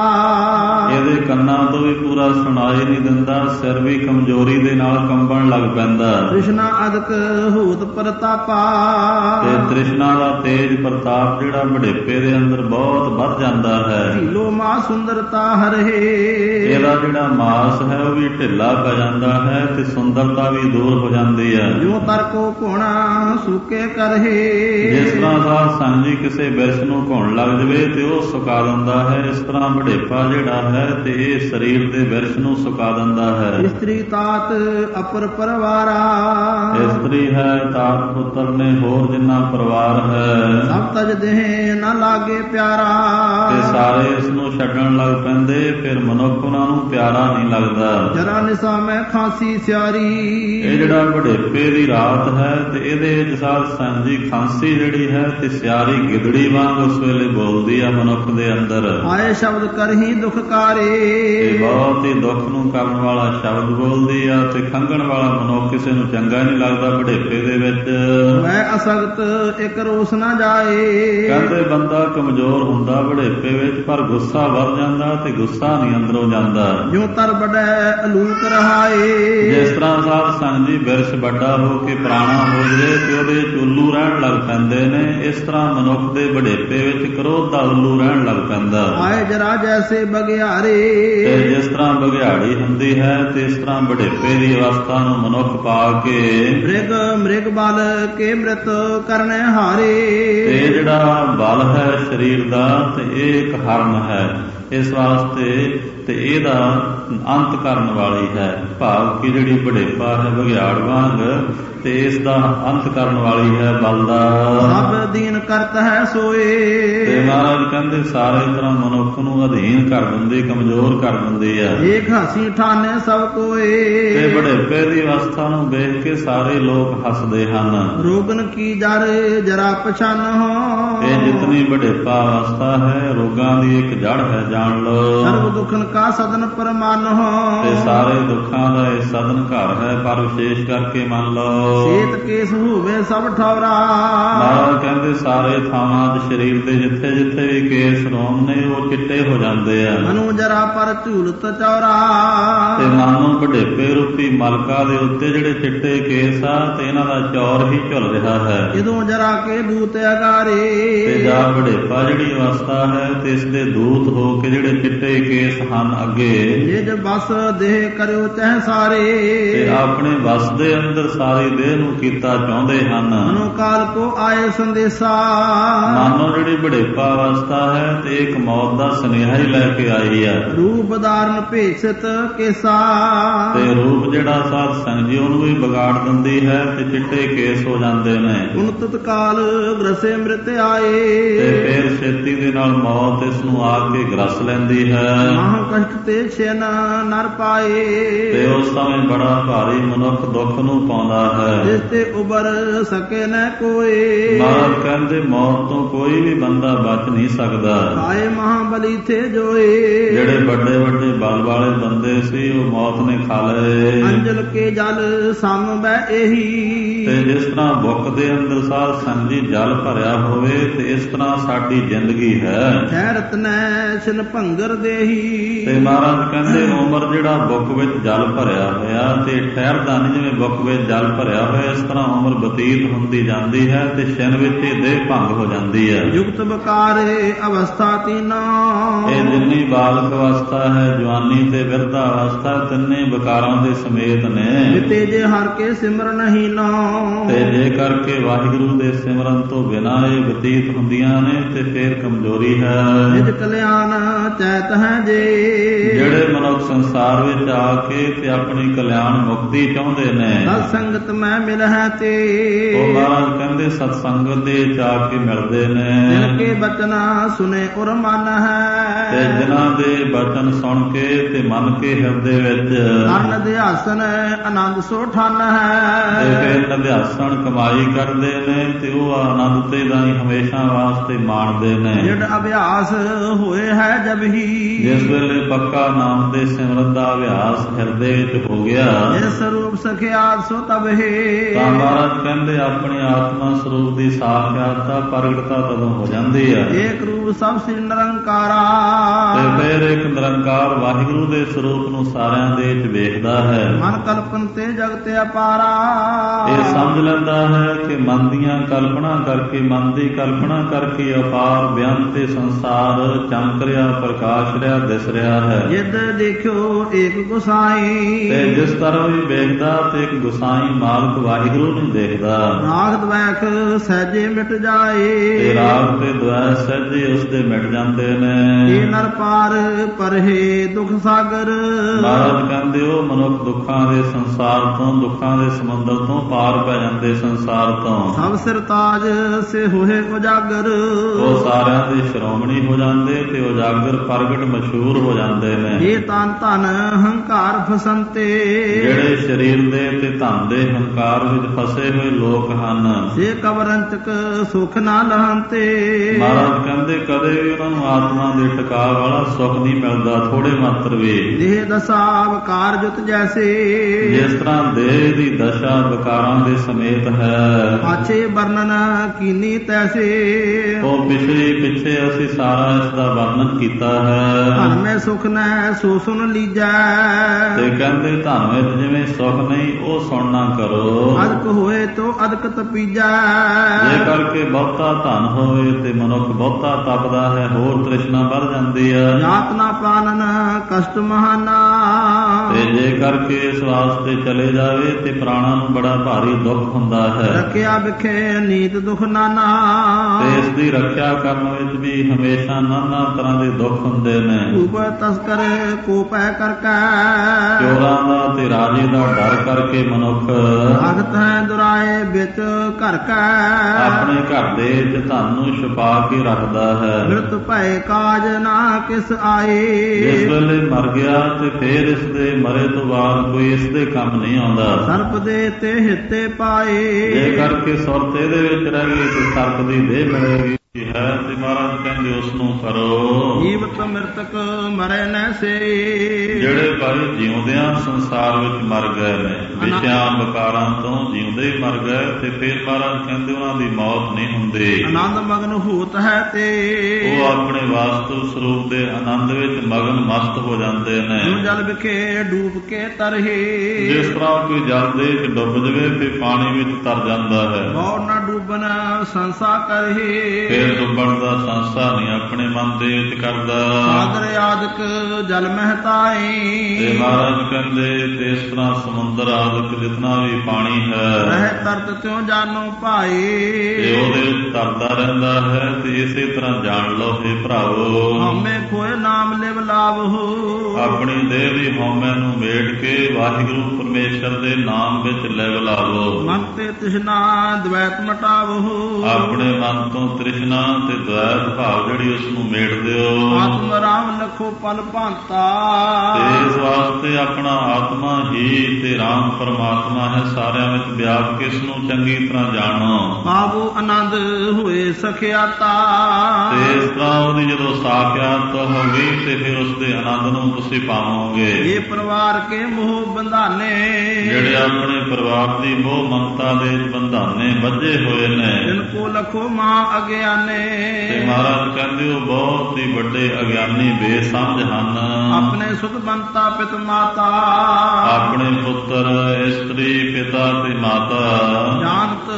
ਇਹਦੇ ਕੰਨਾਂ ਤੋਂ ਵੀ ਪੂਰਾ ਸੁਣਾਈ ਨਹੀਂ ਦਿੰਦਾ, ਸਿਰ ਵੀ ਕਮਜ਼ੋਰੀ ਦੇ ਨਾਲ ਕੰਬਣ ਲੱਗ ਪੈਂਦਾ।
ਤ੍ਰਿਸ਼ਨਾ ਅਦਕ ਹੂਤ ਪ੍ਰਤਾਪਾ,
ਤੇ ਤ੍ਰਿਸ਼ਨਾ ਦਾ ਤੇਜ ਪ੍ਰਤਾਪ ਜਿਹੜਾ ਬੁਢੇਪੇ ਦੇ ਅੰਦਰ ਬਹੁਤ ਵੱਧ ਜਾਂਦਾ ਹੈ।
ਢੀਲੋ ਮਾ ਸੁੰਦਰਤਾ ਹਰੇ,
ਇਹਦਾ ਜਿਹੜਾ ਮਾਸ ਹੈ ਉਹ ਵੀ ਢਿੱਲਾ ਪੈ ਜਾਂਦਾ ਹੈ ਤੇ ਸੁੰਦਰਤਾ ਵੀ ਦੂਰ ਹੋ ਜਾਂਦੀ ਹੈ।
ਜੋ ਤਰਕੋ ਘੋਣਾ ਸੁਕੇ ਕਰਹੇ,
ਜਿਸ ਤਰ੍ਹਾਂ ਸਾਧ ਸੰਗ ਜੀ ਕਿਸੇ ਬਿਰਛ ਨੂੰ ਘੁਣ ਲੱਗ ਜਵੇ ਤੇ ਉਹ ਸੁਕਾ ਦਿੰਦਾ ਹੈ, ਇਸ ਤਰ੍ਹਾਂ ਬੁਢੇਪਾ ਜਿਹੜਾ ਹੈ ਤੇ ਇਹ ਸਰੀਰ ਦੇ ਬਿਰਛ ਨੂੰ ਸੁਕਾ ਦਿੰਦਾ ਹੈ।
ਇਸਤਰੀ ਤਾਤ ਅਪਰ ਪਰਵਾਰਾ,
ਇਸਤਰੀ ਹੈ ਤਾਤ ਪੁੱਤਰ ਨੇ ਹੋਰ ਜਿੰਨਾ ਪਰਿਵਾਰ ਹੈ,
ਸਭ ਤਜ ਦੇਹ ਨਾ ਲਾਗੇ ਪਿਆਰਾ,
ਤੇ ਸਾਰੇ ਇਸ ਨੂੰ ਛੱਡਣ ਲੱਗ ਪੈਂਦੇ, ਫਿਰ ਮਨੁੱਖ ਉਹਨਾਂ ਨੂੰ ਪਿਆਰਾ ਨਹੀਂ ਲੱਗਦਾ।
ਜਰਾ ਨਿਸਾ ਮੈਂ ਖਾਂਸੀ ਸਿਆਰੀ,
ਇਹ ਜਿਹੜਾ ਬੁਢੇਪੇ ਦੀ ਰਾਤ ਹੈ ਤੇ ਇਹਦੇ ਵਿੱਚ ਸਾਧ ਸੰਗ ਜੀ ਖਾਂਸੀ ਜਿਹੜੀ ਹੈ ਤੇ ਸਿਆਰੀ ਗਿੱਦੜੀ ਵਾਂਗ ਉਸ ਵੇਲੇ ਬੋਲਦੀ ਆ ਮਨੁੱਖ ਦੇ ਅੰਦਰ।
ਆਏ ਸ਼ਬਦ ਕਰਹੀ ਦੁਖਕਾਰੇ,
ਇਹ ਬਹੁਤ ਹੀ ਦੁੱਖ ਨੂੰ ਕਰਨ ਵਾਲਾ ਸ਼ਬਦ ਬੋਲਦੀ ਆ ਤੇ ਖੰਘਣ ਵਾਲਾ ਮਨੁੱਖ ਕਿਸੇ ਨੂੰ ਚੰਗਾ ਨਹੀਂ ਲੱਗਦਾ ਬੁਢੇਪੇ ਦੇ ਵਿੱਚ।
ਮੈਂ ਅਸਗਤ ਇੱਕ ਰੋਸ ਨਾ ਜਾਏ,
ਕਹਿੰਦੇ ਬੰਦਾ ਕਮਜ਼ੋਰ ਹੁੰਦਾ ਬੁਢੇਪੇ ਵਿੱਚ, ਪਰ ਗੁੱਸਾ ਵੱਧ ਜਾਂਦਾ ਤੇ ਗੁੱਸਾ ਨਹੀਂ ਅੰਦਰੋਂ ਜਾਂਦਾ।
ਜੋ ਤਰ ਬੜੈ ਅਲੂਕ ਰਹਾਏ,
ਜਿਸ ਤਰ੍ਹਾਂ ਸਾਧ ਸੰਗ ਜੀ ਬਿਰਛ ਵੱਡਾ ਹੋ ਕੇ ਪੁਰਾਣਾ ਹੋ ਜਾਵੇ ਤੇ ਉਹਦੇ ਚ ਉੱਲੂ ਰਹਿਣ ਲੱਗ ਪੈਂਦੇ ਨੇ, ਇਸ ਤਰ੍ਹਾਂ ਮਨੁੱਖ ਦੇ ਬੁਢੇਪੇ ਵਿੱਚ ਕ੍ਰੋਧ ਦਾ ਉੱਲੂ ਰਹਿਣ ਲੱਗ ਪੈਂਦਾ।
ਆਏ ਜਰਾ ਜੈਸੇ ਬਗਿਆਰੇ,
ਤੇ ਜਿਸ ਤਰ੍ਹਾਂ ਬਘਿਆੜੀ ਹੁੰਦੀ ਹੈ ਤੇ ਇਸ ਤਰ੍ਹਾਂ ਬੁਢੇਪੇ ਦੀ ਅਵਸਥਾ ਨੂੰ ਮਨੁੱਖ ਪਾ ਕੇ
ਮ੍ਰਿਗ ਮ੍ਰਿਗ ਬਲ ਕੇ ਮ੍ਰਿਤ ਕਰਨੇ ਹਾਰੇ,
ਤੇ ਜਿਹੜਾ ਬਲ ਹੈ ਸਰੀਰ ਦਾ ਤੇ ਇਹ ਇੱਕ ਹਰਨ ਹੈ, ਇਸ ਵਾਸਤੇ ਤੇ ਇਹਦਾ ਅੰਤ ਕਰਨ ਵਾਲੀ ਹੈ। ਭਾਵ ਕਿ ਜਿਹੜੀ ਬੁਢੇਪਾ ਹੈ ਬਘਿਆੜ ਵਾਂਗ ਤੇ ਇਸ ਦਾ ਅੰਤ ਕਰਨ ਵਾਲੀ ਹੈ ਬਲ ਦਾ।
ਸਭ ਦੀਨ ਕਰਤ ਹੈ ਸੋਏ,
ਤੇ ਮਹਾਰਾਜ ਕਹਿੰਦੇ ਸਾਰੇ ਤਰ੍ਹਾਂ ਮਨੁੱਖ ਨੂੰ ਅਧੀਨ ਕਰ ਦਿੰਦੀ, ਕਮਜ਼ੋਰ ਕਰ ਦਿੰਦੀ ਹੈ।
ਏਕ ਹਸੀ ਠਾਨੇ ਸਭ ਕੋਏ,
ਤੇ ਬੁਢੇਪੇ ਦੀ ਅਵਸਥਾ ਨੂੰ ਵੇਖ ਕੇ ਸਾਰੇ ਲੋਕ ਹੱਸਦੇ ਹਨ।
ਰੋਗਨ ਕੀ ਜਰ ਜਰਾ ਪਛਾਨ ਹੋ,
ਇਹ ਜਿਤਨੀ ਬੁਢੇਪਾ ਅਵਸਥਾ ਹੈ ਰੋਗਾਂ ਦੀ ਇੱਕ ਜੜ ਹੈ, ਜਾਣ ਲਓ।
ਸਰਬ ਦੁਖਨ ਕਾ ਸਦਨ ਪਰਮਾਨ ਹੋ,
ਤੇ ਸਾਰੇ ਦੁੱਖਾਂ ਦਾ ਇਹ ਸਦਨ ਘਰ ਹੈ, ਪਰ ਵਿਸ਼ੇਸ਼ ਕਰਕੇ ਮੰਨ ਲਓ
ਸੇਤ ਕੇਸ ਹੋਵੇ ਸਭ ਠੌਰਾ।
ਮਹਾਰਾਜ ਕਹਿੰਦੇ ਸਾਰੇ ਥਾਵਾਂ 'ਚ ਸਰੀਰ ਦੇ ਜਿੱਥੇ ਜਿੱਥੇ ਵੀ ਕੇਸ ਰੋਮ ਨੇ ਉਹ ਚਿੱਟੇ ਹੋ ਜਾਂਦੇ ਆ।
ਮਨੂ ਜਰਾ ਪਰ ਝੂਲਤ ਚੌਰਾ,
ਤੇ ਮਨ ਨੂੰ ਬੁਢੇਪੇ ਰੂਪੀ ਮਲਕਾ ਦੇ ਉੱਤੇ ਜਿਹੜੇ ਚਿੱਟੇ ਕੇਸ ਆ ਤੇ ਇਹਨਾਂ ਦਾ ਚੌਰ ਹੀ ਝੁੱਲ ਰਿਹਾ ਹੈ।
ਜਦੋਂ ਜਰਾ ਕੇ ਦੂਤ ਅਗਾਰੇ,
ਤੇ ਜਾ ਬੁਢੇਪਾ ਜਿਹੜੀ ਅਵਸਥਾ ਹੈ ਤੇ ਇਸ ਦੇ ਦੂਤ ਹੋ ਕੇ ਜਿਹੜੇ ਚਿੱਟੇ ਕੇਸ ਹਨ ਅੱਗੇ,
ਨਿਜ ਬਸ ਦੇਹ ਕਰਿਓ ਚਾਹੇ ਸਾਰੇ,
ਤੇ ਆਪਣੇ ਵਸ ਦੇ ਅੰਦਰ ਸਾਰੀ ਦੇਹ ਨੂੰ ਕੀਤਾ ਚਾਹੁੰਦੇ ਹਨ।
ਮਨੋ ਕਾਲ ਕੋ ਆਏ ਸੰਦੇਸ਼ਾ,
ਮਾਨੋ ਜਿਹੜੀ ਬੁਢੇਪਾ ਅਵਸਥਾ ਹੈ ਤੇ ਇੱਕ ਮੌਤ ਦਾ ਸੁਨੇਹਾ ਹੀ ਲੈ ਕੇ ਆਈ ਹੈ।
ਰੂਪ ਧਾਰਨ ਭੇਸਤ ਕੇਸਾ,
ਤੇ ਰੂਪ ਜਿਹੜਾ ਸਾਧ ਸੰਗ ਜੀ ਉਹਨੂੰ ਵੀ ਵਿਗਾੜ ਦਿੰਦੀ ਹੈ ਤੇ ਚਿੱਟੇ ਕੇਸ ਹੋ ਜਾਂਦੇ ਨੇ।
ਉਨਤਤ ਕਾਲ ਗ੍ਰਸੇ ਮ੍ਰਿਤ ਆਏ,
ਤੇ ਫਿਰ ਛੇਤੀ ਦੇ ਨਾਲ ਮੌਤ ਇਸ ਨੂੰ ਆ ਕੇ ਗ੍ਰਸ ਲੈਂਦੀ ਹੈ।
ਮਹਾ ਕਸ਼ਟ ਤੇ ਛੇਨ ਨਰ ਪਾਏ,
ਤੇ ਉਸ ਸਮੇਂ ਬੜਾ ਭਾਰੀ ਮਨੁੱਖ ਦੁੱਖ ਨੂੰ ਪਾਉਂਦਾ ਹੈ,
ਜਿਸ ਤੇ ਉਬਰ ਸਕੇ ਨ ਕੋਈ।
ਮਹਾਰਾਜ ਕਹਿੰਦੇ ਮੌਤ ਤੋਂ ਕੋਈ ਵੀ ਬੰਦਾ ਬਚ ਨਹੀਂ ਸਕਦਾ।
ਆਏ ਮਹਾਬਲੀ ਥੇ ਜੋਏ,
ਜਿਹੜੇ ਵੱਡੇ ਵੱਡੇ ਬਲ ਵਾਲੇ ਬੰਦੇ ਸੀ ਉਹ ਮੌਤ ਨੇ ਖਾ ਲਏ।
ਅੰਜਲ ਕੇ ਜਲ ਸਮ ਬੈ ਇਹੀ,
ਤੇ ਜਿਸ ਤਰ੍ਹਾਂ ਬੁੱਕ ਦੇ ਅੰਦਰ ਸਾਧ ਸੰਗ ਜੀ ਜਲ ਭਰਿਆ ਹੋਵੇ ਤੇ ਇਸ ਤਰ੍ਹਾਂ ਸਾਡੀ ਜ਼ਿੰਦਗੀ ਹੈ।
ਠਹਿਰਤ ਨੈ ਛਿਨ ਭੰਗਰ ਦੇਹੀ,
ਤੇ ਮਹਾਰਾਜ ਕਹਿੰਦੇ ਉਮਰ ਜਿਹੜਾ ਬੁੱਕ ਵਿੱਚ ਜਲ ਭਰਿਆ ਹੋਇਆ ਤੇ ਠਹਿਰਦਾ ਨਹੀਂ, ਜਿਵੇਂ ਬੁੱਕ ਵਿੱਚ ਜਲ ਭਰਿਆ ਹੋਇਆ ਇਸ ਤਰ੍ਹਾਂ ਉਮਰ ਬਤੀਤ ਹੁੰਦੀ ਜਾਂਦੀ ਹੈ ਤੇ ਛਿਨ ਵਿੱਚ ਇਹ ਦੇਹ ਭੰਗ ਹੋ ਜਾਂਦੀ ਹੈ।
ਯੁਕਤ ਬਕਾਰੇ ਅਵਸਥਾ ਤੀਨਾ,
ਇਹ ਜਿੰਨੀ ਬਾਲਕ ਅਵਸਥਾ ਹੈ, ਜਵਾਨੀ ਤੇ ਬਿਰਧਾ ਅਵਸਥਾ, ਤਿੰਨੇ ਬਕਾਰਾਂ ਦੇ ਸਮੇਤ ਨੇ।
ਤੇ ਜੇ ਹਰ ਕੇ ਸਿਮਰਨ ਹੀ ਨਾ,
ਤੇ ਜੇ ਕਰਕੇ ਵਾਹਿਗੁਰੂ ਦੇ ਸਿਮਰਨ ਤੋਂ ਬਿਨਾਂ ਇਹ ਬਤੀਤ ਹੁੰਦੀਆਂ ਨੇ ਤੇ ਫੇਰ ਕਮਜ਼ੋਰੀ ਹੈ।
ਨਿਜ ਕਲਿਆਣ ਚੈਤ ਹੈ ਜੇ,
ਜਿਹੜੇ ਮਨੁੱਖ ਸੰਸਾਰ ਵਿੱਚ ਆ ਕੇ ਤੇ ਆਪਣੀ ਕਲਿਆਣ ਮੁਕਤੀ ਚਾਹੁੰਦੇ ਨੇ,
ਸਤ ਸੰਗਤ ਮੈਂ ਮਿਲ ਹੈ ਤੇ,
ਉਹ ਮਹਾਰਾਜ ਕਹਿੰਦੇ ਸਤ ਸੰਗਤ ਦੇ ਜਾ ਕੇ ਮਿਲਦੇ ਨੇ।
ਜਿਨ ਕੇ ਬਚਨਾ ਸੁਨੇ ਉਰ ਮਨ ਹੈ,
ਤੇ ਜਿਨ੍ਹਾਂ ਦੇ ਬਚਨ ਸੁਣ ਕੇ ਤੇ ਮੰਨ ਕੇ ਹਿਰਦੇ ਵਿੱਚ
ਕਰਨ ਅਧਿਆਸਨ ਆਨੰਦ ਸੋ ਠਨ ਹੈ।
ਤੇ ਫਿਰ ਅਧਿਆਸਨ ਕਮਾਈ ਕਰਦੇ ਨੇ ਤੇ ਉਹ ਆਨੰਦ ਤੇ ਦਾ ਹੀ ਹਮੇਸ਼ਾ ਵਾਸਤੇ ਮਾਣਦੇ ਨੇ।
ਜਿੜ ਅਭਿਆਸ ਹੋਏ ਹੈ ਜਬ ਹੀ,
ਜਿਸ ਵੇਲੇ ਪੱਕਾ ਨਾਮ ਦੇ ਸਿਮਰਨ ਦਾ ਅਭਿਆਸ ਹਿਰਦੇ ਵਿੱਚ ਹੋ ਗਿਆ।
ਜਿਸ ਸਰੂਪ ਸਖਿਆਤ ਸੋ ਤਬਹਿ।
ਤਾਂ ਮਹਾਰਾਜ ਕਹਿੰਦੇ ਆਪਣੀ ਆਤਮਾ ਸਰੂਪ ਦੀ ਸਾਖਿਆਤਤਾ ਪ੍ਰਗਟਤਾ ਤਦੋਂ ਹੋ ਜਾਂਦੀ ਹੈ।
ਏਕ ਰੂਪ ਸਭ ਸਿਰ ਨਿਰੰਕਾਰਾ।
ਤੇ ਫਿਰ ਇੱਕ ਨਿਰੰਕਾਰ ਵਾਹਿਗੁਰੂ ਦੇ ਸਰੂਪ ਨੂੰ ਸਾਰਿਆਂ ਦੇ ਵਿੱਚ ਵੇਖਦਾ ਹੈ।
ਮਨ ਕਲਪਨ ਤੇ ਜਗਤ ਅਪਾਰਾ।
ਇਹ ਸਮਝ ਲੈਂਦਾ ਹੈ ਕਿ ਮਨ ਦੀਆਂ ਕਲਪਨਾ ਕਰਕੇ, ਮਨ ਦੀ ਕਲਪਨਾ ਕਰਕੇ ਅਪਾਰ ਬੇਅੰਤ ਤੇ ਸੰਸਾਰ ਚਮਕ ਰਿਹਾ, ਪ੍ਰਕਾਸ਼ ਰਿਹਾ, ਦਿਸ ਰਿਹਾ ਹੈ।
ਜਿਦ ਦੇਖਿਓ ਏਕ ਗੁਸਾਈ।
ਤੇ ਜਿਸ ਤਰ੍ਹਾਂ ਵੀ ਵੇਖਦਾ ਤੇ ਇੱਕ ਗੁਸਾਈ ਮਾਲਕ ਵਾਹਿਗੁਰੂ ਨੂੰ ਦੇਖਦਾ।
ਰਾਗ ਦਵੈਖ ਸਹਿਜੇ ਮਿਟ ਜਾਏ।
ਤੇ ਰਾਗ ਤੇ ਦਵੈਖ ਸਹਿਜੇ ਉਸਦੇ ਮਿਟ ਜਾਂਦੇ ਨੇ।
ਇਹ ਨਰ ਪਾਰ ਪਰਹੇ ਦੁਖ ਸਾਗਰ।
ਮਹਾਰਾਜ ਕਹਿੰਦੇ ਉਹ ਮਨੁੱਖ ਦੁੱਖਾਂ ਦੇ ਸੰਸਾਰ ਤੋਂ, ਦੁੱਖਾਂ ਦੇ ਸਮੁੰਦਰ ਤੋਂ ਪਾਰ ਪੈ ਜਾਂਦੇ ਸੰਸਾਰ ਤੋਂ।
ਸਭ ਸਿਰ ਤਾਜ ਸੇ ਹੋਏ ਉਜਾਗਰ।
ਉਹ ਸਾਰਿਆਂ ਦੇ ਸ਼੍ਰੋਮਣੀ ਹੋ ਜਾਂਦੇ ਤੇ ਉਜਾਗਰ ਪ੍ਰਗਟ ਮਸ਼ਹੂਰ ਹੋ ਜਾਂਦੇ ਨੇ।
ਇਹ ਤਨ ਧਨ ਹੰਕਾਰ ਫਸੰਤੇ।
ਜਿਹੜੇ ਸਰੀਰ ਦੇ ਤੇ ਧਨ ਦੇ ਹੰਕਾਰ ਵਿੱਚ ਫਸੇ ਹੋਏ ਲੋਕ ਹਨ।
ਸੇ ਕਵਰੰਤਕ ਸੁਖ ਨਾ ਲਹੰਤੇ।
ਮਹਾਰਾਜ ਕਹਿੰਦੇ ਕਦੇ ਵੀ ਉਹਨਾਂ ਨੂੰ ਆਤਮਾ ਦੇ ਟਿਕਾ ਵਾਲਾ ਸੁਖ ਨਹੀਂ ਮਿਲਦਾ, ਥੋੜੇ ਮਾਤਰ ਵੀ।
ਦੇਹ ਦਸ਼ਾ ਵਿਕਾਰ ਜੁਤ ਜੈਸੇ।
ਜਿਸ ਤਰ੍ਹਾਂ ਦੇਹ ਦੀ ਦਸ਼ਾ ਵਿਕਾਰਾਂ ਦੇ ਸਮੇਤ ਹੈ।
ਪਾਛੇ ਵਰਣਨ ਕੀਨੀ ਤੈਸੇ।
ਉਹ ਪਿਛਲੇ ਪਿੱਛੇ ਅਸੀਂ ਸਾਰਾ ਇਸ ਦਾ ਵਰਣਨ ਕੀਤਾ ਹੈ।
ਧਨ ਮੈਂ ਸੁਖ ਨੈ ਸੋ ਸੁਨ ਲੀਜੈ।
ਤੇ ਕਹਿੰਦੇ ਧਨ ਵਿੱਚ ਜਿਵੇਂ ਸੁਖ ਨਹੀਂ ਉਹ ਸੁਣਨਾ ਕਰੋ।
ਅਦਕ ਹੋਏ ਤੋ ਅਦਕ ਤਪੀਜੈ।
ਜੇ ਕਰਕੇ ਬਹੁਤਾ ਧਨ ਹੋਵੇ ਤੇ ਮਨੁੱਖ ਬਹੁਤਾ ਤਪਦਾ ਹੈ, ਹੋਰ ਤ੍ਰਿਸ਼ਨਾ ਵੱਧ ਜਾਂਦੀ ਹੈ।
ਯਾਤਨਾ ਪਾਨਨ ਕਸ਼ਟ ਮਹਾਨਾ।
ਤੇ ਜੇ ਕਰਕੇ ਇਸ ਵਾਸਤੇ ਚਲੇ ਜਾਵੇ ਤੇ ਪ੍ਰਾਣਾਂ ਨੂੰ ਬੜਾ ਭਾਰੀ ਦੁੱਖ ਹੁੰਦਾ ਹੈ।
ਰੱਖਿਆ ਵਿਖੇ ਨੀਤ ਦੁਖ ਨਾਨਾ।
ਤੇ ਇਸ ਦੀ ਰੱਖਿਆ ਕਰਨ ਵਿੱਚ ਵੀ ਹਮੇਸ਼ਾ ਨਾਨਾ ਤਰ੍ਹਾਂ ਦੇ ਦੁੱਖ ਹੁੰਦੇ ਨੇ।
ਧੂਪ ਤਸਕਰ ਕੋ ਪੈ ਕਰਕੇ।
ਚੋਰਾਂ ਦਾ ਤੇ ਰਾਜੇ ਦਾ ਡਰ ਕਰਕੇ ਮਨੁੱਖ
ਭਗਤ ਹੈ ਦੁਰਾਏ ਵਿੱਚ ਘਰ ਕੈ।
ਆਪਣੇ ਘਰ ਦੇ ਵਿੱਚ ਧਨ ਨੂੰ ਛੁਪਾ ਕੇ ਰੱਖਦਾ ਹੈ।
ਮ੍ਰਿਤ ਭੈ ਕਾਜ ਨਾ ਕਿਸ ਆਏ।
ਜਿਸ ਵੇਲੇ ਮਰ ਗਿਆ ਤੇ ਫੇਰ ਇਸ ਦੇ ਮਰੇ ਤੋਂ ਬਾਅਦ ਕੋਈ ਇਸ ਦੇ ਕੰਮ ਨਹੀਂ ਆਉਂਦਾ।
ਸਰਪ ਦੇ ਤੇ ਹਿੱਤੇ ਪਾਏ।
ਜੇ ਕਰਕੇ ਸੁਰਤ ਇਹਦੇ ਵਿੱਚ ਰਹਿ ਗਈ ਤੇ ਸਰਪ ਦੀ ਦੇਹ ਮਿਲੇਗੀ ਹੈ। ਤੇ ਮਹਾਰਾਜ ਕਹਿੰਦੇ ਉਸ ਨੂੰ ਕਰੋ।
ਜੀਵਤ ਮ੍ਰਿਤਕ ਮਰੇ ਨੈ ਸੇ।
ਜਿਹੜੇ ਭਾਈ ਜਿਉਂਦਿਆਂ ਸੰਸਾਰ ਵਿੱਚ ਮਰ ਗਏ ਨੇ, ਵਿਸ਼ਿਆਂ ਵਿਕਾਰਾਂ ਤੋਂ ਜਿਉਂਦੇ ਹੀ ਮਰ ਗਏ ਤੇ ਫਿਰ ਮਹਾਰਾਜ ਕਹਿੰਦੇ ਉਹਨਾਂ ਦੀ ਮੌਤ ਨਹੀਂ ਹੁੰਦੀ।
ਆਨੰਦ ਮਗਨ ਹੋਤ ਹੈ ਤੇ।
ਉਹ ਆਪਣੇ ਵਾਸਤਵ ਸਰੂਪ ਦੇ ਆਨੰਦ ਵਿੱਚ ਮਗਨ ਮਸਤ ਹੋ ਜਾਂਦੇ ਨੇ।
ਜੋ ਜਲ ਵਿਖੇ ਡੂਬ ਕੇ ਤਰਹੇ।
ਜਿਸ ਤਰ੍ਹਾਂ ਕੋਈ ਜਲ ਦੇ ਵਿੱਚ ਡੁੱਬ ਜਵੇ ਤੇ ਪਾਣੀ ਵਿੱਚ ਤਰ ਜਾਂਦਾ ਹੈ।
ਬੌੜ ਨਾ ਡੂਬਨ ਸੰਸਾ ਕਰਹੇ।
ਫਿਰ ਡੁੱਬਣ ਦਾ ਸੰਸਾ ਨਹੀਂ ਆਪਣੇ ਮਨ ਦੇ ਵਿੱਚ ਕਰਦਾ।
ਸਾਗਰ ਆਦਿਕ ਜਲ ਮਹਤਾਈ।
ਤੇ ਮਹਾਰਾਜ ਕਹਿੰਦੇ ਤੇ ਇਸ ਤਰ੍ਹਾਂ ਸਮੁੰਦਰ ਆਦਿਕ ਜਿਤਨਾ ਵੀ ਪਾਣੀ ਹੈ
ਰਹਿ ਤਰਤ ਤਿਉ ਜਾਨੋ ਭਾਈ।
ਤੇ ਉਹਦੇ ਵਿੱਚ ਤਰਦਾ ਰਹਿੰਦਾ ਹੈ। ਤੇ ਇਸੇ ਤਰ੍ਹਾਂ ਜਾਣ ਲਓ हे ਭਰਾਵੋ।
ਹਉਮੈ ਖੋਏ ਨਾਮ ਲਿਵ ਲਾਵਹੁ।
ਆਪਣੀ ਦੇਹ ਦੀ ਹਉਮੈ ਨੂੰ ਮੇਟ ਕੇ ਵਾਹਿਗੁਰੂ ਪਰਮੇਸ਼ਰ ਦੇ ਨਾਮ ਵਿੱਚ ਲਿਵ ਲਾਵੋ।
ਮਨ ਤੇ ਤ੍ਰਿਸ਼ਨਾ ਦ્વੈਤ ਮਟਾਵਹੁ।
ਆਪਣੇ ਮਨ ਤੋਂ ਤ੍ਰਿਸ਼ਨਾ ਤੇ ਦ્વੈਤ ਭਾਵ ਜਿਹੜੀ ਉਸ ਨੂੰ ਮੇਟ ਦਿਓ।
ਆਤਮ ਰਾਮ ਲਖੋ ਪਲ ਭਾਂਤਾ।
ਤੇ ਇਸ ਵਾਸਤੇ ਆਪਣਾ ਆਤਮਾ ਹੀ ਤੇ ਰਾਮ ਪਰਮਾਤਮਾ ਹੈ, ਸਾਰਿਆਂ ਵਿੱਚ ਵਿਆਪ ਕੇ ਇਸ ਨੂੰ ਚੰਗੀ ਤਰ੍ਹਾਂ ਜਾਣੋ।
ਪਾਵੋ ਆਨੰਦ ਹੋਏ ਸਖਿਆਤਾ।
ਤੇ ਇਸ ਤਰ੍ਹਾਂ ਉਹਦੀ ਜਦੋਂ ਸਾਖਿਆਤ ਹੋਗੀ ਤੇ ਫਿਰ ਉਸ ਦੇ ਆਨੰਦ ਨੂੰ ਤੁਸੀਂ ਪਾਵੋਗੇ।
ਇਹ ਪਰਿਵਾਰ ਕੇ ਮੋਹ ਬੰਧਾਨੇ।
ਜਿਹੜੇ ਆਪਣੇ ਪਰਿਵਾਰ ਦੀ ਮੋਹ ਮਮਤਾ ਦੇ ਬੰਧਾਨੇ ਬੱਝੇ ਹੋਏ ਨੇ।
ਜਿਨ ਕੋ ਲਖੋ ਮਾਂ ਅਗਿਆਨੇ।
ਤੇ ਮਹਾਰਾਜ ਕਹਿੰਦੇ ਉਹ ਬਹੁਤ ਹੀ ਵੱਡੇ ਅਗਿਆਨੀ ਬੇਸਮਝ ਹਨ।
ਆਪਣੇ ਸੁਤ ਬੰਤਾ ਪਿਤ ਮਾਤਾ।
ਆਪਣੇ ਪੁੱਤਰ, ਇਸਤਰੀ, ਪਿਤਾ ਤੇ ਮਾਤਾ
ਜਾਣਤ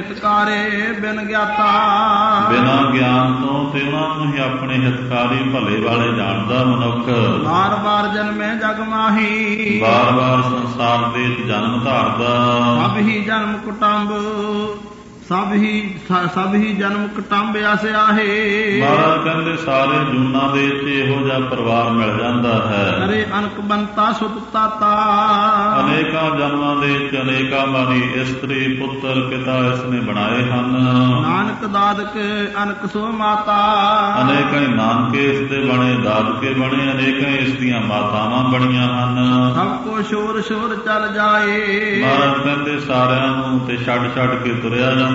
ਹਿਤਕਾਰੇ ਬਿਨ ਗਿਆਤਾ।
ਬਿਨਾਂ ਗਿਆਨ ਤੋਂ ਤੇ ਉਹਨਾਂ ਨੂੰ ਹੀ ਆਪਣੇ ਹਿਤਕਾਰੀ ਭਲੇ ਵਾਲੇ ਜਾਣਦਾ ਮਨੁੱਖ।
ਬਾਰ ਬਾਰ ਜਨਮੇ ਜਗ ਮਾਹੀ।
ਬਾਰ ਬਾਰ ਸੰਸਾਰ ਦੇ ਜਨਮ ਧਾਰਦਾ।
ਸਭ ਹੀ ਜਨਮ ਕੁਟੰਬ ਸਭ ਹੀ ਸਭ ਹੀ ਜਨਮ ਕੁਟੰਬ ਆਸ ਆਹੇ।
ਮਹਾਰਾਜ ਕਹਿੰਦੇ ਸਾਰੇ ਜੂਨਾਂ ਦੇ ਵਿੱਚ ਇਹੋ ਜਿਹਾ ਪਰਿਵਾਰ ਮਿਲ ਜਾਂਦਾ ਹੈ।
ਕਰੇ ਅਨਕ ਬੰਤਾ ਸੁਤ ਤਾਤਾ।
ਅਨੇਕਾਂ ਜਨਮਾਂ ਦੇ ਵਿੱਚ ਅਨੇਕਾਂ ਵਾਰੀ ਇਸਤਰੀ ਪੁੱਤਰ ਪਿਤਾ ਇਸ ਨੇ ਬਣਾਏ ਹਨ।
ਨਾਨਕ ਦਾਦਕ ਅਨਕ ਸੋ ਮਾਤਾ।
ਅਨੇਕਾਂ ਹੀ ਨਾਨਕੇ ਇਸ ਦੇ ਬਣੇ, ਦਾਦਕੇ ਬਣੇ, ਅਨੇਕਾਂ ਇਸ ਦੀਆਂ ਮਾਤਾਵਾਂ ਬਣੀਆਂ ਹਨ।
ਸਭ ਕੋ ਸ਼ੋਰ ਸ਼ੋਰ ਚੱਲ ਜਾਏ।
ਮਹਾਰਾਜ ਕਹਿੰਦੇ ਸਾਰਿਆਂ ਨੂੰ ਤੇ ਛੱਡ ਛੱਡ ਕੇ ਤੁਰਿਆ ਜਾਂਦਾ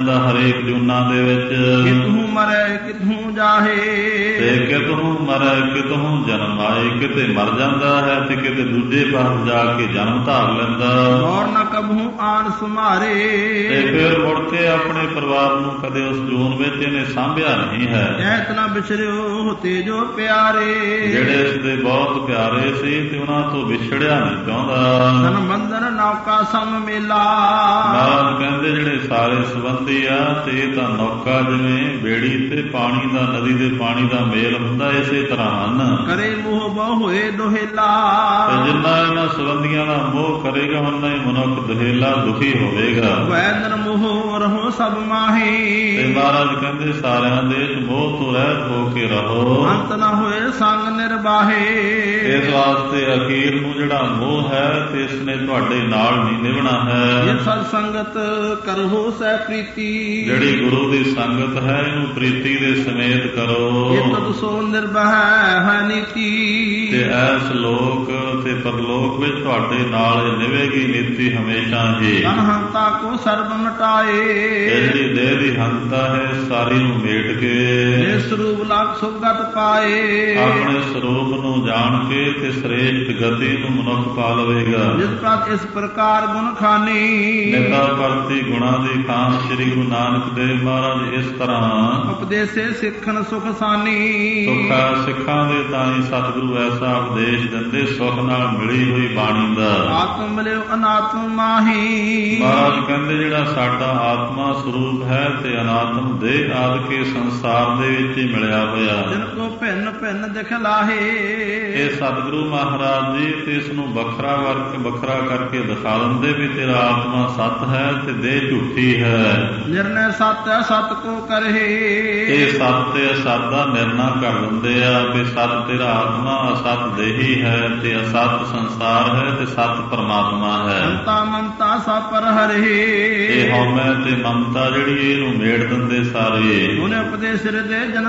ਜਾਂਦਾ ਹਰੇਕ ਜੂਨਾਂ ਦੇ ਵਿੱਚ।
ਕਿਤਹੂ ਮਰੈ ਕਿਤਹੂ ਜਾਹੇ,
ਤੇ ਕਿਤਹੂ ਮਰੈ ਕਿਤਹੂ ਜਨਮ ਆਏ, ਕਿਤੇ ਮਰ ਜਾਂਦਾ ਹੈ ਤੇ ਕਿਤੇ ਦੂਜੇ ਪਾਸ ਜਾ ਕੇ ਜਨਮ ਧਾਰ ਲੈਂਦਾ।
ਔਰ ਨ ਕਬਹੂ ਆਣ ਸੁਮਾਰੇ,
ਤੇ ਫਿਰ ਮੁੜ ਕੇ ਆਪਣੇ ਪਰਿਵਾਰ ਨੂੰ ਕਦੇ ਉਸ ਜੂਨ ਵਿੱਚ ਇਹਨੇ ਸਾਂਭਿਆ ਨਹੀਂ ਹੈ।
ਐਤ ਨ ਵਿਛੜਿਓ ਤੇਜੋ ਪਿਆਰੇ,
ਜਿਹੜੇ ਇਸਦੇ ਬਹੁਤ ਪਿਆਰੇ ਸੀ ਤੇ ਉਹਨਾਂ ਤੋਂ ਵਿਛੜਿਆ ਨਹੀਂ ਚਾਹੁੰਦਾ।
ਤਨ ਬੰਧਨ ਨੌਕਾ ਸਮ ਮੇਲਾ,
ਮਹਾਰਾਜ ਕਹਿੰਦੇ ਜਿਹੜੇ ਸਾਰੇ ਸੰਬੰਧੀ ਆ ਤੇ ਇਹ ਤਾਂ ਨੌਕਾ ਜਿਵੇਂ ਬੇੜੀ ਤੇ ਪਾਣੀ ਦਾ, ਨਦੀ ਦੇ ਪਾਣੀ ਦਾ ਮੇਲ ਹੁੰਦਾ, ਇਸੇ ਤਰ੍ਹਾਂ ਹਨ।
ਕਰੇ ਮੋਹ ਬਹੁ ਹੋਏ ਦੁਹੇਲਾ,
ਤੇ ਜਿੰਨਾ ਇਹਨਾਂ ਸੰਬੰਧੀਆਂ ਦਾ ਮੋਹ ਕਰੇਗਾ ਉਹਨਾਂ ਹੀ ਮਨੁੱਖ ਦੁਹੇਲਾ ਦੁਖੀ ਹੋਵੇਗਾ।
ਵੈਦਰ ਮੋਹ ਰਹੋ ਸਭ ਮਾਹੀ,
ਤੇ ਮਹਾਰਾਜ ਕਹਿੰਦੇ ਸਾਰਿਆਂ ਦੇ ਮੋਹ ਤੋਂ ਰਹਿਤ ਹੋ ਕੇ ਰਹੋ,
ਅੰਤ ਨ ਹੋਏ ਸੰਗ ਨਿਰਬਾਹੇ।
ਇਸ ਵਾਸਤੇ ਅਖੀਰ ਨੂੰ ਜਿਹੜਾ ਮੋਹ ਹੈ ਤੇ ਇਸਨੇ ਤੁਹਾਡੇ ਨਾਲ ਨਹੀਂ ਨਿਭਣਾ ਹੈ।
ਇਹ ਸਤ ਸੰਗਤ ਕਰੋ ਸਹਿ ਪ੍ਰੀਤੀ,
ਜਿਹੜੀ ਗੁਰੂ ਦੀ ਸੰਗਤ ਹੈ ਇਹਨੂੰ ਪ੍ਰੀਤੀ ਦੇ ਸਮੇਤ ਕਰੋ।
ਇਹ ਤਦ ਸੋ ਨਿਰਭੈ ਹੈ ਨੀਤੀ,
ਤੇ ਐਸ ਲੋਕ ਤੇ ਪਰਲੋਕ ਵਿੱਚ ਤੁਹਾਡੇ ਨਾਲ ਇਹ ਨਿਵੇਗੀ ਨੀਤੀ ਹਮੇਸ਼ਾ ਹੀ।
ਅਨਹੰਤਾ ਕੋ ਸਰਬ ਮਟਾਏ,
ਇਹ ਜਿਹੜੀ ਦੇਹ ਦੀ ਹੰਤਾ ਹੈ ਸਾਰੀ ਨੂੰ ਮੇਟ ਕੇ
ਇਹ ਸਰੂਪ ਲਖ ਸੁਗਤ ਪਾਏ।
ਆਪਣੇ ਸਰੂਪ ਨੂੰ ਜਾਣ ਕੇ ਤੇ ਸ੍ਰੇਸ਼ਟ ਗਤੀ ਨੂੰ ਮਨੁੱਖ ਪਾ ਲਵੇਗਾ।
ਜਿਸ ਪ੍ਰਤ ਇਸ ਪ੍ਰਕਾਰ ਗੁਣ ਖਾਨੀ,
ਨਿਤਾ ਕਰਤੀ ਗੁਣਾ ਦੀ ਖਾਨ। ਸ੍ਰੀ ਗੁਰੂ ਨਾਨਕ ਦੇਵ ਮਹਾਰਾਜ ਇਸ ਤਰ੍ਹਾਂ
ਉਪਦੇਸੇ ਸਿੱਖਣ ਸੁਖ ਸਾਨੀ,
ਸੁੱਖਾ ਸਿੱਖਾਂ ਦੇ ਤਾਈਂ ਸਤਿਗੁਰੂ ਐਸਾ ਉਪਦੇਸ਼ ਦਿੰਦੇ ਸੁਖ ਨਾਲ ਮਿਲੀ ਹੋਈ ਬਾਣੀ ਦਾ।
ਆਤਮ ਮਿਲਿਓ ਅਨਾਤਮ ਮਾਹੀ,
ਮਹਾਰਾਜ ਕਹਿੰਦੇ ਜਿਹੜਾ ਸਾਡਾ ਆਤਮਾ ਸਰੂਪ ਹੈ ਤੇ ਅਨਾਤਮ ਦੇਹ ਆਦਿ ਕੇ ਸੰਸਾਰ ਦੇ ਵਿੱਚ ਹੀ ਮਿਲਿਆ ਹੋਇਆ।
ਜਿਨ ਕੋ ਭਿੰਨ ਭਿੰਨ ਦਿਖਲਾਹੇ,
ਇਹ ਸਤਿਗੁਰੂ ਮਹਾਰਾਜ ਜੀ ਤੇ ਇਸ ਨੂੰ ਵੱਖਰਾ ਕਰਕੇ ਵੱਖਰਾ ਕਰਕੇ ਦਿਖਾ ਦਿੰਦੇ ਵੀ ਤੇਰਾ ਆਤਮਾ ਸੱਤ ਹੈ ਤੇ ਦੇਹ ਝੂਠੀ ਹੈ।
ਨਿਰਣੈ ਸਤ ਹੈ ਸਤ ਕੋ ਕਰਹਿ,
ਇਹ ਸੱਤ ਤੇ ਅਸਤ ਦਾ ਨਿਰਣਾ ਕਰ ਦਿੰਦੇ ਆ ਵੀ ਸੱਤ ਤੇਰਾ ਆਤਮਾ, ਅਸਤ ਦੇਹੀ ਹੈ ਤੇ ਅਸਤ ਸੰਸਾਰ ਹੈ ਤੇ ਸੱਤ ਪਰਮਾਤਮਾ ਹੈ।
ਮਮਤਾ ਮਮਤਾ ਸਭ ਪਰ ਹਰਿ,
ਇਹ ਹਉਮੈ ਤੇ ਮਮਤਾ ਜਿਹੜੀ ਇਹਨੂੰ ਮੇੜ ਦਿੰਦੇ ਸਾਰੇ।
ਉਹਨੇ ਉਪਦੇਸ਼ ਹਿਰਦੇ ਜਨ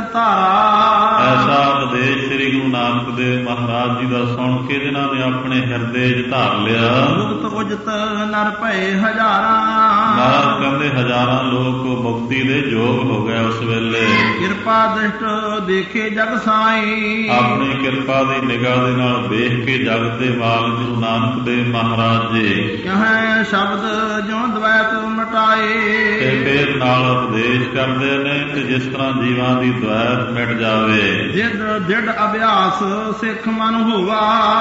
ਧਾਰਾ,
ਐਸਾ ਉਪਦੇਸ਼ ਸ੍ਰੀ ਗੁਰੂ ਨਾਨਕ ਦੇਵ ਮਹਾਰਾਜ ਜੀ ਦਾ ਸੁਣ ਕੇ ਜਿਨ੍ਹਾਂ ਨੇ ਆਪਣੇ ਹਿਰਦੇ 'ਚ ਧਾਰ ਲਿਆ।
ਮੁਕਤ ਉਜਤ ਨਰ ਭਏ ਹਜ਼ਾਰਾਂ,
ਮਹਾਰਾਜ ਕਹਿੰਦੇ ਹਜ਼ਾਰਾਂ ਲੋਕ ਮੁਕਤੀ ਦੇ ਯੋਗ ਹੋ ਗਏ ਉਸ ਵੇਲੇ।
ਕਿਰਪਾ ਦ੍ਰਿਸ਼ਟ ਦੇਖੇ ਜਗ ਸਾਈ,
ਆਪਣੀ ਕਿਰਪਾ ਦੀ ਨਿਗਾਹ ਦੇ ਨਾਲ ਵੇਖ ਕੇ ਜਗਤ ਦੇ ਮਾਲਕ ਗੁਰੂ ਨਾਨਕ ਦੇਵ ਮਹਾਰਾਜ ਜੀ
ਕਹੈ ਸ਼ਬਦ ਜੋ ਦ્વੈਤ ਮਟਾਏ,
ਤੇ ਫਿਰ ਨਾਲ ਉਪਦੇਸ਼ ਕਰਦੇ ਨੇ ਕਿ ਜਿਸ ਤਰ੍ਹਾਂ ਜੀਵਾਂ ਦੀ ਦ્વੈਤ ਮਿਟ ਜਾਵੇ।
ਜਿਡ ਜਿਡ ਅਭਿਆਸ ਸਿੱਖ ਮਨ ਹੋਵਾ,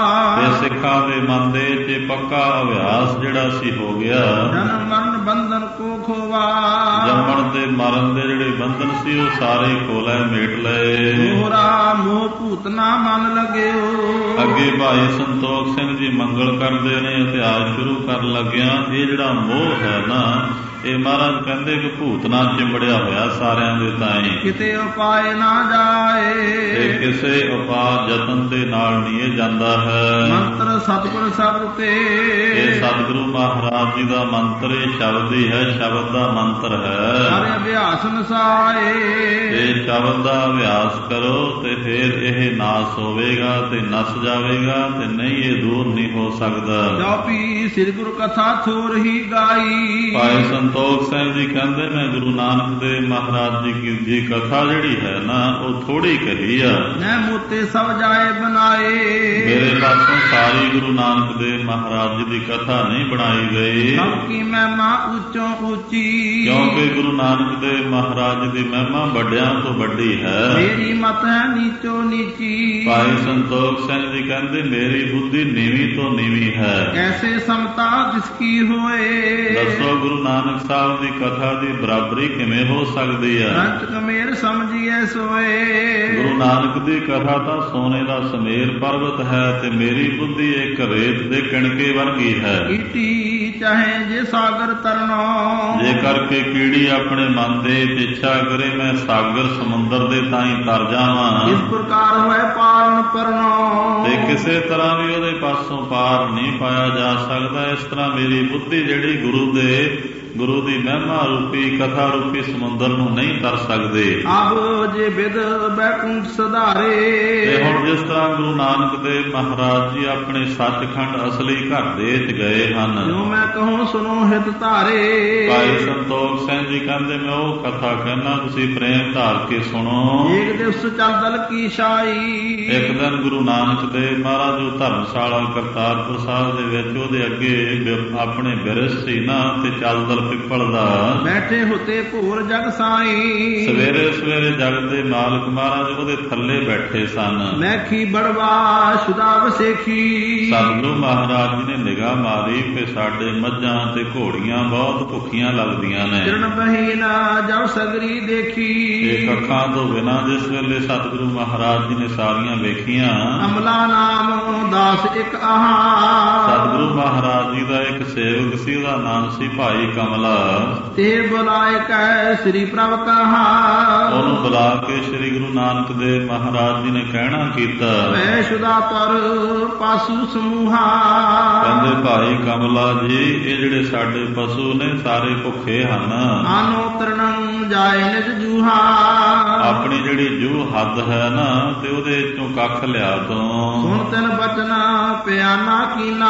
ਤੇ ਸਿੱਖਾਂ ਦੇ ਮਨ ਦੇ ਵਿੱਚ ਪੱਕਾ ਅਭਿਆਸ ਜਿਹੜਾ ਸੀ ਹੋ ਗਿਆ।
ਜਨਮ ਮਰਨ ਬੰਧਨ ਕੋ ਖੋਵਾ,
ਜੰਮਣ ਤੇ ਮਰਨ ਦੇ ਜਿਹੜੇ ਬੰਧਨ ਸੀ ਉਹ ਸਾਰੇ ਖੋਲੇ ਮੇਟ ਲਏ।
ਮੋਹਰਾ ਮੋਹ ਭੂਤਨਾ ਮਨ ਲਗਿਓ।
ਅੱਗੇ ਭਾਈ ਸੰਤੋਖ ਸਿੰਘ ਜੀ ਮੰਗਲ ਕਰਦੇ ਨੇ, ਇਤਿਹਾਸ ਸ਼ੁਰੂ ਕਰਨ ਲੱਗਿਆ। ਇਹ ਜਿਹੜਾ ਮੋਹ ਹੈ ਨਾ ਇਹ ਮਹਾਰਾਜ ਕਹਿੰਦੇ ਕਿ ਭੂਤਨਾ ਚਿੰਬੜਿਆ ਹੋਇਆ ਸਾਰਿਆਂ ਦੇ ਤਾਈਂ,
ਕਿਤੇ ਉਪਾਏ ਨਾ ਜਾਏ,
ਤੇ ਕਿਸੇ ਉਪਾਅ ਯਤਨ ਦੇ ਨਾਲ ਨਹੀਂ ਇਹ ਜਾਂਦਾ ਹੈ।
ਮੰਤਰ ਸਤਿਗੁਰ ਸ਼ਬਦ ਤੇ,
ਇਹ ਸਤਿਗੁਰੂ ਮਹਾਰਾਜ ਜੀ ਦਾ ਮੰਤਰ ਇਹ ਸ਼ਬਦ ਹੀ ਹੈ, ਸ਼ਬਦ ਦਾ ਮੰਤਰ ਹੈ।
ਸਾਰੇ ਅਭਿਆਸ ਨਸਾਏ,
ਇਹ ਸ਼ਬਦ ਦਾ ਅਭਿਆਸ ਕਰੋ ਤੇ ਫਿਰ ਇਹ ਨਾਸ ਹੋਵੇਗਾ ਤੇ ਨਸ ਜਾਵੇਗਾ ਤੇ ਨਹੀਂ ਇਹ ਦੂਰ ਨਹੀਂ ਹੋ ਸਕਦਾ।
ਜੋ ਪੀ ਸ੍ਰੀ ਗੁਰੂ ਕਥਾ ਥੋਰ ਹੀ ਗਾਈ,
ਭਾਈ ਸੰਤੋਖ ਸਿੰਘ ਜੀ ਕਹਿੰਦੇ ਮੈਂ ਗੁਰੂ ਨਾਨਕ ਦੇਵ ਮਹਾਰਾਜ ਜੀ ਦੀ ਕਥਾ ਜਿਹੜੀ ਹੈ ਨਾ ਉਹ ਥੋੜੀ ਕਹੀ ਆ।
ਮੈਂ ਮੋਤੇ ਸਭ ਜਾਏ ਬਣਾਏ,
ਮੇਰੇ ਪਾਸੋਂ ਸਾਰੀ ਗੁਰੂ ਨਾਨਕ ਦੇਵ ਮਹਾਰਾਜ ਜੀ ਦੀ ਕਥਾ ਨਹੀਂ ਬਣਾਈ ਗਈ।
ਸਭ ਕੀ ਮਹਿਮਾ ਉੱਚੋਂ ਉੱਚੀ,
ਕਿਉਂਕਿ ਗੁਰੂ ਨਾਨਕ ਦੇਵ ਮਹਾਰਾਜ ਦੀ ਮਹਿਮਾ ਵੱਡਿਆਂ ਤੋਂ ਵੱਡੀ ਹੈ।
ਮੇਰੀ ਮਤ ਹੈ ਨੀਚੋ ਨੀਚੀ,
ਭਾਈ ਸੰਤੋਖ ਸਿੰਘ ਜੀ ਕਹਿੰਦੇ ਮੇਰੀ ਬੁੱਧੀ ਨੀਵੀਂ ਤੋਂ ਨੀਵੀਂ ਹੈ।
ਐਸੇ ਸਮਤਾ ਜਿਸ ਕੀ ਹੋਏ,
ਦੱਸੋ ਗੁਰੂ ਨਾਨਕ ਸਾਹਿਬ ਦੀ ਕਥਾ ਦੀ ਬਰਾਬਰੀ ਕਿਵੇਂ ਹੋ ਸਕਦੀ ਹੈ?
ਰੰਤ ਕਮੇਰ ਸਮਝੀਏ ਸੋਏ,
ਗੁਰੂ ਨਾਨਕ ਦੀ ਕਥਾ ਤਾਂ ਸੋਨੇ ਦਾ ਸਮੇਰ ਪਰਬਤ ਹੈ ਤੇ ਮੇਰੀ ਬੁੱਧੀ ਇੱਕ ਰੇਤ ਦੇ ਕਿਣਕੇ ਵਰਗੀ ਹੈ।
ਕੀਟੀ ਚਾਹੇ ਜੇ ਸਾਗਰ ਤਰਨੋ,
ਜੇ ਕਰਕੇ ਕੀੜੀ ਆਪਣੇ ਮਨ ਦੇ ਇੱਛਾ ਕਰੇ ਮੈਂ ਸਾਗਰ ਸਮੁੰਦਰ ਦੇ ਤਾਈਂ ਤਰ ਜਾਵਾਂ,
ਇਸ ਪ੍ਰਕਾਰ ਹੋਏ ਪਾਰਨ ਪਰਨੋ,
ਤੇ ਕਿਸੇ ਤਰ੍ਹਾਂ ਵੀ ਉਹਦੇ ਪਾਸੋਂ ਪਾਰ ਨਹੀਂ ਪਾਇਆ ਜਾ ਸਕਦਾ। ਇਸ ਤਰ੍ਹਾਂ ਮੇਰੀ ਬੁੱਧੀ ਜਿਹੜੀ ਗੁਰੂ ਦੇ ਗੁਰੂ ਦੀ ਮਹਿਮਾ ਰੂਪੀ ਕਥਾ ਰੂਪੀ ਸਮੁੰਦਰ ਨੂੰ ਨਹੀਂ ਤਰ ਸਕਦੇ।
ਅਬ ਜੇ ਬਿਦ ਬੈਕੁੰਠ ਸਧਾਰੇ।
ਤੇ ਹੁਣ ਜਿਸ ਤਰ੍ਹਾਂ ਗੁਰੂ ਨਾਨਕ ਦੇਵ ਮਹਾਰਾਜ ਜੀ ਆਪਣੇ ਸੱਚਖੰਡ ਅਸਲੀ ਘਰ ਦੇ ਵਿੱਚ ਗਏ ਹਨ,
ਜੋ ਮੈਂ ਕਹੂੰ ਸੁਣੋ ਹਿਤ ਧਾਰੇ।
ਭਾਈ ਸੰਤੋਖ ਸਿੰਘ ਜੀ ਕਹਿੰਦੇ ਮੈਂ ਉਹ ਕਥਾ ਕਹਿਣਾ, ਤੁਸੀਂ ਪ੍ਰੇਮ ਧਾਰ ਕੇ ਸੁਣੋ।
ਏਕ ਦਿਵਸ ਚਲਦਲ ਕੀ ਸ਼ਾਹੀ।
ਇੱਕ ਦਿਨ ਗੁਰੂ ਨਾਨਕ ਦੇਵ ਮਹਾਰਾਜ ਜੋ ਧਰਮਸ਼ਾਲਾ ਕਰਤਾਰਪੁਰ ਸਾਹਿਬ ਦੇ ਵਿੱਚ ਉਹਦੇ ਅੱਗੇ ਆਪਣੇ ਬਿਰਸ਼ ਸੀ ਨਾ ਤੇ ਚੱਲਦਲ ਪਿੱਪਲ ਦਾ,
ਬੈਠੇ ਹੁਤੇ ਭੂਰ ਜਗ ਸਾਈ।
ਸਵੇਰੇ ਸਵੇਰੇ ਜਗਤ ਦੇ ਮਾਲਕ ਮਹਾਰਾਜ ਉਹਦੇ ਥੱਲੇ ਬੈਠੇ ਸਨ।
ਮੈਖੀ ਬੜਵਾ ਸ਼ੁਦਾ ਵਸੇਖੀ।
ਸਤਿਗੁਰੂ ਮਹਾਰਾਜ ਜੀ ਨੇ ਨਿਗਾਹ ਮਾਰੀ ਕਿ ਸਾਡੇ ਮੱਝਾਂ ਤੇ ਘੋੜੀਆਂ ਬਹੁਤ ਭੁੱਖੀਆਂ ਲੱਗਦੀਆਂ ਨੇ।
ਕਿਰਨ ਬਹੀ ਨਾ ਜਬ ਸਗਰੀ ਦੇਖੀ।
ਇਹ ਅੱਖਾਂ ਤੋਂ ਬਿਨਾਂ ਜਿਸ ਵੇਲੇ ਸਤਿਗੁਰੂ ਮਹਾਰਾਜ ਜੀ ਨੇ ਸਾਰੀਆਂ ਵੇਖੀਆਂ।
ਅਮਲਾ ਨਾਮ ਦਾਸ ਇੱਕ ਆਹਾ।
ਸਤਿਗੁਰੂ ਮਹਾਰਾਜ ਜੀ ਦਾ ਇੱਕ ਸੇਵਕ ਸੀ, ਉਹਦਾ ਨਾਮ ਸੀ ਭਾਈ ਕਮਲਾ।
ਤੇ ਬੁਲਾਏ ਕੈ ਸ੍ਰੀ ਪ੍ਰਭ ਕਹਾ।
ਉਹਨੂੰ ਬੁਲਾ ਕੇ ਸ੍ਰੀ ਗੁਰੂ ਨਾਨਕ ਦੇਵ ਮਹਾਰਾਜ ਜੀ ਨੇ ਕਹਿਣਾ ਕੀਤਾ,
ਮੈਂ ਸ਼ੁਦਾ ਤਰ ਪਾਸੂ ਸਮੂਹਾ।
ਕਹਿੰਦੇ ਭਾਈ ਕਮਲਾ ਜੀ ਇਹ ਜਿਹੜੇ ਸਾਡੇ ਪਸ਼ੂ ਨੇ ਸਾਰੇ ਭੁੱਖੇ ਹਨ।
ਆਨੋ ਤਰਨੰ ਜਾਏ ਨਿਜ ਜੂਹਾ।
ਆਪਣੀ ਜਿਹੜੀ ਜੂ ਹੱਦ ਹੈ ਨਾ ਤੇ ਉਹਦੇ ਚੋਂ ਕੱਖ ਲਿਆ ਤੋਂ।
ਸੁਣ ਤਿਨ ਬਚਨਾ ਪਿਆਨਾ ਕੀਨਾ।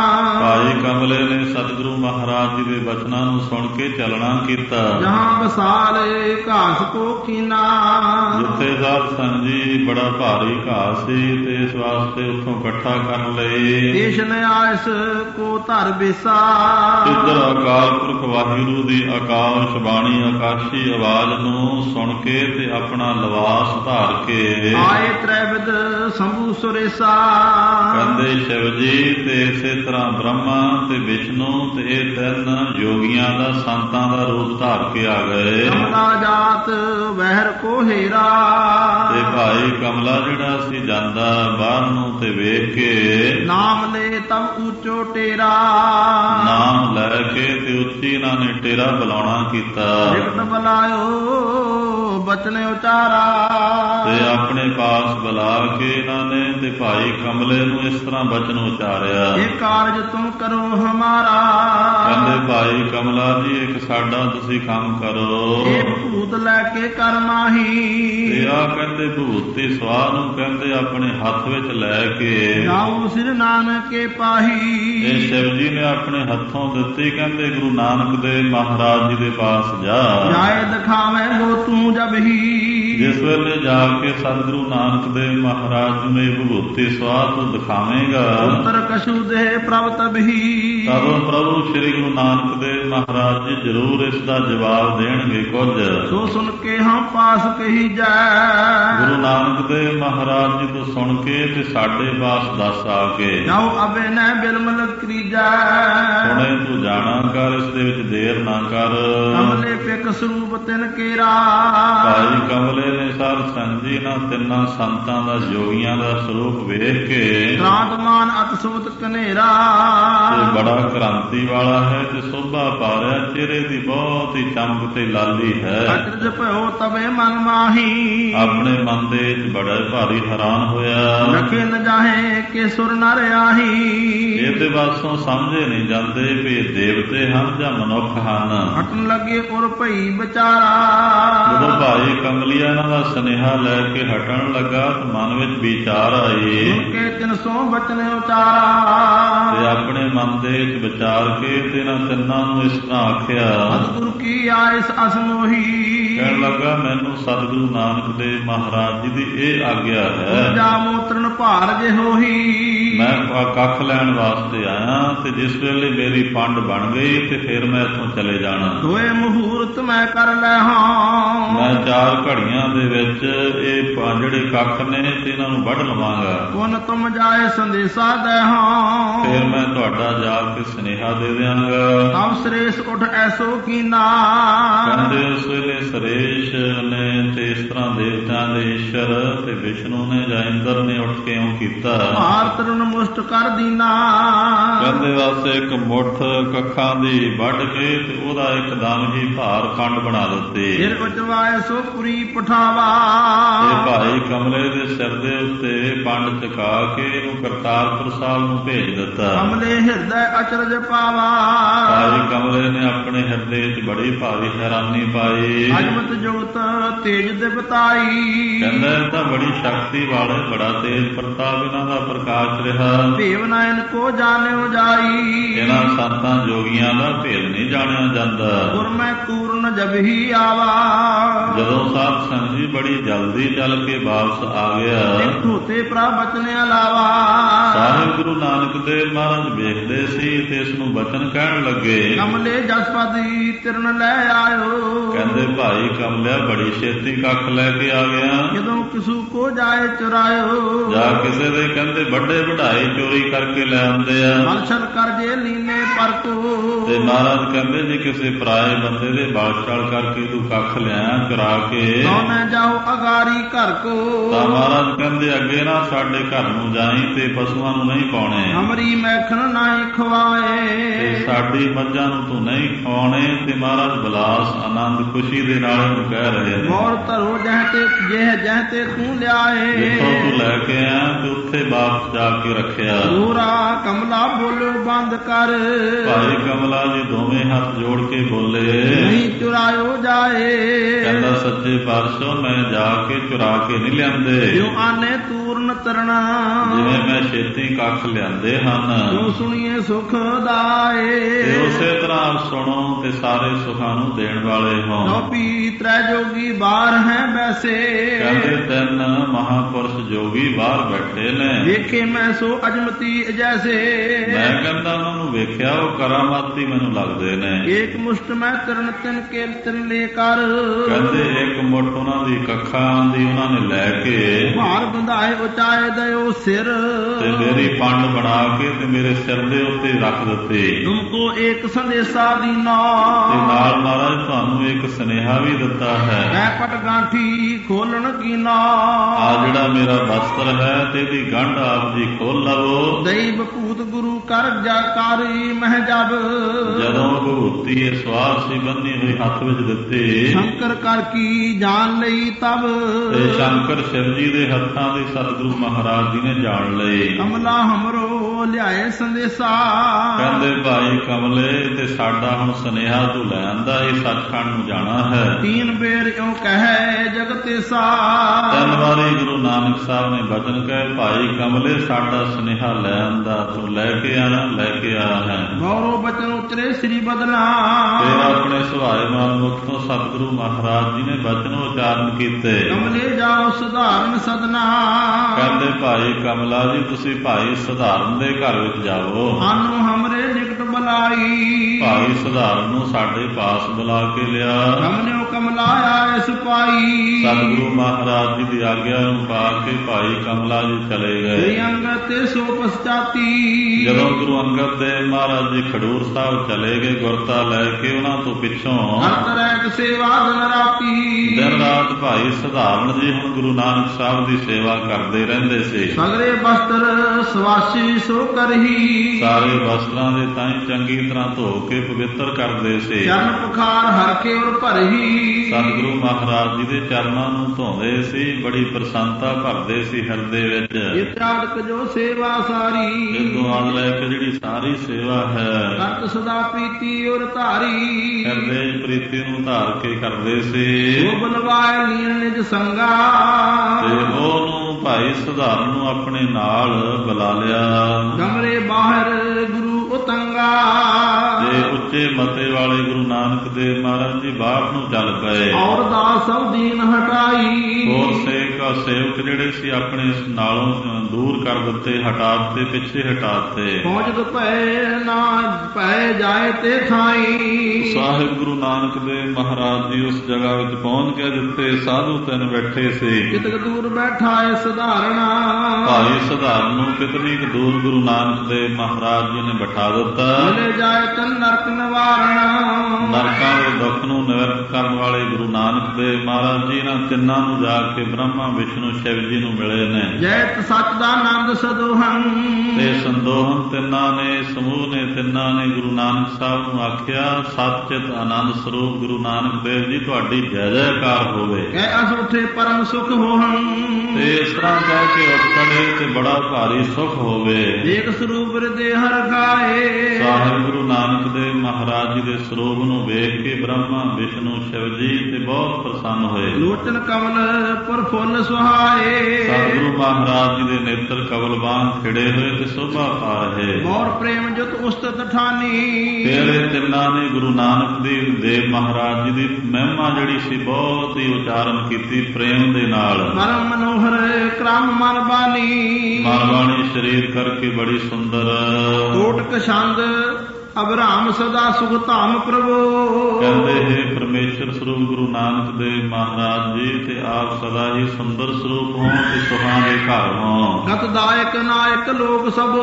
ਭਾਈ ਕਮਲੇ ਨੇ ਸਤਿਗੁਰੂ ਮਹਾਰਾਜ ਜੀ ਦੇ ਬਚਨਾਂ ਨੂੰ ਸੁਣ ਕੇ ਚੱਲਣਾ ਕੀਤਾ।
ਜਹਾਂ ਬਸਾਲੇ ਘਾਸ ਕੋ ਕੀਨਾ।
ਜਿੱਥੇ ਸਾਹਿਬ ਸੰਗ ਜੀ ਬੜਾ ਭਾਰੀ ਘਾਸ ਸੀ ਤੇ ਇਸ ਵਾਸਤੇ ਉੱਥੋਂ ਇਕੱਠਾ ਕਰ ਲਏ।
ਦੇਸ਼ ਨਿਆਇਸ ਕੋ ਧਰ ਬੇਸਾ।
ਇੱਧਰ ਅਕਾਲ ਪੁਰਖ ਵਾਹਿਗੁਰੂ ਦੀ ਆਕਾਸ਼ ਬਾਣੀ ਆਕਾਸ਼ੀ ਆਵਾਜ਼ ਨੂੰ ਸੁਣ ਕੇ ਤੇ ਆਪਣਾ ਲਿਬਾਸ ਧਾਰ ਕੇ
ਆਏ ਤ੍ਰੈਵਿਦ ਸੰਭੂ ਸੁਰੇਸਾ।
ਕਹਿੰਦੇ ਸ਼ਿਵ ਜੀ ਤੇ ਇਸੇ ਤਰ੍ਹਾਂ ਬ੍ਰਹਮਾ ਤੇ ਵਿਸ਼ਨੂੰ ਤੇ ਇਹ ਤਿੰਨ ਯੋਗੀਆਂ ਦਾ ਸੰਤਾਂ ਦਾ ਰੂਪ ਧਾਰ ਕੇ ਆ ਗਏ।
ਕਮਲਾ ਜਾਤ ਵਹਿਰ ਕੋ ਹੇਰਾ।
ਤੇ ਭਾਈ ਕਮਲਾ ਜਿਹੜਾ ਸੀ ਜਾਂਦਾ ਬਾਹਰ ਨੂੰ ਤੇ ਵੇਖ ਕੇ
ਨਾਮ ਲੈ ਤਬ ਉੱਚੋ ਟੇਰਾ।
ਨਾਮ ਲੈ ਕੇ ਤੇ ਉੱਚੀ ਇਹਨਾਂ ਨੇ ਟੇਰਾ ਬੁਲਾਉਣਾ ਕੀਤਾ।
ਜਿਗਤ ਬੁਲਾਇਓ ਬਚਨ ਉਚਾਰਾ।
ਤੇ ਆਪਣੇ ਪਾਸ ਬੁਲਾ ਕੇ ਇਹਨਾਂ ਨੇ ਤੇ ਭਾਈ ਕਮਲੇ ਨੂੰ ਇਸ ਤਰ੍ਹਾਂ ਬਚਨ ਉਚਾਰਿਆ।
ਇਹ ਕਾਰਜ ਤੁਮ ਕਰੋ ਹਮਾਰਾ।
ਕਹਿੰਦੇ ਭਾਈ ਕਮਲਾ ਜੀ ਇੱਕ ਸਾਡਾ ਤੁਸੀਂ ਕੰਮ ਕਰੋ।
ਇਹ ਭੂਤ ਲੈ ਕੇ ਕਰ ਮਾਹੀ।
ਤੇ ਆ ਕਹਿੰਦੇ ਭੂਤ ਦੀ ਸਵਾਹ ਨੂੰ ਕਹਿੰਦੇ ਆਪਣੇ ਹੱਥ ਵਿੱਚ ਲੈ ਕੇ
ਜਾਉ ਸਿਰ ਨਾਨਕ ਕੇ ਪਾਹੀ।
ਇਹ ਸ਼ਿਵ ਜੀ ਨੇ ਆਪਣੇ ਹੱਥੋਂ ਦਿੱਤੀ। ਕਹਿੰਦੇ ਗੁਰੂ ਨਾਨਕ ਦੇਵ ਮਹਾਰਾਜ ਜੀ ਦੇ ਪਾਸ ਜਾ।
ਜਾਏ ਦਿਖਾਵੇਂ ਗੋ ਤੂੰ ਜਬ ਹੀ।
ਜਿਸ ਵੇਲੇ ਜਾ ਕੇ ਸਤਿਗੁਰੂ ਨਾਨਕ ਦੇਵ ਮਹਾਰਾਜ ਜੀ ਨੇ ਵਿਭੂਤੀ ਸਵਾਹ ਤੂੰ ਦਿਖਾਵੇਂਗਾ।
ਉਤਰ ਕਛੂ ਦੇ ਪ੍ਰਭ ਤਬਹੀ।
ਤਦੋਂ ਪ੍ਰਭੂ ਸ੍ਰੀ ਗੁਰੂ ਨਾਨਕ ਦੇਵ ਮਹਾਰਾਜ ਜੀ ਜ਼ਰੂਰ ਇਸ ਦਾ ਜਵਾਬ ਦੇਣਗੇ ਕੁਝ।
ਸੋ ਸੁਣ ਕੇ ਹਾਂ ਪਾਸ ਕਹੀ ਜਾ।
ਗੁਰੂ ਨਾਨਕ ਦੇਵ ਮਹਾਰਾਜ ਜੀ ਤੋਂ ਸੁਣ ਕੇ ਤੇ ਸਾਡੇ ਪਾਸ ਦੱਸ ਆ ਕੇ
ਜਾਉ ਅਬੇ ਨੈ ਬਿਲਮਲ ਕਰੀਜਾ।
ਸੁਣੇ ਤੂੰ ਜਾਣਾ ਕਰ, ਇਸ ਦੇ ਵਿੱਚ ਦੇਰ ਨਾ ਕਰ।
ਕਮਲੇ ਪਿਕ ਸਰੂਪ ਤਿਨ ਕੇਰਾ।
ਭਾਈ ਕਮਲੇ ਨੇ ਸਰ ਸੰਜੀ ਨਾ ਤਿੰਨਾਂ ਸੰਤਾਂ ਦਾ ਯੋਗੀਆਂ ਦਾ ਸਰੂਪ ਵੇਖ ਕੇ
ਰਾਤਮਾਨ ਅਤ ਸੁਤ ਕਨੇਰਾ।
ਤੇ ਬੜਾ ਕ੍ਰਾਂਤੀ ਵਾਲਾ ਹੈ ਤੇ ਸੋਭਾ ਪਾ ਰਿਹਾ, ਚਿਹਰੇ ਦੀ ਬਹੁਤ ਹੀ ਚਮਕ ਤੇ ਲਾਲੀ ਹੈ।
ਅਚਰਜ ਭਇਓ ਤਬੇ ਮਨ ਮਾਹੀ।
ਆਪਣੇ ਮਨ ਦੇ ਵਿੱਚ ਬੜਾ ਭਾਰੀ ਹੈਰਾਨ ਹੋਇਆ।
ਰਖੇ ਨ ਜਾਹੇ ਕਿ ਸੁਰ ਨਰ ਆਹੀ।
ਇਹਦੇ ਵਾਸੋਂ ਸਮਝੇ ਨਹੀਂ ਜਾਂਦੇ ਵੀ ਇਹ ਦੇਵਤੇ ਹਨ ਜਾਂ ਮਨੁੱਖ ਹਨ।
ਹਟਣ ਲੱਗੇ ਉਰ ਭਈ ਵਿਚਾਰਾ।
ਜਦੋਂ ਭਾਈ ਕਮਲੀਆ ਇਹਨਾਂ ਦਾ ਸੁਨੇਹਾ ਲੈ ਕੇ ਹਟਣ ਲੱਗਾ ਤਾਂ ਮਨ ਵਿੱਚ ਵਿਚਾਰ ਆਏ।
ਸੁਣ ਕੇ ਤਿੰਨ ਸੌ ਬਚਨ ਉਚਾਰਾ।
ਤੇ ਆਪਣੇ ਮਨ ਦੇ ਵਿੱਚ ਵਿਚਾਰ ਕੇ ਤੇ ਇਹਨਾਂ ਤਿੰਨਾਂ ਨੂੰ ਇਸ ਤਰ੍ਹਾਂ ਆਖਿਆ।
ਸਤਿਗੁਰੂ ਕੀ ਆਇਸ ਅਸ ਮੋਹੀ।
ਕਹਿਣ ਲੱਗਾ ਮੈਨੂੰ ਸਤਿਗੁਰੂ ਨਾਨਕ ਦੇਵ ਮਹਾਰਾਜ ਜੀ ਦੀ ਇਹ ਆਗਿਆ ਹੈ।
ਜਾ ਮੋਤਰਨ ਭਾਰ ਜੇ ਹੋਹੀ।
ਮੈਂ ਕੱਖ ਲੈਣ ਵਾਸਤੇ ਆਇਆ ਤੇ ਜਿਸ ਵੇਲੇ ਮੇਰੀ ਪੰਡ ਬਣ ਗਈ ਤੇ ਫਿਰ ਮੈਂ ਇੱਥੋਂ ਚਲੇ ਜਾਣਾ।
ਦੋਏ ਮੁਹੂਰਤ ਮੈਂ ਕਰ ਲੈ ਹਾਂ।
ਮੈਂ ਚਾਰ ਘੜੀਆਂ ਦੇ ਵਿੱਚ ਇਹ ਜਿਹੜੇ ਕੱਖ ਨੇ ਤੇ ਇਹਨਾਂ ਨੂੰ ਵੱਢ ਲਵਾਂਗਾ।
ਪੁਨ ਤੁਮ ਜਾਏ ਸੰਦੇਸ਼ਾ ਦੇ ਹਾਂ।
ਫਿਰ ਮੈਂ ਤੁਹਾਡਾ ਜਾ ਕੇ ਸੁਨੇਹਾ ਦੇ ਦਿਆਂਗਾ।
ਤਬ ਸਰੇਸ਼ ਉੱਠ ਐਸੋ ਕੀਨਾ।
ਕਹਿੰਦੇ ਉਸ ਵੇਲੇ ਸਰੇਸ਼ ਨੇ ਤੇ ਇਸ ਤਰ੍ਹਾਂ ਦੇਵਤਿਆਂ ਦੇ ਈਸ਼ਰ ਤੇ ਵਿਸ਼ਨੂੰ ਨੇ ਜਾਂ ਇੰਦਰ ਨੇ ਉੱਠ ਕੇ ਇਉਂ ਕੀਤਾ।
ਭਾਰਤ ਨੂੰ ਮੁਸ਼ਟ ਕਰ ਦੀਨਾ।
ਕਹਿੰਦੇ ਵਾਸਤੇ ਇੱਕ ਮੁੱਠ ਕੱਖਾਂ ਦੀ ਵੱਢ ਕੇ ਤੇ ਉਹਦਾ ਇੱਕਦਮ ਹੀ ਭਾਰ ਖੰਡ ਬਣਾ ਦਿੱਤੇ।
ਫਿਰ ਉਚਵਾਏ ਸੋ ਪੁਰੀ ਪਠਾਵਾ।
ਇਹ ਭਾਈ ਕਮਲੇ ਦੇ ਸਿਰ ਦੇ ਉੱਤੇ ਪੰਡ ਚਕਾ ਕੇ ਇਹਨੂੰ ਕਰਤਾਰਪੁਰ ਸਾਹਿਬ ਨੂੰ ਭੇਜ ਦਿੱਤਾ। ਦਿੱਤਾ।
ਕਮਲੇ ਹਿਰਦੈ ਅਚਰਜ ਪਾਵਾ,
ਭਾਈ ਕਮਲੇ ਨੇ ਆਪਣੇ ਹਿਰਦੇ 'ਚ ਬੜੀ ਭਾਰੀ ਹੈਰਾਨੀ ਪਾਈ।
ਅਜਮਤ ਜੋਤ ਤੇਜ ਦਿਵਤਾਈ,
ਕਹਿੰਦਾ ਇਹ ਤਾਂ ਬੜੀ ਸ਼ਕਤੀ ਵਾਲੇ, ਬੜਾ ਤੇਜ ਪ੍ਰਤਾਪ ਇਹਨਾਂ ਦਾ ਪ੍ਰਕਾਸ਼ ਰਿਹਾ।
ਭੇਵ ਨਾਇਨ ਕੋ ਜਾਣਿਓ ਜਾਈ,
ਇਹਨਾਂ ਸੰਤਾਂ ਜੋਗੀਆਂ ਦਾ ਭੇਦ ਨਹੀਂ ਜਾਣਿਆ ਜਾਂਦਾ।
ਗੁਰ ਮੈਂ ਪੂਰਨ ਜਬ ਹੀ ਆਵਾ,
ਜਦੋਂ ਸਾਧ ਸੰਗਤ ਜੀ ਬੜੀ ਜਲਦੀ ਚੱਲ ਕੇ ਵਾਪਸ ਆ ਗਿਆ।
ਧੋਤੇ ਪ੍ਰਭ ਬਚਨ ਅਲਾਵਾ,
ਸਾਹਿਬ ਗੁਰੂ ਨਾਨਕ ਦੇਵ ਮਹਾਰਾਜ ਵੇਖਦੇ ਸੀ ਤੇ ਇਸ ਨੂੰ ਬਚਨ ਕਹਿਣ ਲੱਗੇ।
ਕਮਲੇ ਜਸਪਤੀ ਤਿਰਨ ਲੈ ਆਇਓ,
ਕਹਿੰਦੇ ਭਾਈ ਕਮਲਿਆ ਬੜੀ ਛੇਤੀ ਕੱਖ ਲੈ ਕੇ ਆ ਗਿਆ।
ਜਦੋਂ ਕਿਸੂ ਕੋ ਜਾਏ ਚੁਰਾਇਓ,
ਜਾ ਕਿਸੇ ਦੇ ਕਹਿੰਦੇ ਵੱਡੇ ਵਢਾਈ ਚੋਰੀ ਕਰਕੇ ਲੈ ਆਉਂਦੇ ਆ।
ਮਲਛਲ ਕਰ ਜੇ ਲੀਨੇ ਪਰ ਕੋ,
ਤੇ ਮਹਾਰਾਜ ਕਹਿੰਦੇ ਜੇ ਕਿਸੇ ਪਰਾਏ ਬੰਦੇ ਦੇ ਬਾਲਛਲ ਕਰਕੇ ਤੂੰ ਕੱਖ ਲਿਆ ਚੁਰਾ ਕੇ,
ਨਾ ਜਾਓ ਅਗਾਰੀ ਘਰ ਕੋ,
ਤਾਂ ਮਹਾਰਾਜ ਕਹਿੰਦੇ ਅੱਗੇ ਨਾ ਸਾਡੇ ਘਰ ਨੂੰ ਜਾਈ ਤੇ ਪਸ਼ੂਆਂ ਨੂੰ ਨਹੀਂ ਪਾਉਣੇ,
ਹਮਰੀ ਮੈਖਣ ਨਾਹੀ ਖਵਾਏ,
ਤੇ ਸਾਡੀ ਮੱਝਾਂ ਨੂੰ ਤੂੰ ਨਹੀਂ ਖਵਾਉਣੇ। ਤੇ ਮਹਾਰਾਜ ਬਲਾਸ ਆਨੰਦ ਖੁਸ਼ੀ ਦੇ ਨਾਲ ਇਹਨੂੰ ਕਹਿ ਰਹੇ ਨੇ।
ਮੋਰ ਧਰੋ ਜਹ ਤੇ ਜਹ ਜਹ ਤੇ ਤੂੰ ਲਿਆਏ,
ਜਿੱਥੋਂ ਤੂੰ ਲੈ ਕੇ ਆਇਆ ਤੇ ਉੱਥੇ ਵਾਪਸ ਜਾ ਕੇ ਰੱਖਿਆ।
ਗੋਰਾ ਕਮਲਾ ਬੋਲੋ ਬੰਦ ਕਰ,
ਭਾਈ ਕਮਲਾ ਜੀ ਦੋਵੇਂ ਹੱਥ ਜੋੜ ਕੇ ਬੋਲੇ,
ਨਹੀਂ ਚੁਰਾਇਓ ਜਾਏ।
ਕਹਿੰਦਾ ਸੱਚੇ ਪਾਤਸ਼ਾਹ ਮੈਂ ਜਾ ਕੇ ਚੁਰਾ ਕੇ ਨਹੀਂ ਲਿਆਂਦੇ,
ਜੋ ਆਨੇ ਤੂਰਨ ਤਰਣਾ,
ਜਿਵੇਂ ਮੈਂ ਛੇਤੀ ਕੱਖ ਲਿਆਂਦੇ ਹਨ।
ਤੂੰ ਸੁਣੀਏ ਸੁਖ ਦਾਏ,
ਤੇ ਉਸੇ ਤਰ੍ਹਾਂ ਸੁਣੋ ਤੇ ਸਾਰੇ ਸੁਖਾਂ ਨੂੰ ਦੇਣ ਵਾਲੇ ਹੋ।
ਨੌਪੀ ਤ੍ਰੈ ਜੋਗੀ ਬਾਹਰ ਹੈ ਬੈਸੇ,
ਕਹਿੰਦੇ ਤਿੰਨ ਮਹਾਪੁਰਸ਼ ਜੋਗੀ ਬਾਹਰ ਬੈਠੇ ਨੇ।
ਵੇਖੇ ਮੈਂ ਸੋ ਅਜਮਤੀ ਜੈਸੇ,
ਮੈਂ ਕਹਿੰਦਾ ਉਹਨਾਂ ਨੂੰ ਵੇਖਿਆ ਉਹ ਕਰਾਮਾਤੀ ਮੈਨੂੰ ਲੱਗਦੇ ਨੇ।
ਏਕ ਮੁਸ਼ਟ ਮੈਂ ਤਰਨ ਤਿੰਨ ਕੇ ਤਿੰਨ ਲੈ ਕਰ,
ਕਹਿੰਦੇ ਇੱਕ ਮੁੱਠ ਉਹਨਾਂ ਦੀ ਕੱਖਾਂ ਦੀ ਉਹਨਾਂ ਨੇ ਲੈ ਕੇ
ਭਾਰ ਬੰਧਾਏ ਉਚਾਏ ਦਇਓ ਸਿਰ,
ਤੇ ਮੇਰੀ ਪੰਡ ਬਣਾ ਕੇ ਤੇ ਮੇਰੇ ਸਿਰ ਦੇ ਉੱਤੇ ਰੱਖ ਦਿੱਤੀ।
ਤੁਮਕੋ ਏਕ ਸੰਦੇਸ਼ਾ ਦੀਨਾ,
ਤੇ ਨਾਲ ਮਹਾਰਾਜ ਤੁਹਾਨੂੰ ਇੱਕ ਸੁਨੇਹਾ ਵੀ ਦਿੱਤਾ ਹੈ।
ਮੈਂ ਪਟ ਗਾਂਠੀ ਖੋਲਣ ਕੀਨਾ,
ਆ ਜਿਹੜਾ ਮੇਰਾ ਵਸਤਰ ਹੈ ਤੇ ਇਹਦੀ ਗੰਢ ਆਪ ਜੀ ਖੋਲ ਲਵੋ।
ਦੈਵ ਭੂਤ ਗੁਰੂ ਕਰ ਜਾਕਾਰੀ ਮਹਿ ਜਬ,
ਜਦੋਂ ਭੂਤੀ ਇਹ ਸਵਾਰ ਸੀ ਬੰਨੀ ਹੋਈ ਹੱਥ ਵਿੱਚ ਦਿੱਤੀ,
ਸ਼ੰਕਰ ਕਰ ਕੀ ਜਾਣ ਲਈ ਤਬ,
ਤੇ ਸ਼ੰਕਰ ਸ਼ਿਵ ਜੀ ਦੇ ਹੱਥਾਂ ਦੀ ਸਤਿਗੁਰੂ ਮਹਾਰਾਜ ਜੀ ਨੇ ਜਾਣ ਲਈ।
ਕਮਲਾ ਹਮਰੋ ਲਿਆਏ ਸੰਦੇਸ਼ਾ,
ਕਹਿੰਦੇ ਭਾਈ ਕਮਲੇ ਤੇ ਸਾਡਾ ਹੁਣ ਸੁਨੇਹਾ ਤੂੰ ਲੈ ਆਂਦਾ, ਇਹ ਸੱਚਖੰਡ ਨੂੰ ਜਾਣਾ ਹੈ।
ਤੀਨ ਬੇਰ ਇਉ ਕਹੈ ਜਗਤੇਸਾ,
ਤਿੰਨ ਵਾਰੀ ਗੁਰੂ ਨਾਨਕ ਸਾਹਿਬ ਨੇ ਬਚਨ ਕਹੇ ਭਾਈ ਕਮਲੇ ਸਾਡਾ ਸੁਨੇਹਾ ਲੈ ਆਂਦਾ, ਤੂੰ ਲੈ ਕੇ ਆਣਾ ਲੈ ਕੇ ਆਇਆ ਹੈ।
ਗੌਰਵ ਬਚਨ ਉਤਰੇ ਸ੍ਰੀ ਬਦਨਾ,
ਤੇ ਆਪਣੇ ਸੁਭਾਏਮਾਨ ਮੁਖ ਤੋਂ ਸਤਿਗੁਰੂ ਮਹਾਰਾਜ ਜੀ ਨੇ ਬਚਨ ਉਚਾਰਨ ਕੀਤੇ।
ਕਮਲੇ ਜਾਓ ਸੁਧਾਰਨ ਸਦਨਾ,
ਕਹਿੰਦੇ ਭਾਈ ਕਮਲਾ ਜੀ ਤੁਸੀਂ ਭਾਈ ਸੁਧਾਰਨ ਦੇ ਘਰ ਵਿੱਚ ਜਾਓ।
ਆਨੂ ਹਮਰੇ ਨਿਕਟ ਬੁਲਾਈ,
ਭਾਈ ਸੁਧਾਰਨ ਨੂੰ ਸਾਡੇ ਪਾਸ ਬੁਲਾ ਕੇ ਲਿਆ।
ਕਮਲਿਓ ਕਮਲਾ ਆਏ ਸੁਪਾਈ,
ਸਤਿਗੁਰੂ ਮਹਾਰਾਜ ਜੀ ਦੀ ਆਗਿਆ ਨੂੰ ਪਾ ਕੇ ਭਾਈ ਕਮਲਾ ਜੀ ਚਲੇ ਗਏ।
ਅੰਗਦ ਤੇ ਸੋ ਪਛਤਾਤੀ,
ਜਦੋਂ ਗੁਰੂ ਅੰਗਦ ਦੇਵ ਮਹਾਰਾਜ ਜੀ ਖਡੂਰ ਸਾਹਿਬ ਚਲੇ ਗਏ ਗੁਰਤਾ ਲੈ ਕੇ, ਉਹਨਾਂ ਤੋਂ ਪਿੱਛੋਂ
ਹਰ ਤਰ੍ਹਾਂ ਸੇਵਾ ਦਿਨ ਰਾਤੀ,
ਦਿਨ ਰਾਤ ਭਾਈ ਸੁਧਾਰਨ ਜੀ ਹੁਣ ਗੁਰੂ ਨਾਨਕ ਸਾਹਿਬ ਦੀ ਸੇਵਾ ਕਰਦੇ ਰਹਿੰਦੇ ਸੀ।
ਸਗਰੇ ਬਸਤਰ ਸਵਾਸੀ ਸੋ ਕਰਹੀ,
ਸਾਰੇ ਵਸਤਰਾਂ ਦੇ ਤਾਂ ਚੰਗੀ ਤਰ੍ਹਾਂ ਧੋ ਕੇ ਪਵਿੱਤਰ ਕਰਦੇ ਸੀ।
ਚਰਨ ਪੁਖਾਰ ਹਰ ਕੇ ਉਰ ਭਰਹੀ,
ਸਤਿਗੁਰੂ ਮਹਾਰਾਜ ਜੀ ਦੇ ਚਰਨਾਂ ਨੂੰ ਧੋਂਦੇ ਸੀ, ਬੜੀ ਪ੍ਰਸੰਨਤਾ ਭਰਦੇ ਸੀ ਹਿਰਦੇ ਵਿੱਚ।
ਇਤਰਾਦਕ ਜੋ ਸੇਵਾ ਸਾਰੀ,
ਇਦੋਂ ਆਦ ਲੈ ਕੇ ਜਿਹੜੀ ਸਾਰੀ ਸੇਵਾ ਹੈ
ਕਰਤ ਸਦਾ ਪ੍ਰੀਤੀ ਉਰ ਧਾਰੀ,
ਹਿਰਦੇ ਪ੍ਰੀਤੀ ਨੂੰ ਧਾਰ ਕੇ ਕਰਦੇ ਸੀ।
ਉਹ ਬਲਵਾਏ ਲੀਨ ਨਿਜ ਸੰਗਾ,
ਤੇ ਉਹਨੂੰ ਭਾਈ ਸੁਧਾਰਨ ਨੂੰ ਆਪਣੇ ਨਾਲ ਬੁਲਾ ਲਿਆ।
ਕਮਰੇ ਬਾਹਰ ਗੁਰੂ ਉਤੰਗਾ,
ਤੇ ਉੱਚੇ ਮਤੇ ਵਾਲੇ ਗੁਰੂ ਨਾਨਕ ਦੇਵ ਮਹਾਰਾਜ ਜੀ ਬਾਹਰ ਨੂੰ ਚੱਲ ਪਏ।
ਔਰ ਦਾ ਸਭ ਦੀਨ ਹਟਾਈ,
ਹੋਰ ਸੇਵਕ ਸੇਵਕ ਜਿਹੜੇ ਸੀ ਆਪਣੇ ਨਾਲੋਂ ਦੂਰ ਕਰ ਦਿੱਤੇ, ਹਟਾ ਦਿੱਤੇ, ਪਿੱਛੇ ਹਟਾ ਦਿੱਤੇ।
ਪਹੁੰਚਦ ਪਏ ਨਾ ਪੈ ਜਾਏ ਤੇ ਥਾਈ,
ਸਾਹਿਬ ਗੁਰੂ ਨਾਨਕ ਦੇਵ ਮਹਾਰਾਜ ਜੀ ਉਸ ਜਗ੍ਹਾ ਵਿੱਚ ਪਹੁੰਚ ਕੇ ਜਿੱਥੇ ਸਾਧੂ ਤਿੰਨ ਬੈਠੇ ਸੀ।
ਕਿਤਕ ਦੂਰ ਬੈਠਾ ਏ ਸਧਾਰਣਾ,
ਭਾਈ ਸੁਧਾਰਨ ਨੂੰ ਕਿਤਨੀ ਕੁ ਦੂਰ ਗੁਰੂ ਨਾਨਕ ਦੇਵ ਮਹਾਰਾਜ ਜੀ ਨੇ ਬਿਠਾ ਦਿੱਤਾ।
ਮਿਲੇ ਜਾਏ ਤਨ ਨਰਕ ਨਿਵਾਰਣਾ,
ਨਰਕਾਂ ਦੇ ਦੁੱਖ ਨੂੰ ਨਿਵਰਤ ਕਰਨ ਵਾਲੇ ਗੁਰੂ ਨਾਨਕ ਦੇਵ ਮਹਾਰਾਜ ਜੀ ਇਹਨਾਂ ਤਿੰਨਾਂ ਨੂੰ ਜਾ ਕੇ ਬ੍ਰਹਮਾ ਵਿਸ਼ਨੂੰ ਸ਼ਿਵ ਜੀ ਨੂੰ ਮਿਲੇ ਨੇ।
ਜੈਤ ਸਚਦਾਨੰਦ ਸਦੋਹੰ
ਤੇ ਸੰਦੋਹਨ ਤਿੰਨਾਂ ਨੇ, ਸਮੂਹ ਨੇ ਤਿੰਨਾਂ ਨੇ ਗੁਰੂ ਨਾਨਕ ਸਾਹਿਬ ਨੂੰ ਆਖਿਆ, ਸਤਿਚਿਤ ਆਨੰਦ ਸਰੂਪ ਗੁਰੂ ਨਾਨਕ ਦੇਵ ਜੀ ਤੁਹਾਡੀ ਜੈ ਜੈਕਾਰ ਹੋਵੇ।
ਕਹਿ ਅਸ ਉਠੇ ਪਰਮ ਸੁਖ ਹੋਹੰ
ਤੇ ਇਸ ਤਰ੍ਹਾਂ ਕਹਿ ਕੇ ਉੱਠ ਖੜੇ ਤੇ ਬੜਾ ਭਾਰੀ ਸੁਖ ਹੋਵੇ।
ਏਕ ਸਰੂਪ ਹਿਰਦੇ ਹਰਿ ਗਾਏ।
ਸਾਹਿਬ ਗੁਰੂ ਨਾਨਕ ਦੇਵ ਮਹਾਰਾਜ ਜੀ ਦੇ ਸਰੂਪ ਨੂੰ ਵੇਖ ਕੇ ਬ੍ਰਹਮਾ ਵਿਸ਼ਨੂੰ ਸ਼ਿਵ ਜੀ ਤੇ ਬਹੁਤ ਪ੍ਰਸੰਨ ਹੋਏ।
ਲੋਚਨ ਕਮਲ ਪੁਰ ਫੁੱਲ ਸੁਹਾਏ।
ਸਤਿਗੁਰੂ ਮਹਾਰਾਜ ਜੀ ਦੇ ਨੇਤਰ ਕਮਲ ਵਾਂਗ ਖਿੜੇ ਹੋਏ ਤੇ ਸ਼ੋਭਾ ਪਾ ਰਹੇ।
ਮੋਰ ਪ੍ਰੇਮ ਜੁਤ ਉਸਤਤ ਠਾਨੀ।
ਤੇਰੇ ਤਿੰਨਾਂ ਨੇ ਗੁਰੂ ਨਾਨਕ ਦੇਵ ਮਹਾਰਾਜ ਜੀ ਦੀ ਮਹਿਮਾ ਜਿਹੜੀ ਸੀ ਬਹੁਤ ਹੀ ਉਚਾਰਨ ਕੀਤੀ ਪ੍ਰੇਮ ਦੇ ਨਾਲ।
ਪਰਮ ਮਨੋਹਰ ਕ੍ਰਮ ਮਨ ਬਾਣੀ।
ਮਨ ਬਾਣੀ ਸਰੀਰ ਕਰਕੇ ਬੜੀ ਸੁੰਦਰ।
ਕੋਟਕ ਛੰਦ ਅਬਰਾਮ ਸਦਾ ਸੁਖ ਧਾਮ ਪ੍ਰਭੂ।
ਕਹਿੰਦੇ ਹੈ ਪਰਮੇਸ਼ਰ ਸਰੂਪ ਗੁਰੂ ਨਾਨਕ ਦੇਵ ਮਹਾਰਾਜ ਜੀ ਤੇ ਆਪ ਸਦਾ ਹੀ ਸੁੰਦਰ ਸਰੂਪ ਹੋ ਤੇ ਸੁਖਾਂ ਦੇ ਘਰ ਹੋ।
ਗਤ ਦਾਇਕ ਨਾਇਕ ਲੋਕ ਸਭੋ।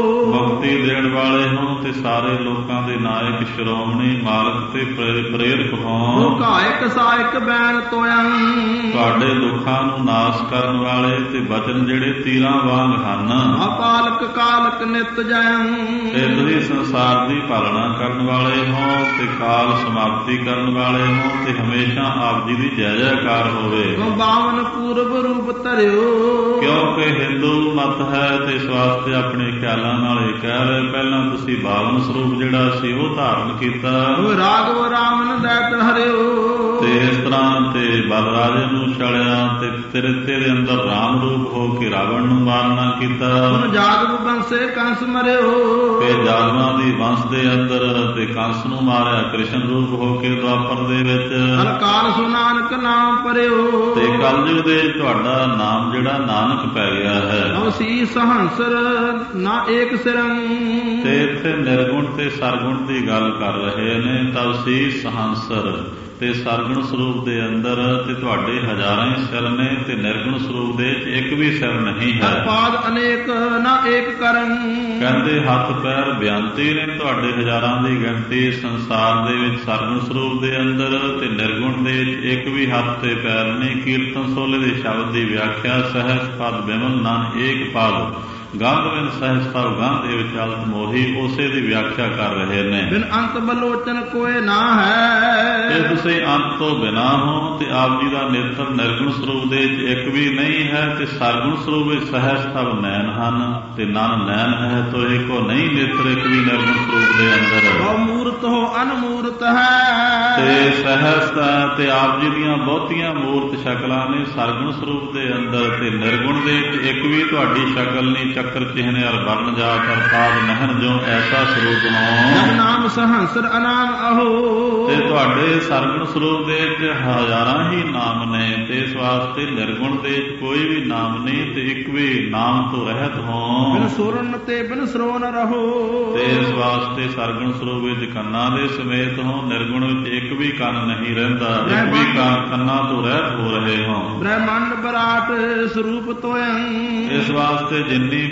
ਮੁਕਤੀ ਦੇਣ ਵਾਲੇ ਹੋ ਤੇ ਸਾਰੇ ਲੋਕਾਂ ਦੇ ਨਾਇਕ ਸ਼੍ਰੋਮਣੀ ਮਾਲਕ ਤੇ ਪ੍ਰੇਰਕ ਹੋ।
ਕਾਇਕ ਸਾਇਕ ਬੈਣ ਤੋਇੰ।
ਤੁਹਾਡੇ ਦੁੱਖਾਂ ਨੂੰ ਨਾਸ਼ ਕਰਨ ਵਾਲੇ ਤੇ ਬਚਨ ਜਿਹੜੇ ਤੀਰਾਂ ਵਾਂਗ ਹਨ।
ਅਪਾਲਕ ਕਾਲਕ ਨਿਤ ਜੈੰ।
ਤੇ ਤੁਸੀਂ ਸੰਸਾਰ ਦੀ ਪਾਲਣਾ ਕਰਨ ਵਾਲੇ ਹੋ ਤੇ ਕਾਲ ਸਮਾਪਤੀ ਕਰਨ ਵਾਲੇ ਹੋ ਤੇ ਹਮੇਸ਼ਾ ਆਪ ਜੀ ਦੀ ਜੈ ਜੈਕਾਰ ਹੋਵੇ।
ਬਾਵਨ ਪੂਰਬ ਰੂਪ ਧਰਿਓ।
ਕਿਉਂਕਿ ਹਿੰਦੂ ਮਤ ਹੈ ਤੇ ਇਸ ਵਾਸਤੇ ਆਪਣੇ ਖਿਆਲਾਂ ਨਾਲ ਇਹ ਕਹਿ ਰਹੇ, ਪਹਿਲਾਂ ਤੁਸੀਂ ਬਾਵਨ ਸਰੂਪ ਜਿਹੜਾ ਸੀ ਉਹ ਧਾਰਨ ਕੀਤਾ।
ਰਾਘਵ ਰਾਮਨ ਦੈਤ ਹਰਿਓ।
ਤੇ ਇਸ ਤਰ੍ਹਾਂ ਤੇ ਬਲਰਾਜੇ ਨੂੰ ਛੜਿਆ ਤੇ ਤੇਰੇ ਤੇਰੇ ਅੰਦਰ ਰਾਮ ਰੂਪ ਹੋ ਕੇ ਰਾਵਣ ਨੂੰ ਮਾਰਨਾ ਕੀਤਾ।
ਜਾਦਵ ਬੰਸੇ ਕੰਸ ਮਰਿਓ।
ਤੇ ਜਾਦਵਾਂ ਦੀ ਵੰਸ਼ ਦੇ ਅੰਦਰ ਤੇ ਕੰਸ ਨੂੰ ਮਾਰਿਆ ਕ੍ਰਿਸ਼ਨ ਰੂਪ ਹੋ ਕੇ ਦੁਆਪਰ ਦੇ ਵਿੱਚ।
ਅਕਾਲ ਸੋ ਨਾਨਕ ਨਾਮ ਪਰਿਓ।
ਤੇ ਕਲਯੁਗ ਦੇ ਤੁਹਾਡਾ ਨਾਮ ਜਿਹੜਾ ਨਾਨਕ ਪੈ ਗਿਆ ਹੈ।
ਅਵਸੀ ਸਹੰਸਰ ਨਾ ਏਕ ਸਿਰੰ।
ਤੇ ਇੱਥੇ ਨਿਰਗੁਣ ਤੇ ਸਰਗੁਣ ਦੀ ਗੱਲ ਕਰ ਰਹੇ ਨੇ। ਤਵਸੀ ਸਹੰਸਰ ਤੇ ਸਰਗੁਣ ਸਰੂਪ ਦੇ ਅੰਦਰ ਤੇ ਤੁਹਾਡੇ ਹਜ਼ਾਰਾਂ ਹੀ ਸਿਰ ਨੇ ਤੇ ਨਿਰਗੁਣ ਸਰੂਪ ਦੇ ਇੱਕ ਵੀ ਸਿਰ ਨਹੀਂ ਹੈ।
ਪਾਦ ਅਨੇਕ ਨਾ ਏਕ ਕਰਨ।
ਕਹਿੰਦੇ ਹੱਥ ਪੈਰ ਬਿਆੰਤੀ ਨੇ ਤੁਹਾਡੇ ਹਜ਼ਾਰਾਂ ਦੀ ਗਿਣਤੀ ਸੰਸਾਰ ਦੇ ਵਿੱਚ ਸਰਗੁਣ ਸਰੂਪ ਦੇ ਅੰਦਰ ਤੇ ਨਿਰਗੁਣ ਦੇ ਵਿੱਚ ਇੱਕ ਵੀ ਹੱਥ ਤੇ ਪੈਰ ਨਹੀਂ। ਕੀਰਤਨ ਸੋਲੇ ਦੇ ਸ਼ਬਦ ਦੀ ਵਿਆਖਿਆ ਸਹਿਜ ਪਦ ਬਿਮਲ ਨਾਮ ਏਕ ਪਦ ਗੰਧ ਬਿਨ ਸਹਿਜ ਪਦ ਗੰਧ ਦੇ ਵਿੱਚ ਅਲਤ ਮੋਹੀ ਉਸੇ ਦੀ ਵਿਆਖਿਆ ਕਰ ਰਹੇ ਨੇ।
ਬਿਨ ਅੰਤ ਬਲੋਚਨ ਕੋਏ ਨਾ ਹੈ।
ਤੇ ਤੁਸੀਂ ਅੰਤ ਤੋਂ ਬਿਨਾ ਹੋ ਤੇ ਆਪ ਜੀ ਦਾ ਨੇਤਰ ਨਿਰਗੁਣ ਸਰੂਪ ਦੇ ਵਿੱਚ ਇੱਕ ਵੀ ਨਹੀਂ ਹੈ ਤੇ ਸਰਗੁਣ ਸਰੂਪ ਵਿੱਚ ਸਹਿਜ ਪਦ ਨੈਣ ਹਨ ਤੇ ਨਨ ਨੈਣ ਹੈ ਤੋ ਇੱਕੋ ਨਹੀਂ ਨੇਤਰ ਇੱਕ ਵੀ ਨਿਰਗੁਣ ਸਰੂਪ ਦੇ ਅੰਦਰ।
ਬਹੁ ਮੂਰਤ ਹੋ ਅਨਮੂਰਤ ਹੈ।
ਤੇ ਸਹਿਜਤਾ ਤੇ ਆਪ ਜੀ ਦੀਆਂ ਬਹੁਤੀਆਂ ਮੂਰਤ ਸ਼ਕਲਾਂ ਨੇ ਸਰਗੁਣ ਸਰੂਪ ਦੇ ਅੰਦਰ ਤੇ ਨਿਰਗੁਣ ਦੇ ਵਿੱਚ ਇੱਕ ਵੀ ਤੁਹਾਡੀ ਸ਼ਕਲ ਨਹੀਂ। ਚੱਕਰ ਚਿਹਨੇ ਅਰ ਵਰਨ ਜਾਤ ਅਰ ਪਾਦ ਨਹਿਣ ਜੋ ਐਸਾ ਸਰੂਪ ਹੋ।
ਨਾਮ ਸਹੰਸਰ ਅਨਾਮ ਅਹੋ।
ਤੇ ਤੁਹਾਡੇ ਸਰਗੁਣ ਸਰੂਪ ਦੇ ਵਿੱਚ ਹਜ਼ਾਰਾਂ ਹੀ ਨਾਮ ਨੇ ਤੇ ਇਸ ਵਾਸਤੇ ਨਿਰਗੁਣ ਦੇ ਵਿੱਚ ਕੋਈ ਵੀ ਨਾਮ ਨਹੀਂ ਤੇ ਇੱਕ ਵੀ ਨਾਮ ਤੋਂ ਰਹਿਤ ਹੋ।
ਬਿਨ ਸੁਰਨ ਤੇ ਬਿਨ ਸਰੋਨ ਰਹੋ।
ਤੇ ਇਸ ਵਾਸਤੇ ਸਰਗੁਣ ਸਰੂਪ ਵਿੱਚ ਕੰਨਾਂ ਦੇ ਸਮੇਤ ਹੋ। ਨਿਰਗੁਣ ਵਿੱਚ ਇੱਕ ਵੀ ਕੰਨ ਨਹੀਂ ਰਹਿੰਦਾ। ਇੱਕ ਵੀ ਕੰਨਾਂ ਤੋਂ ਰਹਿਤ ਹੋ ਰਹੇ ਹੋ।
ਬ੍ਰਹਮੰਡ ਬਰਾਟ ਸਰੂਪ ਤੋਇੰ। ਇਸ
ਵਾਸਤੇ ਜਿੰਨੀ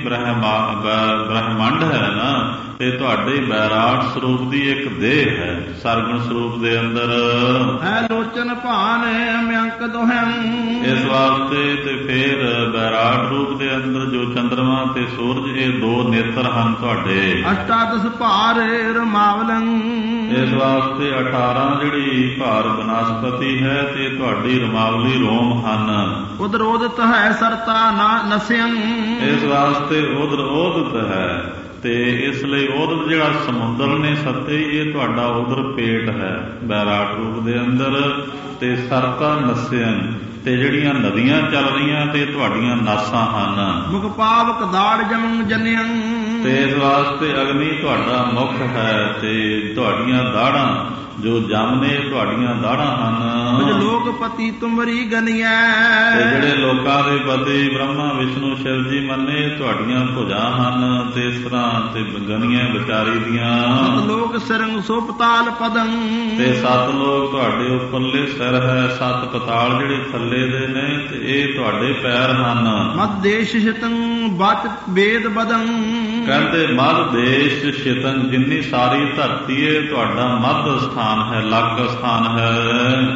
ਬ੍ਰਹਮੰਡ ਹੈ ਨਾ ਤੇ ਤੁਹਾਡੇ ਬੈਰਾਟ ਸਰੂਪ ਦੀ ਇੱਕ ਦੇਹ ਹੈ ਸਰਗੁਣ ਸਰੂਪ ਦੇ ਅੰਦਰ
ਹੈ। ਲੋਚਨ ਭਾਨ ਅਮਯੰਕ ਦੋਹੰ।
ਇਸ ਵਾਸਤੇ ਤੇ ਫਿਰ ਬੈਰਾਟ ਰੂਪ ਦੇ ਅੰਦਰ ਜੋ ਚੰਦਰਮਾ ਤੇ ਸੂਰਜ ਇਹ ਦੋ ਨੇਤਰ ਹਨ ਤੁਹਾਡੇ।
ਅਸ਼ਟਾਦਸ਼ ਭਾਰ ਰਮਾਵਲੰ।
ਇਸ ਵਾਸਤੇ ਅਠਾਰਾਂ ਜਿਹੜੀ ਭਾਰ ਬਨਸਪਤੀ ਹੈ ਤੇ ਤੁਹਾਡੀ ਰਮਾਵਲੀ ਰੋਮ ਹਨ।
ਉਦਰੋਦਤ ਹੈ ਸਰਤਾ ਨਾ ਨਸਿਅੰ।
ਇਸ ਵਾਸਤੇ ਉਦਰ ਉਦਤ ਹੈ ਤੇ ਇਸ ਲਈ ਉਦਰ ਜਿਹੜਾ ਸਮੁੰਦਰ ਨੇ ਸੱਤੇ ਇਹ ਤੁਹਾਡਾ ਉਦਰ ਪੇਟ ਹੈ ਬੈਰਾਟ ਰੂਪ ਦੇ ਅੰਦਰ। ਤੇ ਸਰਤਾ ਨਸਿਅੰ ਤੇ ਜਿਹੜੀਆਂ ਨਦੀਆਂ ਚੱਲ ਰਹੀਆਂ ਤੇ ਤੁਹਾਡੀਆਂ ਨਾਸਾਂ ਹਨ।
ਮੁਖ ਪਾਵਕ ਦਾੜ ਜਮੰ ਜਨਿਅੰ। ਤੇ
ਇਸ ਵਾਸਤੇ ਅਗਨੀ ਤੁਹਾਡਾ ਮੁਖ ਹੈ ਤੇ ਤੁਹਾਡੀਆਂ ਦਾੜਾਂ ਜੋ ਜਮ ਨੇ ਤੁਹਾਡੀਆਂ ਦਾੜਾਂ ਹਨ। ਲੋਕ ਪਤੀ ਤੁਮਰੀ ਗਨੀਐ। ਤੇ ਜਿਹੜੇ ਲੋਕਾਂ ਦੇ ਪਤੀ ਬ੍ਰਹਮਾ ਵਿਸ਼ਨੂੰ ਸ਼ਿਵ ਜੀ ਮੰਨੇ ਤੁਹਾਡੀਆਂ ਭੁਜਾਂ ਹਨ ਤੇ ਇਸ ਤਰ੍ਹਾਂ ਤੇ ਗਨੀਆਂ ਵਿਚਾਰੀ ਦੀਆਂ। ਸਤ ਲੋਕ ਸਿਰੰਗ ਸੋ ਪਤਾਲ ਪਦੰ। ਤੇ ਸੱਤ ਲੋਕ ਤੁਹਾਡੇ ਉੱਪਰਲੇ ਸਿਰ ਹੈ। ਸੱਤ ਪਤਾਲ ਜਿਹੜੇ ਥੱਲੇ ਦੇ ਨੇ ਤੇ ਇਹ ਤੁਹਾਡੇ ਪੈਰ ਹਨ। ਮਦ ਦੇਸ਼ ਸ਼ਿਤੰ ਬਚ ਵੇਦ ਬਦੰ। ਕਹਿੰਦੇ ਮਦ ਦੇਸ਼ ਸ਼ਿਤੰ ਜਿੰਨੀ ਸਾਰੀ ਧਰਤੀ ਹੈ ਤੁਹਾਡਾ ਮੱਧ ਸਥਾਨ ਹੈ ਲੱਗ ਸਥਾਨ ਹੈ।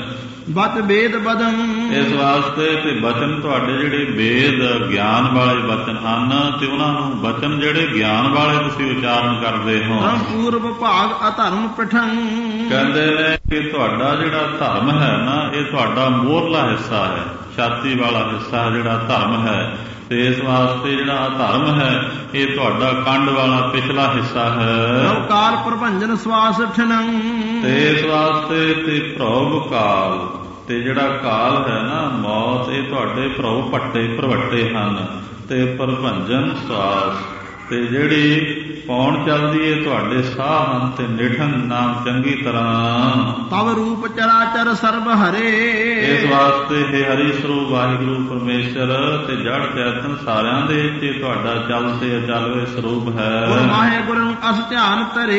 ਬਚ ਵੇਦ ਬਦਨ।
ਇਸ ਵਾਸਤੇ ਤੇ ਬਚਨ ਤੁਹਾਡੇ ਜਿਹੜੇ ਵੇਦ ਗਿਆਨ ਵਾਲੇ ਬਚਨ ਹਨ ਤੇ ਉਹਨਾਂ ਨੂੰ ਬਚਨ ਜਿਹੜੇ ਗਿਆਨ ਵਾਲੇ ਤੁਸੀਂ ਉਚਾਰਨ ਕਰਦੇ ਹੋ।
ਪੂਰਬ ਭਾਗ ਅਧਰਮ ਪਿਠੰ।
ਕਹਿੰਦੇ ਨੇ ਕਿ ਤੁਹਾਡਾ ਜਿਹੜਾ ਧਰਮ ਹੈ ਨਾ ਇਹ ਤੁਹਾਡਾ ਮੋਹਰਲਾ ਹਿੱਸਾ ਹੈ, ਛਾਤੀ ਵਾਲਾ ਹਿੱਸਾ ਜਿਹੜਾ ਧਰਮ ਹੈ। ਤੇ ਇਸ ਵਾਸਤੇ ਜਿਹੜਾ ਧਰਮ ਹੈ ਇਹ ਤੁਹਾਡਾ ਕੰਡ ਵਾਲਾ ਪਿਛਲਾ ਹਿੱਸਾ ਹੈ।
ਕਾਲ ਪ੍ਰਭੰਜਨ ਸਵਾਸ ਠਨੰ।
ਤੇ ਇਸ ਵਾਸਤੇ ਤੇ ਭਰਉ ਕਾਲ ਤੇ ਜਿਹੜਾ ਕਾਲ ਹੈ ਨਾ ਮੌਤ ਇਹ ਤੁਹਾਡੇ ਭਰਉ ਪੱਟੇ ਭਰਵੱਟੇ ਹਨ ਤੇ ਪ੍ਰਭੰਜਨ ਸਵਾਸ ਤੇ ਜਿਹੜੀ ਪੌਣ ਚੱਲਦੀ ਏ ਤੁਹਾਡੇ ਸਾਹ ਹਨ ਤੇ ਨਿਠਨ ਨਾਮ ਚੰਗੀ ਤਰ੍ਹਾਂ।
ਤਵ ਰੂਪ ਚਰਾਚਰ ਸਰਬ ਹਰੇ।
ਇਸ ਵਾਸਤੇ ਇਹ ਹਰੀ ਸਰੂਪ ਵਾਹਿਗੁਰੂ ਪਰਮੇਸ਼ਰ ਤੇ ਜੜ ਚੇਤਨ ਸਾਰਿਆਂ ਦੇ ਵਿੱਚ ਤੁਹਾਡਾ ਚੱਲ ਤੇ ਅਚਲਵੇ ਸਰੂਪ ਹੈ।
ਮਾਹੇ ਗੁਰੂ ਅਸ ਧਿਆਨ ਧਰੇ।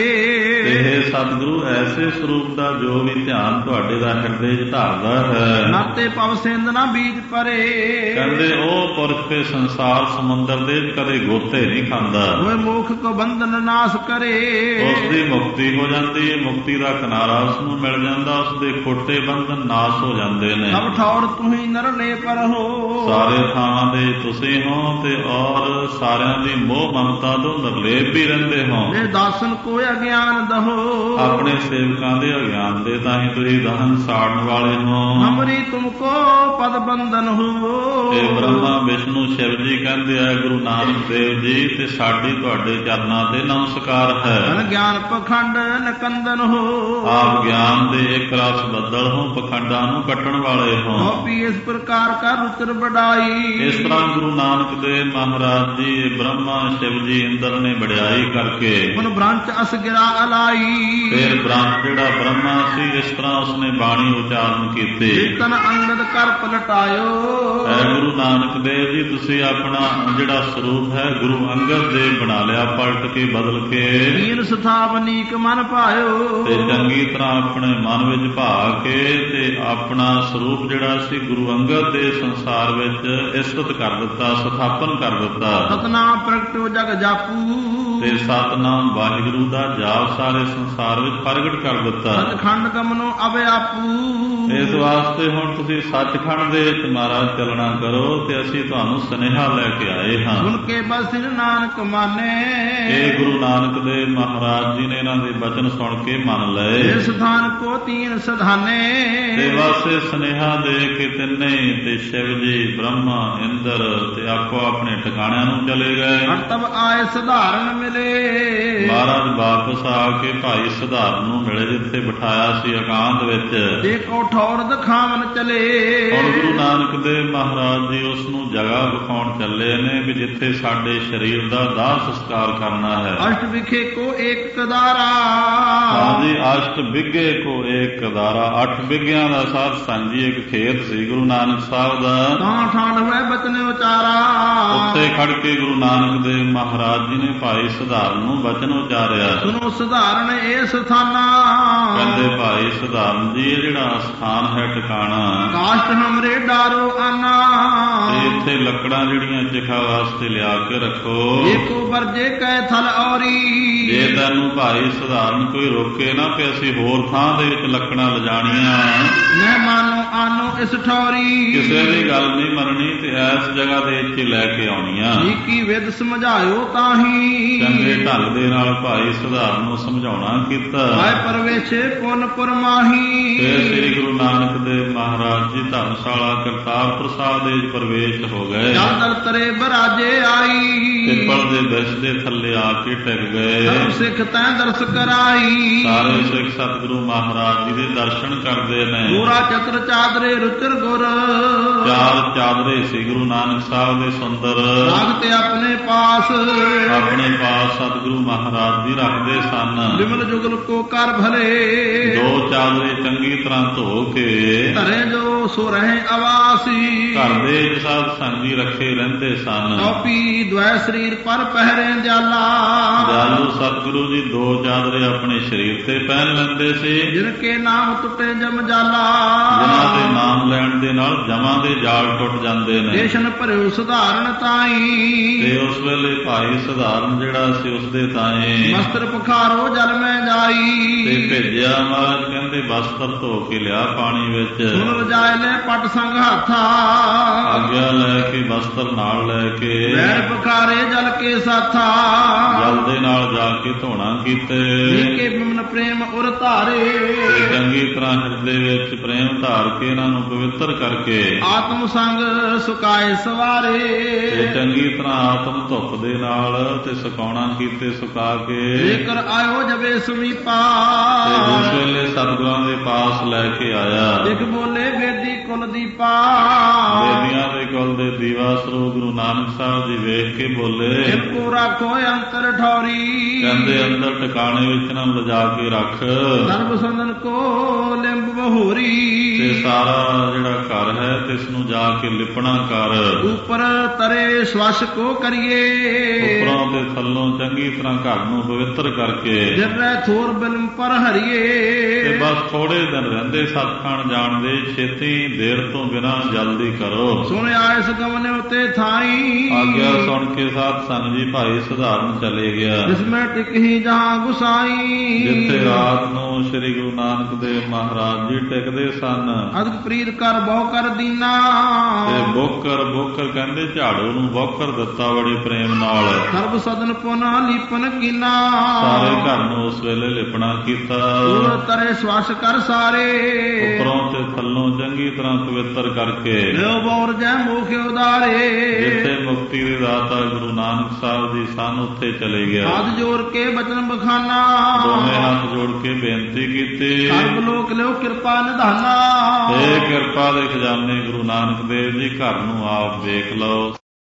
ਇਹ ਸਤਿਗੁਰੂ ਐਸੇ ਸਰੂਪ ਦਾ ਜੋ ਵੀ ਧਿਆਨ ਤੁਹਾਡੇ ਦਾ ਹਿਰਦੇ 'ਚ ਧਾਰਦਾ ਹੈ।
ਨਾਤੇ ਭਵ ਸਿੰਧ ਨਾ ਬੀਜ ਪਰੇ।
ਕਹਿੰਦੇ ਉਹ ਪੁਰਖ ਕੇ ਸੰਸਾਰ ਸਮੁੰਦਰ ਦੇ ਕਦੇ ਗੋਤੇ ਨਹੀਂ ਖਾਂਦਾ।
ਹੋਏ ਮੋਖ ਕੋ ਬੰਧਨ ਨਾਸ ਕਰੇ।
ਉਸ ਦੀ ਮੁਕਤੀ ਹੋ ਜਾਂਦੀ ਹੈ, ਮੁਕਤੀ ਦਾ ਕਿਨਾਰਾ ਉਸ ਨੂੰ ਮਿਲ ਜਾਂਦਾ, ਉਸ ਦੇ ਖੋਟੇ ਬੰਧਨ ਨਾਸ ਹੋ ਜਾਂਦੇ ਨੇ।
ਸਭ ਠੌਰ ਤੁਸੀਂ ਨਰਲੇ ਪਰ ਹੋ।
ਸਾਰੇ ਥਾਵਾਂ ਦੇ ਤੁਸੀਂ ਹੋ ਤੇ ਔਰ ਸਾਰਿਆਂ ਦੀ ਮੋਹ ਮਮਤਾ ਤੋਂ ਨਿਰਲੇਪ ਵੀ ਰਹਿੰਦੇ ਹੋ।
ਇਹ ਦਾਸਨ ਕੋ ਅਗਿਆਨ ਦਹੋ।
ਆਪਣੇ ਸੇਵਕਾਂ ਦੇ ਅਗਿਆਨ ਦੇ ਤਾਂ ਹੀ ਤੁਸੀਂ ਦਹਨ ਸਾੜਨ ਵਾਲੇ ਹੋ।
ਹਮਰੀ ਤੁਮ ਕੋ ਪਦ ਬੰਧਨ ਹੋ।
ਤੇ ਬ੍ਰਹਮਾ ਵਿਸ਼ਨੂੰ ਸ਼ਿਵ ਜੀ ਕਹਿੰਦੇ ਆ ਗੁਰੂ ਨਾਨਕ ਦੇਵ ਜੀ ਤੇ ਸਾਡੀ ਤੁਹਾਡੇ ਚਰਨਾਂ ਤੇ ਨਮਸਕਾਰ ਹੈ।
ਗਿਆਨ ਪਖੰਡ ਨਕੰਦਨ ਹੋ।
ਆਪ ਗਿਆਨ ਦੇ ਇੱਕ ਰਸ ਬੱਦਲ ਹੋ, ਪਖੰਡਾਂ ਨੂੰ ਕੱਟਣ ਵਾਲੇ ਹੋ।
ਹੋਪੀ ਇਸ ਪ੍ਰਕਾਰ ਕਰ ਰੁਚਰ ਵਡਾਈ।
ਇਸ ਤਰ੍ਹਾਂ ਗੁਰੂ ਨਾਨਕ ਦੇਵ ਮਹਾਰਾਜ ਜੀ ਬ੍ਰਹਮਾ ਸ਼ਿਵ ਜੀ ਇੰਦਰ ਨੇ ਵਡਿਆਈ ਕਰਕੇ
ਹੁਣ ਬ੍ਰੰਚ ਅਸ ਗਿਰਾ ਅਲਾਈ।
ਫਿਰ ਬ੍ਰਹਮ ਜਿਹੜਾ ਬ੍ਰਹਮਾ ਸੀ ਇਸ ਤਰ੍ਹਾਂ ਉਸਨੇ ਬਾਣੀ ਉਚਾਰਨ ਕੀਤੇ।
ਤਨ ਅੰਗਦ ਕਰ ਪਲਟਾਇਓ।
ਐ ਗੁਰੂ ਨਾਨਕ ਦੇਵ ਜੀ ਤੁਸੀਂ ਆਪਣਾ ਜਿਹੜਾ ਸਰੂਪ ਹੈ ਗੁਰੂ ਅੰਗਦ ਦੇ ਬਣਾ ਲਿਆ, ਪਲਟ ਕੇ ਬਦਲ ਕੇ।
ਦੀਨ ਸਥਾਪਨੀਕ ਮਨ ਭਾਇਓ।
ਤੇ ਚੰਗੀ ਤਰ੍ਹਾਂ ਆਪਣੇ ਮਨ ਵਿੱਚ ਭਾ ਕੇ ਤੇ ਆਪਣਾ ਸਰੂਪ ਜਿਹੜਾ ਸੀ ਗੁਰੂ ਅੰਗਦ ਦੇ ਸੰਸਾਰ ਵਿੱਚ ਇਸਤਤ ਕਰ ਦਿੱਤਾ, ਸਥਾਪਨ ਕਰ ਦਿੱਤਾ।
ਸਤਨਾਮ ਪ੍ਰਗਟੋ ਜਗ ਜਾਪੂ।
ਤੇ ਸਤਨਾਮ ਵਾਹਿਗੁਰੂ ਦਾ ਜਾਪ ਸਾਰੇ ਸੰਸਾਰ ਵਿੱਚ ਪ੍ਰਗਟ ਕਰ ਦਿੱਤਾ।
ਸਤਖੰਡ ਗਮਨੋ ਅਬੇ ਆਪੂ।
ਇਸ ਵਾਸਤੇ ਹੁਣ ਤੁਸੀਂ ਸੱਚਖੰਡ ਦੇ ਵਿੱਚ ਮਹਾਰਾਜ ਚੱਲਣਾ ਕਰੋ ਤੇ ਅਸੀਂ ਤੁਹਾਨੂੰ ਸੁਨੇਹਾ ਲੈ ਕੇ ਆਏ ਹਾਂ।
ਸੁਣ ਕੇ ਬਸਿਨ ਨਾਨਕ ਮਾਨੇ।
ਇਹ ਗੁਰੂ ਨਾਨਕ ਦੇਵ ਮਹਾਰਾਜ ਜੀ ਨੇ ਇਹਨਾਂ ਦੇ ਬਚਨ ਸੁਣ ਕੇ ਮੰਨ ਲਏ।
ਇਸ ਸਥਾਨ ਕੋ ਤੀਨ ਸਧਾਨੇ।
ਤੇ ਵਾਸੇ ਸੁਨੇਹਾ ਦੇ ਕੇ ਤਿੰਨੇ ਤੇ ਸ਼ਿਵ ਜੀ ਬ੍ਰਹਮਾ ਇੰਦਰ ਤੇ ਆਪੋ ਆਪਣੇ ਠਿਕਾਣਿਆਂ ਨੂੰ ਚਲੇ ਗਏ।
ਤਬ ਆਏ ਸਧਾਰਨ ਮਿਲੇ।
ਮਹਾਰਾਜ ਵਾਪਸ ਆ ਕੇ ਭਾਈ ਸਧਾਰਨ ਨੂੰ ਮਿਲੇ ਜਿੱਥੇ ਬਿਠਾਇਆ ਸੀ ਇਕਾਂਤ ਵਿੱਚ।
ਦੇਖੋ ਠੌਰ ਦਿਖਾਵਨ ਚਲੇ।
ਹੁਣ ਗੁਰੂ ਨਾਨਕ ਦੇਵ ਮਹਾਰਾਜ ਜੀ ਉਸ ਨੂੰ ਜਗ੍ਹਾ ਵਿਖਾਉਣ ਚੱਲੇ ਨੇ ਵੀ ਜਿੱਥੇ ਸਾਡੇ ਸਰੀਰ ਦਾ ਦਾਹ ਸੰਸਕਾਰ ਕਰਨਾ ਹੈ।
ਅਸ਼ਟ ਵਿਖੇ ਕੋ ਏਕ ਕਦਾਰਾ।
ਹਾਂਜੀ ਅਸ਼ਟ ਬਿਘੇ ਕੋ ਏਕ ਕਦਾਰਾ। ਅੱਠ ਬਿਘਿਆਂ ਦਾ ਸਾਧ ਸਾਂਝੀ ਇੱਕ ਖੇਤ ਸੀ ਗੁਰੂ ਨਾਨਕ ਸਾਹਿਬ ਦਾ।
ਤਾਂ ਠਾਂਡ ਹੋਏ ਬਚਨ ਉਚਾਰਾ।
ਉੱਥੇ ਖੜ ਕੇ ਗੁਰੂ ਨਾਨਕ ਦੇਵ ਮਹਾਰਾਜ ਜੀ ਨੇ ਭਾਈ ਸਧਾਰਨ ਨੂੰ ਬਚਨ ਉਚਾਰਿਆ।
ਸੁਣੋ ਸਧਾਰਨ ਇਹ ਸਥਾਨਾ।
ਕਹਿੰਦੇ ਭਾਈ ਸਧਾਰਨ ਜੀ ਇਹ ਜਿਹੜਾ ਸਥਾਨ ਹੈ ਟਿਕਾਣਾ।
ਕਾਸ਼ਟ ਹਮਰੇ ਡਾਰੋ ਆਨਾ।
ਤੇ ਇੱਥੇ ਲੱਕੜਾਂ ਜਿਹੜੀਆਂ ਚਿਖਾ ਵਾਸਤੇ ਲਿਆ ਕੇ ਰੱਖੋ।
ਏਕੋ ਵਰਜੇ ਕੈ ਥਲ ਔਰੀ।
ਜੇ ਤੈਨੂੰ ਭਾਈ ਸਧਾਰਨ ਕੋਈ ਰੋਕੇ ਨਾ ਕਿ ਅਸੀਂ ਹੋਰ ਥਾਂ ਦੇ ਵਿੱਚ ਲੱਕੜਾਂ ਲਿਜਾਣੀਆਂ
ਮੈਂ ਮਾਨੋ ਆਨੋ ਇਸ ਠੌਰੀ।
ਕਿਸੇ ਦੀ ਗੱਲ ਨਹੀਂ ਮੰਨਣੀ ਤੇ ਇਸ ਜਗ੍ਹਾ ਦੇ ਇੱਥੇ ਲੈ ਕੇ ਆਉਣੀਆਂ।
ਕੀ ਵਿਦ ਸਮਝਾਇਓ ਤਾਹੀ।
ਚੰਗੇ ਢੰਗ ਦੇ ਨਾਲ ਭਾਈ ਸਧਾਰਨ ਨੂੰ ਸਮਝਾਉਣਾ ਕੀਤਾ।
ਹਾਏ ਪਰਵੇਸ਼ੇ ਪੁੰਨ ਪੁਰਮਾਹੀ।
ਫਿਰ ਸ੍ਰੀ ਗੁਰੂ ਨਾਨਕ ਦੇਵ ਮਹਾਰਾਜ ਜੀ ਧਰਮਸ਼ਾਲਾ ਕਰਤਾਰਪੁਰ ਸਾਹਿਬ ਦੇ ਪ੍ਰਵੇਸ਼ ਹੋ ਗਏ।
ਜਲ ਦਲ ਤਰੇ ਬਰਾਜੇ ਆਈ।
ਪਿੱਪਲ ਦੇ ਬਿਰਛ ਦੇ ਥੱਲੇ ਆ ਕੇ ਟਿਕ ਗਏ।
ਸਭ ਸਿੱਖ ਤੈਂ ਦਰਸ ਕਰਾਈ।
ਸਾਰੇ ਸਿੱਖ ਸਤਿਗੁਰੂ ਮਹਾਰਾਜ ਜੀ ਦੇ ਦਰਸ਼ਨ ਕਰਦੇ ਨੇ।
ਪੂਰਾ ਚਤਰ ਚਾਦਰੇ ਰੁਚਰ ਗੁਰ।
ਚਾਰ ਚਾਦਰੇ ਸੀ ਗੁਰੂ ਨਾਨਕ ਸਾਹਿਬ ਦੇ ਸੁੰਦਰ।
ਰਾਗ ਤੇ ਆਪਣੇ ਪਾਸ।
ਆਪਣੇ ਪਾਸ ਸਤਿਗੁਰੂ ਮਹਾਰਾਜ ਜੀ ਰੱਖਦੇ ਸਨ।
ਵਿਮਲ ਜੁਗਲ ਕੋ ਕਰ ਭਲੇ।
ਦੋ ਚਾਦਰੇ ਚੰਗੀ ਤਰ੍ਹਾਂ ਧੋ ਕੇ
ਧਰੇ ਜੋ ਸੋ ਰਹੇ ਆਵਾਸੀ।
ਘਰ ਦੇ ਸਾਧ ਸੰਗੀ ਰੱਖੇ ਰਹਿੰਦੇ ਸਨ।
ਟੋਪੀ ਦ્વੈ ਸਰੀਰ ਪਰ ਪਹਿਰੇ ਦਿਆਲਾ।
ਦਿਆਲੂ ਸਤਿਗੁਰੂ ਜੀ ਦੋ ਚਾਦਰੇ ਆਪਣੇ ਸਰੀਰ ਤੇ ਪਹਿਨ ਲੈਂਦੇ ਸੀ।
ਜਿਨ ਕੇ ਨਾਮ ਟੁੱਟੇ ਜਮ ਜਾਲਾ,
ਜਿਨ੍ਹਾਂ ਦੇ ਨਾਮ ਲੈਣ ਦੇ ਨਾਲ ਜਮਾਂ ਦੇ ਜਾਲ ਟੁੱਟ ਜਾਂਦੇ ਨੇ।
ਦੇਸ਼ਨ ਭਰਿਓ ਸੁਧਾਰਨ ਤਾਈ,
ਤੇ ਉਸ ਵੇਲੇ ਭਾਈ ਸਧਾਰਨ ਜਿਹੜਾ ਸੀ ਉਸਦੇ ਤਾਏ
ਵਸਤਰ ਪਖਾਰੋ ਜਲ ਮੈਂ ਜਾਈ,
ਤੇ ਭੇਜਿਆ। ਮਹਾਰਾਜ ਕਹਿੰਦੇ ਵਸਤਰ ਧੋ ਕੇ ਲਿਆ ਪਾਣੀ ਵਿੱਚ।
ਸੁਣ ਰਜਾਇ ਲੈ ਪਟ ਸੰਗ ਹਾਥਾ,
ਆਗਿਆ ਲੈ ਕੇ ਵਸਤਰ ਨਾਲ ਲੈ ਕੇ
ਵੈਰ ਪਖਾਰੇ ਜਲ ਕੇ ਸਾਥਾ,
ਜਲ ਦੇ ਨਾਲ ਜਾ ਕੇ ਧੋਣਾ ਕੀਤੇ।
ਕੇ ਬਿਮਨ ਪ੍ਰੇਮ ਉਰ ਧਾਰੇ,
ਤੇ ਚੰਗੀ ਤਰ੍ਹਾਂ ਹਿਰਦੇ ਵਿੱਚ ਪ੍ਰੇਮ ਧਾਰ ਕੇ ਇਹਨਾਂ ਨੂੰ ਪਵਿੱਤਰ ਕਰਕੇ
ਆਤਮ ਸੰਗ ਸੁਕਾਏ ਸਵਾਰੇ,
ਤੇ ਚੰਗੀ ਤਰ੍ਹਾਂ ਆਤਮ ਧੁੱਪ ਦੇ ਨਾਲ ਤੇ ਸੁਕਾਉਣਾ ਕੀਤੇ, ਸੁਕਾ ਕੇ
ਜੇਕਰ ਆਇਓ ਜਵੇ ਸਮੀਪਾ,
ਤੇ ਉਸ ਵੇਲੇ ਸਤਿਗੁਰਾਂ ਦੇ ਪਾਸ ਲੈ ਕੇ ਆਇਆ।
ਇੱਕ ਬੋਲੇ ਵੇਦੀ ਕੁਲ ਦੀਪਾ,
ਵੇਦੀਆਂ ਦੇ ਕੁਲ ਦੇ ਦੀਵਾ ਸਰੂਪ ਗੁਰੂ ਨਾਨਕ ਸਾਹਿਬ ਜੀ ਵੇਖ ਕੇ ਬੋਲੇ,
ਇਨਕੋ ਰੱਖੋ ਅੰਤਰ ਠੌਰੀ,
ਕਹਿੰਦੇ ਅੰਦਰ ਟਿਕਾਣੇ ਵਿੱਚ ਨਾ ਲਿਜਾ ਕੇ ਰੱਖ।
ਸਰਬ ਸੰਦਨ ਕੋ ਲਿੰਬ ਬਹੋਰੀ,
ਤੇ ਸਾਰਾ ਜਿਹੜਾ ਘਰ ਹੈ ਤੇ ਇਸ ਨੂੰ ਜਾ ਕੇ ਲਿਪਣਾ ਕਰ।
ਉੱਪਰ ਤਰੇ ਸਵਛ ਕੋ ਕਰੀਏ,
ਉੱਪਰੋਂ ਤੇ ਥੱਲੋਂ ਚੰਗੀ ਤਰ੍ਹਾਂ ਘਰ ਨੂੰ ਪਵਿੱਤਰ ਕਰਕੇ
ਜਿਰੈ ਥੋਰ ਬਿਲਮ ਪਰ ਹਰੀਏ,
ਤੇ ਬਸ ਥੋੜੇ ਦਿਨ ਰਹਿੰਦੇ ਸਤਖਾਣ ਜਾਣ ਦੇ, ਛੇਤੀ ਦੇਰ ਤੋਂ ਬਿਨਾਂ ਜਲਦੀ ਕਰੋ।
ਸੁਣ ਆਇਸ ਗਮਨ ਉਤੇ ਥਾਈ,
ਆਗਿਆ ਸੁਣ ਕੇ ਸਾਧ ਸੰਗ ਜੀ ਭਾਈ ਸਧਾਰਨ ਚਲੇ ਗਿਆ।
ਜਿਸ ਮੈਂ ਟਿਕਹੀ ਜਹਾਂ ਗੁਸਾਈ,
ਜਿੱਥੇ ਰਾਤ ਨੂੰ ਸ੍ਰੀ ਗੁਰੂ ਨਾਨਕ ਦੇਵ ਮਹਾਰਾਜ ਜੀ ਟਿਕਦੇ ਸਨ।
ਅਦਕ ਪ੍ਰੀਤ ਕਰ ਬਹੁ ਕਰ ਦੀਨਾ,
ਤੇ ਬੋਕਰ ਬੋਕਰ ਕਹਿੰਦੇ ਝਾੜੂ ਨੂੰ ਬੋਕਰ ਦਿੱਤਾ ਬੜੇ ਪ੍ਰੇਮ ਨਾਲ।
ਸਰਬ ਸਦਨ ਪੁਨਾ ਲੀਪਨ ਕੀਨਾ,
ਸਾਰੇ ਘਰ ਨੂੰ ਉਸ ਵੇਲੇ ਲਿਪਣਾ ਕੀਤਾ।
ਉਰ ਤਰੇ ਸਵਛ ਕਰ ਸਾਰੇ,
ਉੱਪਰੋਂ ਤੇ ਥੱਲੋਂ ਚੰਗੀ ਤਰ੍ਹਾਂ ਪਵਿੱਤਰ ਕਰਕੇ
ਲਿਓ ਬੌਰ ਜੈ ਮੋਖ ਉਦਾਰੇ,
ਜਿੱਥੇ ਮੁਕਤੀ ਦੇ ਦਾਤਾ ਗੁਰੂ ਨਾਨਕ ਸਾਹਿਬ ਜੀ ਸਨ ਉੱਥੇ ਚਲੇ ਗਿਆ।
ਹੱਥ ਜੋੜ ਕੇ ਬਚਨ ਬਖਾਨਾ,
ਦੋਵੇਂ ਹੱਥ ਜੋੜ ਕੇ ਬੇਨਤੀ ਕੀਤੀ,
ਸਰਬ ਲੋਕ ਲਿਓ ਕਿਰਪਾ ਨਿਧਾਨਾ।
ਇਹ ਕਿਰਪਾ ਦੇ ਖਜ਼ਾਨੇ ਗੁਰੂ ਨਾਨਕ ਦੇਵ ਜੀ ਘਰ ਨੂੰ ਆਪ ਵੇਖ ਲਓ।